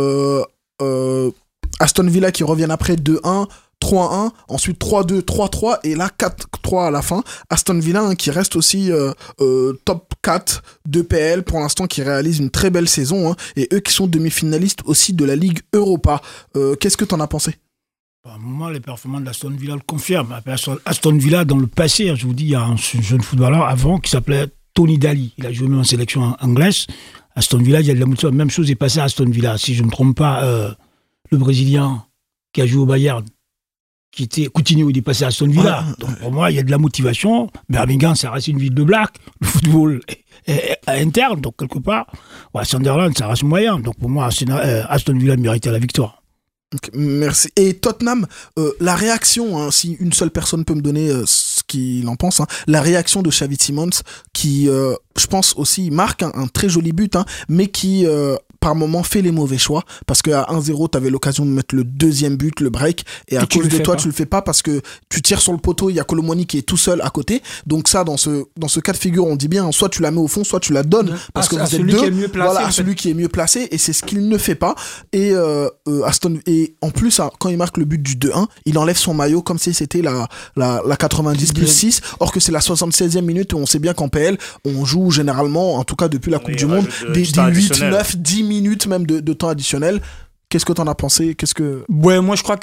Aston Villa qui reviennent après 2-1, 3-1, ensuite 3-2, 3-3 et là 4-3 à la fin. Aston Villa, hein, qui reste aussi top 4 de PL pour l'instant, qui réalise une très belle saison, hein, et eux qui sont demi-finalistes aussi de la Ligue Europa. Qu'est-ce que t'en as pensé? Moi, les performances d'Aston Villa le confirment. Aston Villa, dans le passé, je vous dis, il y a un jeune footballeur avant qui s'appelait Tony Daly. Il a joué même en sélection anglaise. Aston Villa, il y a de la motivation. Même chose est passée à Aston Villa. Si je ne me trompe pas, le Brésilien qui a joué au Bayern, qui était Coutinho, il est passé à Aston Villa. Donc pour moi, il y a de la motivation. Birmingham, ça reste une ville de black. Le football est interne, donc quelque part. Sunderland, ça reste moyen. Donc pour moi, Aston Villa méritait la victoire. Okay, merci. Et Tottenham, la réaction, hein, si une seule personne peut me donner ce qu'il en pense, hein, la réaction de Xavi Simons qui, je pense aussi, marque un très joli but, hein, mais qui par moment fait les mauvais choix, parce qu'à 1-0 t'avais l'occasion de mettre le deuxième but, le break, et à cause de toi tu le fais pas parce que tu tires sur le poteau, il y a Colomwani qui est tout seul à côté. Donc ça, dans ce cas de figure, on dit bien, soit tu la mets au fond, soit tu la donnes, parce que vous êtes deux, celui qui est mieux placé, et c'est ce qu'il ne fait pas. Et et en plus, quand il marque le but du 2-1, il enlève son maillot comme si c'était la 90 plus 6, or que c'est la 76e minute, et on sait bien qu'en PL on joue généralement, en tout cas depuis la Coupe du Monde, des 8, 9, 10 minutes même de temps additionnel. Qu'est-ce que t'en as pensé? Ouais, moi je crois que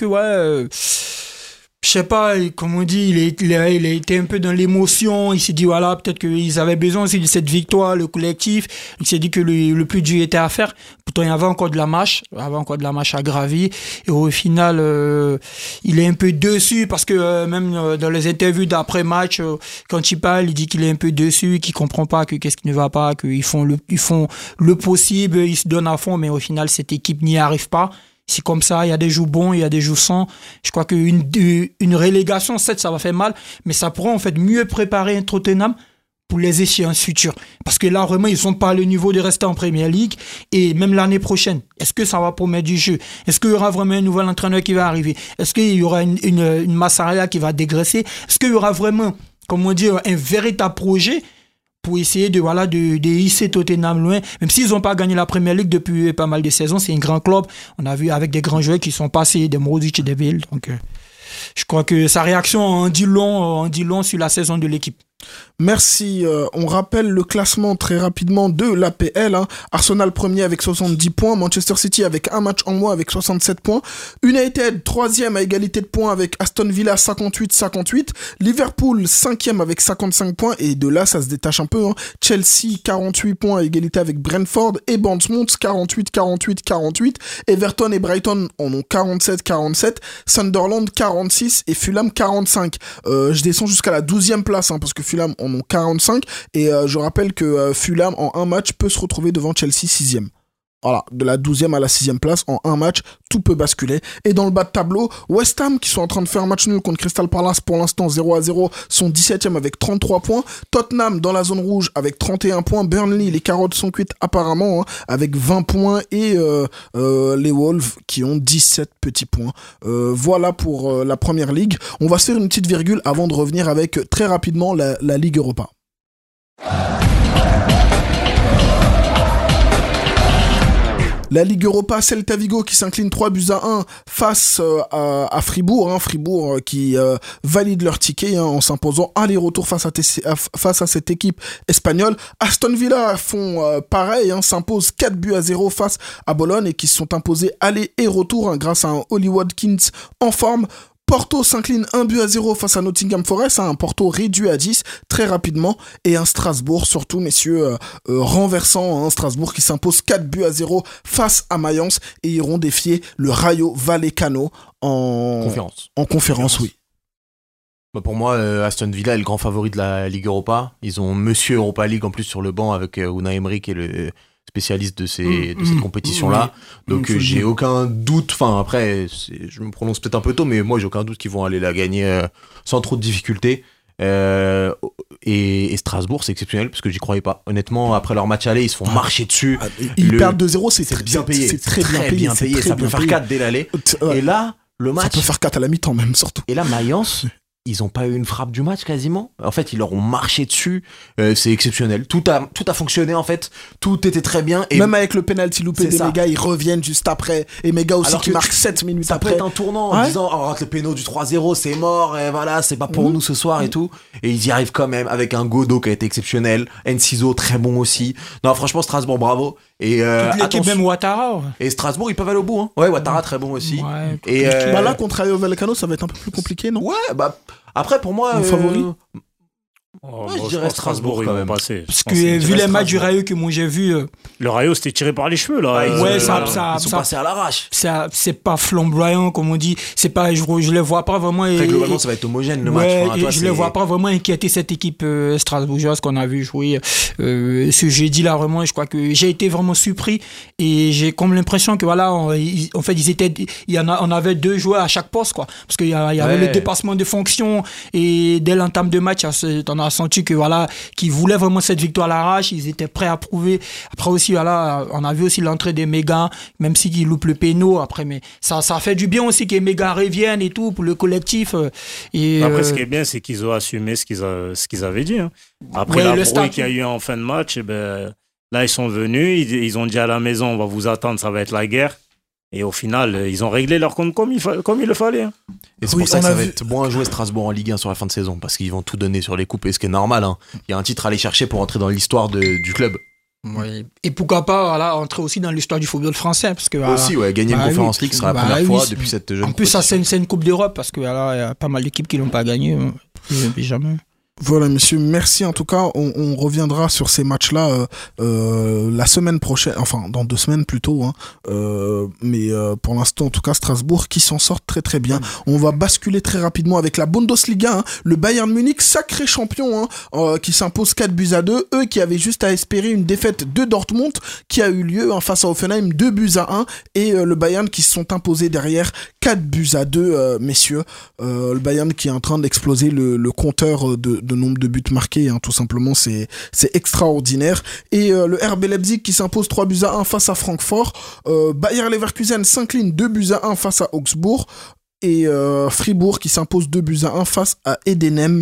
je sais pas, comme on dit, il a été un peu dans l'émotion. Il s'est dit voilà, peut-être qu'ils avaient besoin aussi de cette victoire, le collectif. Il s'est dit que le plus dur était à faire. Pourtant il y avait encore de la marche à gravir. Et au final, il est un peu déçu parce que même dans les interviews d'après match, quand il parle, il dit qu'il est un peu déçu, qu'il comprend pas qu'est-ce qui ne va pas, qu'ils font le possible, ils se donnent à fond, mais au final cette équipe n'y arrive pas. C'est comme ça, il y a des jours bons, il y a des jours sans. Je crois qu'une relégation, certes, ça va faire mal, mais ça pourrait en fait mieux préparer un Tottenham pour les échéances futures. Parce que là, vraiment, ils sont pas à le niveau de rester en Premier League. Et même l'année prochaine, est-ce que ça va promettre du jeu? Est-ce qu'il y aura vraiment un nouvel entraîneur qui va arriver? Est-ce qu'il y aura une masse salariale qui va dégraisser? Est-ce qu'il y aura vraiment, comme on dit, un véritable projet pour essayer de hisser Tottenham loin, même s'ils n'ont pas gagné la Premier League depuis pas mal de saisons? C'est un grand club, on a vu avec des grands joueurs qui sont passés, des Modric et des Bale, donc je crois que sa réaction en dit long sur la saison de l'équipe. Merci. On rappelle le classement très rapidement de l'APL. Arsenal premier avec 70 points. Manchester City avec un match en moins avec 67 points. United troisième à égalité de points avec Aston Villa 58-58. Liverpool cinquième avec 55 points. Et de là, ça se détache un peu. Chelsea 48 points à égalité avec Brentford. Et Bournemouth 48-48-48. Everton et Brighton en ont 47-47. Sunderland 46 et Fulham 45. Je descends jusqu'à la 12e place parce que Fulham en ont 45 et je rappelle que Fulham en un match peut se retrouver devant Chelsea 6e. Voilà, de la 12e à la 6e place, en un match, tout peut basculer. Et dans le bas de tableau, West Ham, qui sont en train de faire un match nul contre Crystal Palace pour l'instant 0-0, sont 17e avec 33 points. Tottenham dans la zone rouge avec 31 points. Burnley, les carottes sont cuites apparemment, avec 20 points. Et les Wolves qui ont 17 petits points. Voilà pour la première ligue. On va se faire une petite virgule avant de revenir avec très rapidement la Ligue Europa. La Ligue Europa, Celta Vigo qui s'incline 3-1 face à Fribourg. Fribourg qui valide leur ticket en s'imposant aller-retour face à cette équipe espagnole. Aston Villa font pareil, s'imposent 4-0 face à Bologne et qui se sont imposés aller et retour grâce à un Oli Watkins en forme. Porto s'incline 1-0 face à Nottingham Forest, un Porto réduit à 10 très rapidement, et un Strasbourg surtout, messieurs, renversant, Strasbourg qui s'impose 4-0 face à Mayence et iront défier le Rayo Vallecano en conférence, oui. Pour moi, Aston Villa est le grand favori de la Ligue Europa. Ils ont Monsieur Europa League en plus sur le banc avec Unai Emery qui est le spécialiste de cette compétition-là. Donc j'ai aucun doute, après, je me prononce peut-être un peu tôt, mais moi j'ai aucun doute qu'ils vont aller la gagner sans trop de difficultés. Et Strasbourg, c'est exceptionnel parce que j'y croyais pas. Honnêtement, après leur match aller, ils se font marcher dessus. Ils perdent 2-0, c'est bien payé. C'est très bien payé. Ça peut faire 4 dès l'aller. Et là, le match. Ça peut faire 4 à la mi-temps même, surtout. Et là, Mayence. Ils n'ont pas eu une frappe du match quasiment. En fait, ils leur ont marché dessus. C'est exceptionnel. Tout a fonctionné en fait. Tout était très bien. Et même avec le penalty loupé des Méga, ils reviennent juste après. Et Méga aussi qui marque 7 minutes après. Ça peut être un tournant en disant on rate le péno du 3-0, c'est mort. Et voilà, c'est pas pour nous ce soir et tout. Et ils y arrivent quand même avec un Godot qui a été exceptionnel. Enciso très bon aussi. Non, franchement, Strasbourg, bravo. Et l'équipe même Ouattara. Et Strasbourg, ils peuvent aller au bout. Ouais, Ouattara très bon aussi. Ouais, et là contre Rayo Vallecano, ça va être un peu plus compliqué, non? Ouais, après pour moi, favori. Je dirais Strasbourg quand même. Parce que vu les matchs du Rayo que moi j'ai vu, le Rayo c'était tiré par les cheveux là. Ils sont passés à l'arrache. C'est pas flamboyant comme on dit. C'est pas, je les vois pas vraiment. Très globalement, ça va être homogène le match. Je les vois pas vraiment inquiéter cette équipe strasbourgeoise qu'on a vu jouer ce jeudi là. Vraiment, je crois que j'ai été vraiment surpris et j'ai comme l'impression que voilà, en fait on avait 2 joueurs à chaque poste quoi. Parce qu'il y avait le dépassement de fonction et dès l'entame de match, on a senti que voilà, qu'ils voulaient vraiment cette victoire à l'arrache, ils étaient prêts à prouver. Après aussi voilà, on a vu aussi l'entrée des Méga, même s'ils loupent le péno après, mais ça fait du bien aussi que les Méga reviennent et tout pour le collectif. Et après ce qui est bien, c'est qu'ils ont assumé ce qu'ils avaient dit. Après la brouille qu'il y a eu en fin de match, là ils sont venus, ils ont dit à la maison on va vous attendre, ça va être la guerre. Et au final, ils ont réglé leur compte comme il le fallait. Et c'est pour ça que ça va être bon à jouer Strasbourg en Ligue 1 sur la fin de saison, parce qu'ils vont tout donner sur les coupes, et ce qui est normal. Il y a un titre à aller chercher pour entrer dans l'histoire du club. Oui. Et pourquoi pas entrer aussi dans l'histoire du football français, parce que aussi gagner une Conference League sera la première fois depuis cette jeune. En plus, ça c'est une coupe d'Europe, parce que il y a pas mal d'équipes qui l'ont pas gagné jamais. Voilà, messieurs, merci en tout cas. On reviendra sur ces matchs-là la semaine prochaine, enfin dans 2 semaines plutôt. Mais pour l'instant, en tout cas, Strasbourg qui s'en sort très très bien. On va basculer très rapidement avec la Bundesliga. Le Bayern Munich, sacré champion, qui s'impose 4-2. Eux qui avaient juste à espérer une défaite de Dortmund qui a eu lieu face à Hoffenheim, 2-1. Et le Bayern qui se sont imposés derrière 4-2, messieurs. Le Bayern qui est en train d'exploser le compteur de nombre de buts marqués, tout simplement, c'est extraordinaire. Et le RB Leipzig qui s'impose 3-1 face à Francfort. Bayer Leverkusen s'incline 2-1 face à Augsbourg. Et Fribourg qui s'impose 2-1 face à Edenem.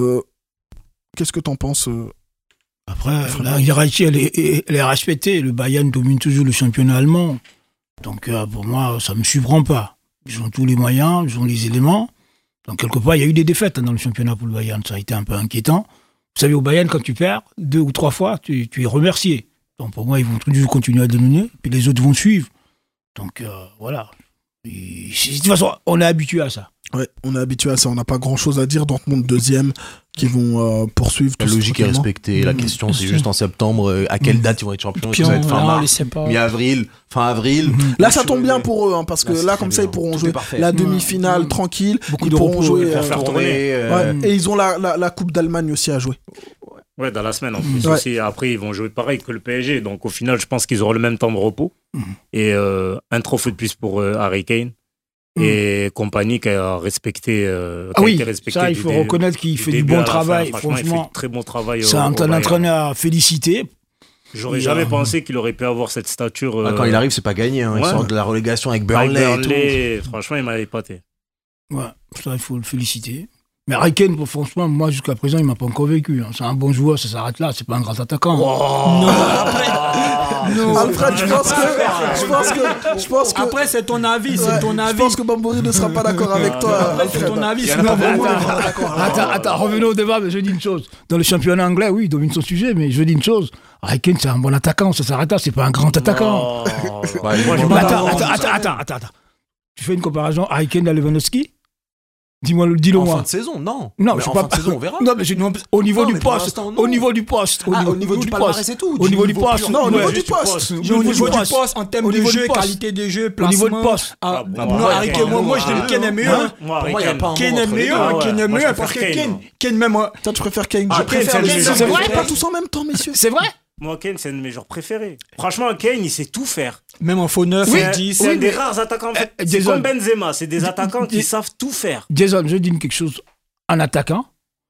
Qu'est-ce que t'en penses Après, la hiérarchie, elle est respectée. Le Bayern domine toujours le championnat allemand. Donc, pour moi, ça ne me surprend pas. Ils ont tous les moyens, ils ont les éléments. Donc, quelque part, il y a eu des défaites dans le championnat pour le Bayern. Ça a été un peu inquiétant. Vous savez, au Bayern, quand tu perds 2 ou 3 fois, tu es remercié. Donc pour moi, ils vont toujours continuer à donner, puis les autres vont suivre. Donc voilà. Et, de toute façon, on est habitué à ça. Ouais, on est habitué à ça. On n'a pas grand-chose à dire. Dortmund deuxième, qui vont poursuivre. La logique est respectée. La question, c'est juste en septembre, à quelle date ils vont être champions. Puis Ça va être fin on les mars, sait pas. mi-avril, fin avril. Là, ça tombe bien pour eux, hein, parce que Là, c'est là, très comme ça, bien. ils pourront Tout jouer est parfait. la demi-finale tranquille. Beaucoup Ils de pourront repos jouer. pour faire tourner. Ouais, et ils ont la Coupe d'Allemagne aussi à jouer. Ouais, dans la semaine en plus Ouais. aussi. Après, ils vont jouer pareil que le PSG. Donc au final, je pense qu'ils auront le même temps de repos. Et un trophée de plus pour Harry Kane. Et compagnie qui a respecté. Ah oui, été respecté ça, il faut reconnaître qu'il fait du début à bon la fin. travail. Franchement, il fait Franchement, du très bon travail. c'est un entraîneur à féliciter. J'aurais jamais pensé qu'il aurait pu avoir cette stature. Quand il arrive, c'est pas gagné. Hein. Il Ouais. sort de la relégation avec avec Burnley. Burnley. Franchement, il m'avait épaté. Ouais, ça, il faut le féliciter. Mais Harry Kane, franchement, moi, jusqu'à présent, il m'a pas encore convaincu. Hein. C'est un bon joueur, ça s'arrête là. C'est pas un grand attaquant. Non, Alfred, je pense que. Après, c'est ton avis, c'est ton Je avis. pense que Bambouri ne sera pas d'accord avec toi. Après, c'est Alfred. ton avis. Il y en a sinon, pas vraiment, beaucoup. Attends, revenons au débat, mais je dis une chose. Dans le championnat anglais, oui, il domine son sujet, mais je dis une chose. Harry Kane, c'est un bon attaquant, ça s'arrête là, c'est pas un grand attaquant. Moi, je Mais vois attends. Tu fais une comparaison Harry Kane à Lewandowski? Dis-le En moi. fin de saison, non. Non, Mais je en pas. fin de saison, on verra. Non, mais au niveau Non, du mais pour poste. l'instant, non. Au niveau du poste. Au niveau du palmarès et tout. Au niveau du poste. Non, au niveau Ouais. du poste. Au niveau du poste, en termes Au de niveau jeu, du poste. qualité de jeu, Au niveau placement. du poste. Non, Harry Kane, moi, je dis que Kane est meilleur. Hein? Moi, Pour moi, il n'y a pas un Kane moment est entre les deux. meilleur, Ah ouais. Kane est Moi, je meilleur parce que préfère Kane, même moi. Toi, tu préfères Kane. Ah, Je préfère Kane, les c'est deux. le Mais vrai. pas tous en même temps, messieurs. C'est vrai? Moi, Kane, c'est un de mes joueurs préférés. Franchement, Kane, il sait tout faire. Même en faux 9, C'est 10. c'est un des rares attaquants. C'est Jason. comme Benzema. C'est des attaquants qui savent tout faire. Jason, je dis quelque chose. Un attaquant,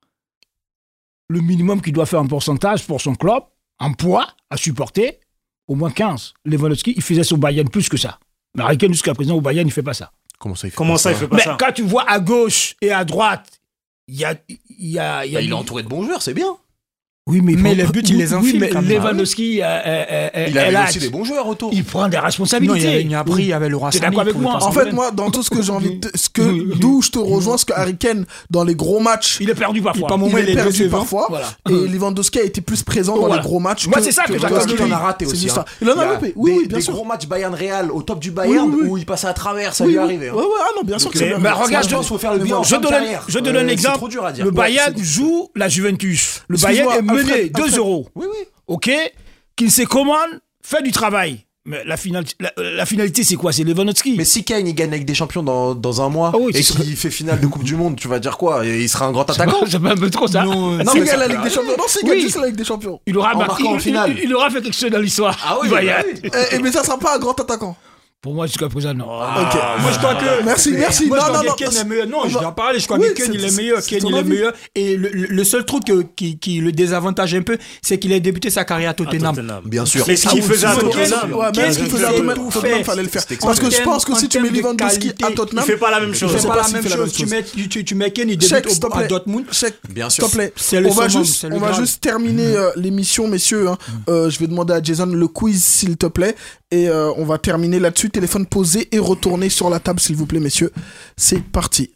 le minimum qu'il doit faire en pourcentage pour son club, en poids à supporter, au moins 15. Lewandowski, il faisait son Bayern plus que ça. Mais Harry Kane, jusqu'à présent, au Bayern, il fait pas ça. Comment ça, il fait Comment ça, il fait pas Mais ça? quand tu vois à gauche et à droite, il y a Il est entouré de bons joueurs, c'est bien. Oui, Mais les buts, il les oui, infile mais quand même. Lewandowski, Il avait aussi des bons joueurs autour. il prend des Non, responsabilités. il y a après, il y avait le T'es d'accord avec moi? En fait, moi, dans tout ce que j'ai envie de. D'où je te rejoins, ce que Harry Kane, dans les gros matchs, Il est perdu parfois. Par moment, il est perdu décevant. parfois. Voilà. Et Lewandowski a été plus présent dans Voilà. les gros matchs. Moi, c'est ça que j'accorde. Lewandowski, Il en a raté c'est aussi. juste hein. ça. Il en a y loupé. Oui, oui, bien des sûr. gros matchs Bayern Real au top du Bayern Oui, oui. où il passait à travers, ça Oui, lui oui. arrivait. hein. Ouais, ah non, bien sûr que Mais- c'est bien. mais regarde, Je pense qu'il faut faire le bilan. en Je fin de te carrière. donne un C'est exemple. trop dur à dire. Le Ouais, Bayern c'est- joue la Juventus. Le Bayern est Excuse-moi, mené Alfred, 2-0. Oui, oui. OK? Qu'il sait comment faire du travail. Mais la finalité, c'est quoi? C'est Lewandowski. Mais si Kane il gagne avec des champions dans un mois Ah oui, et c'est qu'il fait finale de Coupe du Monde, tu vas dire quoi? Il sera un grand attaquant? C'est pas un peu trop ça? Non, Non, mais mais ça la peut Ligue des Champions. Non, c'est Oui. gagne juste la Ligue des Champions. Il aura En marqué marquant en finale. il aura fait quelque chose dans l'histoire. Ah oui, du Bayern. bah oui. Mais ça sera pas un grand attaquant. Pour moi, jusqu'à présent, non. Ok. Moi, je crois que. Merci. Moi, je Non, crois non, que Kane non. est meilleur. Non, je va- dois parler. Je crois Oui, que Kane, il est c'est- meilleur. c'est Kane, ton il est avis. meilleur. Et le seul truc qui le désavantage un peu, c'est qu'il a débuté sa carrière à Tottenham. Bien sûr. Mais ce qu'il faisait à Tottenham, Ouais, mais est-ce qu'il faisait à Kane, Tottenham, tout fait. fallait le faire. C'était Parce que je pense que en si tu mets termes de Lewandowski à qualité, il Tottenham, fait pas la même chose. Je C'est sais pas pas la s'il même fait la chose. même Tu mets Kane, il Check, débute s'il te à plaît. Dortmund. Check, Bien s'il sûr. te plaît. C'est le On va summum, juste, c'est le on va Graal. juste terminer l'émission, messieurs. Hein. Je vais demander à Jason le quiz, s'il te plaît. Et on va terminer là-dessus. Téléphone posé et retourné sur la table, s'il vous plaît, messieurs. C'est parti.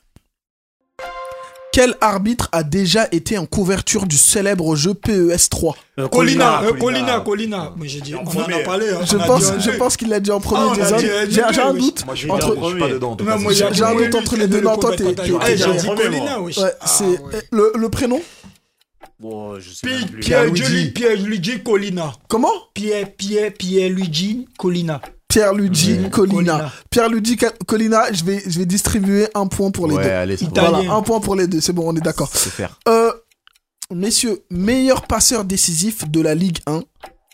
Quel arbitre a déjà été en couverture du célèbre jeu PES 3? Colina. Moi, j'ai dit, on en a parlé. hein. Je pense qu'il l'a dit en premier, Ah, on a Jason. dit- J'ai un oui. doute. Moi, je Entre- suis pas dedans. en tout cas, Non, moi, c'est sûr. J'ai un doute entre les deux. Non, toi, t'es J'ai derrière. dit Colina, oui. Ouais, c'est le prénom. Bon, je sais même plus. Pierre-Luigi Colina. Comment? Pierre-Luigi Colina. Pierre-Luigi Colina. Colina. Pierre-Luigi Colina, je vais distribuer un point pour les Ouais, deux. allez, c'est Italien. Voilà, un point pour les deux, c'est bon, on est d'accord. c'est faire. Messieurs, meilleur passeur décisif de la Ligue 1.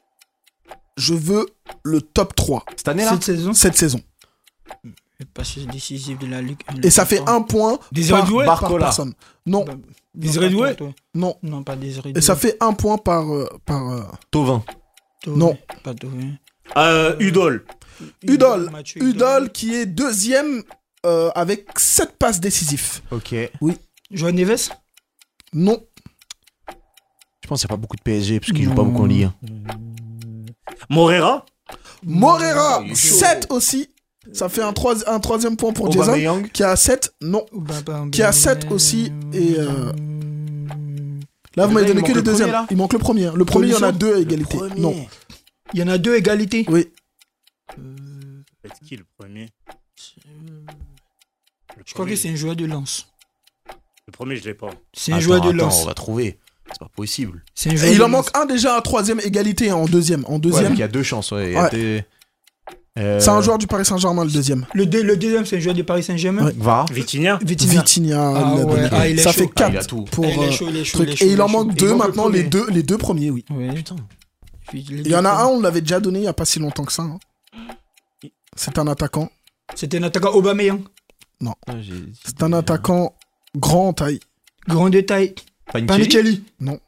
Je veux le top 3 Cette année là Cette saison, cette saison. le passage décisif de la Ligue. Et ça fait un point Désiré par, Doué par Barcola. personne. Non, Désiré Doué non. Non, pas Désiré Et ça fait un point par... Tovin. Non. Pas Doué. Udol. Udol. Mathieu Udol qui est deuxième avec 7 passes décisives. Ok. João Neves. Non. Je pense qu'il n'y a pas beaucoup de PSG parce qu'il joue pas beaucoup en Ligue 1. Morera. Morera, il est 7 aussi. Ça fait un troisième point pour Jason. Aubameyang. Qui a 7. Non. Qui a 7 aussi. Et Là, vous m'avez donné que les le premier, deuxièmes. là Il manque le premier. Le premier, il y en a Position. 2 à égalité. Premier. Non. Il y en a 2 égalités. Oui. C'est qui le premier? Je crois que c'est un joueur de lance. Le premier, je l'ai pas. C'est un joueur de Attends, lance. on va trouver. C'est pas possible. C'est un Et joueur il de en lance. manque un déjà à troisième égalité en deuxième. En Ouais, deuxième, donc il y a 2 chances. Ouais. Il y a Ouais. c'est c'est un joueur du Paris Saint-Germain, le deuxième. Le deuxième, c'est un joueur de Paris Saint-Germain. Ouais. Va. Vitinha? Vitinha. Vitinha. Ah il a ouais, donné. ah, il est Ça chaud. fait Ah, il a 4 tout. pour Il est chaud, il est chaud, truc. il est chaud, Et il il est en chaud. manque Et 2 il manque maintenant, le les premier. deux premiers, oui. Ouais. Putain. Il y en a un, on l'avait déjà donné il n'y a pas si longtemps que ça. hein. C'est un attaquant. C'était un attaquant Aubameyang. Ah, C'est un attaquant grand en taille. Grand détail. Panicelli. Non.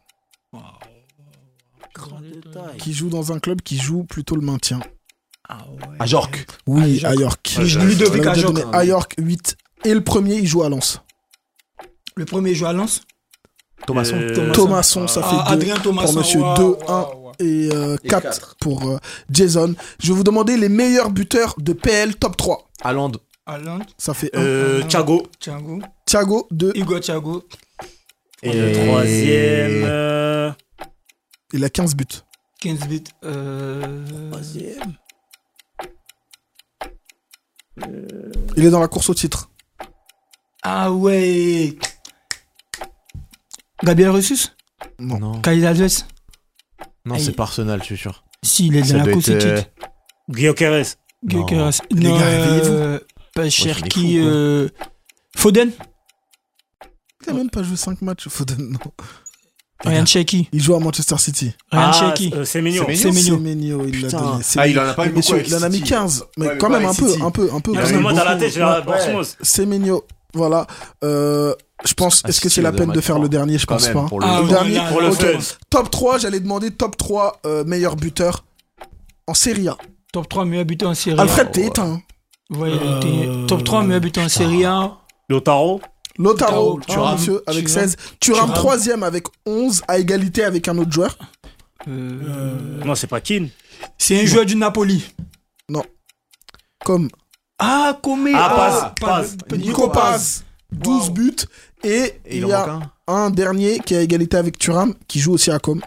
Grand détail. Qui joue dans un club qui joue plutôt le maintien. Ah ouais. À Jork. Oui, Ah, à York. Ouais, On Ludovic l'avait déjà Ajorc. donné à York 8. Et le premier, il joue à Lens. Le premier joue à Lens. Thomasson. Thomasson, ça fait 2 Adrien Thomasson. pour monsieur Waouh, 2-1 waouh, waouh. et Et 4 quatre. pour Jason. Je vais vous demander les meilleurs buteurs de PL top 3. Haaland. Haaland. Ça fait 1. Thiago. Thiago. Thiago, 2. Hugo Thiago. Et le troisième. Il a 15 buts. 15 buts. Troisième. Il est dans la course au titre. Ah ouais. Gabriel Jesus. Non. Kyle Alves. Non, c'est pas Arsenal, je suis sûr. Si, il est Ça dans la doit course au être, titre. Gyökeres. Non. Gyökeres. Les Non, gars, réveillez-vous. pas cher il est qui. fou, Foden. Il a même pas joué 5 matchs, Foden, non. Ryan Cherki. Il joue à Manchester City. Ryan Cherki. C'est mignon. Semenyo. Semenyo, il l'a Putain. donné. Ah, il en a pas eu beaucoup Monsieur, avec il en a mis City. 15. Mais Ouais, mais quand pas même avec un peu, City. un peu. Il quand en a Parce même. que moi, dans la beaucoup. tête, j'ai la Ouais. Portsmouth. Semenyo, voilà. Je pense, Ah, est-ce que si, c'est la le peine de match faire fort. le dernier? Je Quand pense même, pas. pour le Ah, Le ouais, dernier, là, pour le ok. fun. Top 3, j'allais demander top 3 meilleurs buteurs en Serie A. Top 3 meilleurs buteurs en Serie A. Alfred, t'es éteint. hein. Ouais, il était top 3 meilleurs buteurs en Série A. Lautaro. Lotaro, Thuram, monsieur, avec Thuram. 16. Thuram, Thuram. 3ème avec 11, à égalité avec un autre joueur. Non, c'est pas Keane. C'est un joueur du Napoli. Comme Ah, Comé. Ah, Paz. Nico Paz, 12 buts. Et Et il il y en a manque un. un dernier qui est à égalité avec Thuram, qui joue aussi à Com.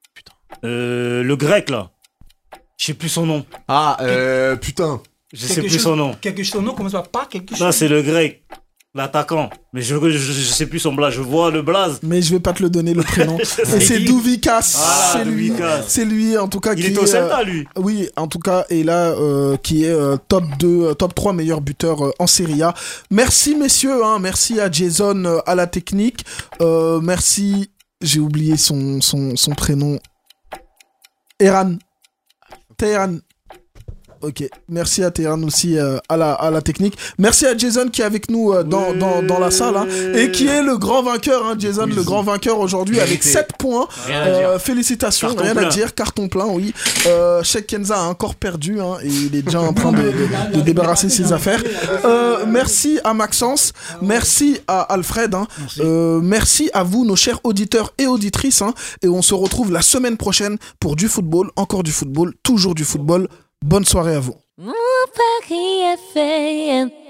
Le grec, là. Je sais plus son nom. Ah, putain. Je sais plus son nom. Quelque chose, non, commence par quelque chose. Non, c'est le grec. L'attaquant. Mais je sais plus son blaze. Je vois le blaze. Mais je vais pas te le donner le prénom. Et c'est Douvikas. Ah, C'est lui. Douvikas. C'est lui, en tout cas. Il qui était au Celta, lui. Oui, en tout cas, et là, qui est top 2, top 3 meilleurs buteurs en Serie A. Merci, messieurs. Hein, merci à Jason à la technique. Merci, j'ai oublié son prénom. Eran. Teheran. Ok, merci à Teheran aussi à la technique. Merci à Jason qui est avec nous dans la salle hein, et qui est le grand vainqueur. Hein, Jason, le grand vainqueur aujourd'hui avec 7 points. Rien à dire. Félicitations, Carton rien à plein. dire, carton plein, oui. Sheikh Kenza a encore perdu hein, et il est déjà en train de débarrasser ses affaires. Merci à Maxence, merci à Alfred, hein, merci à vous, nos chers auditeurs et auditrices. Hein, et on se retrouve la semaine prochaine pour du football, encore du football, toujours du football. Bonne soirée à vous. Mon Paris FM.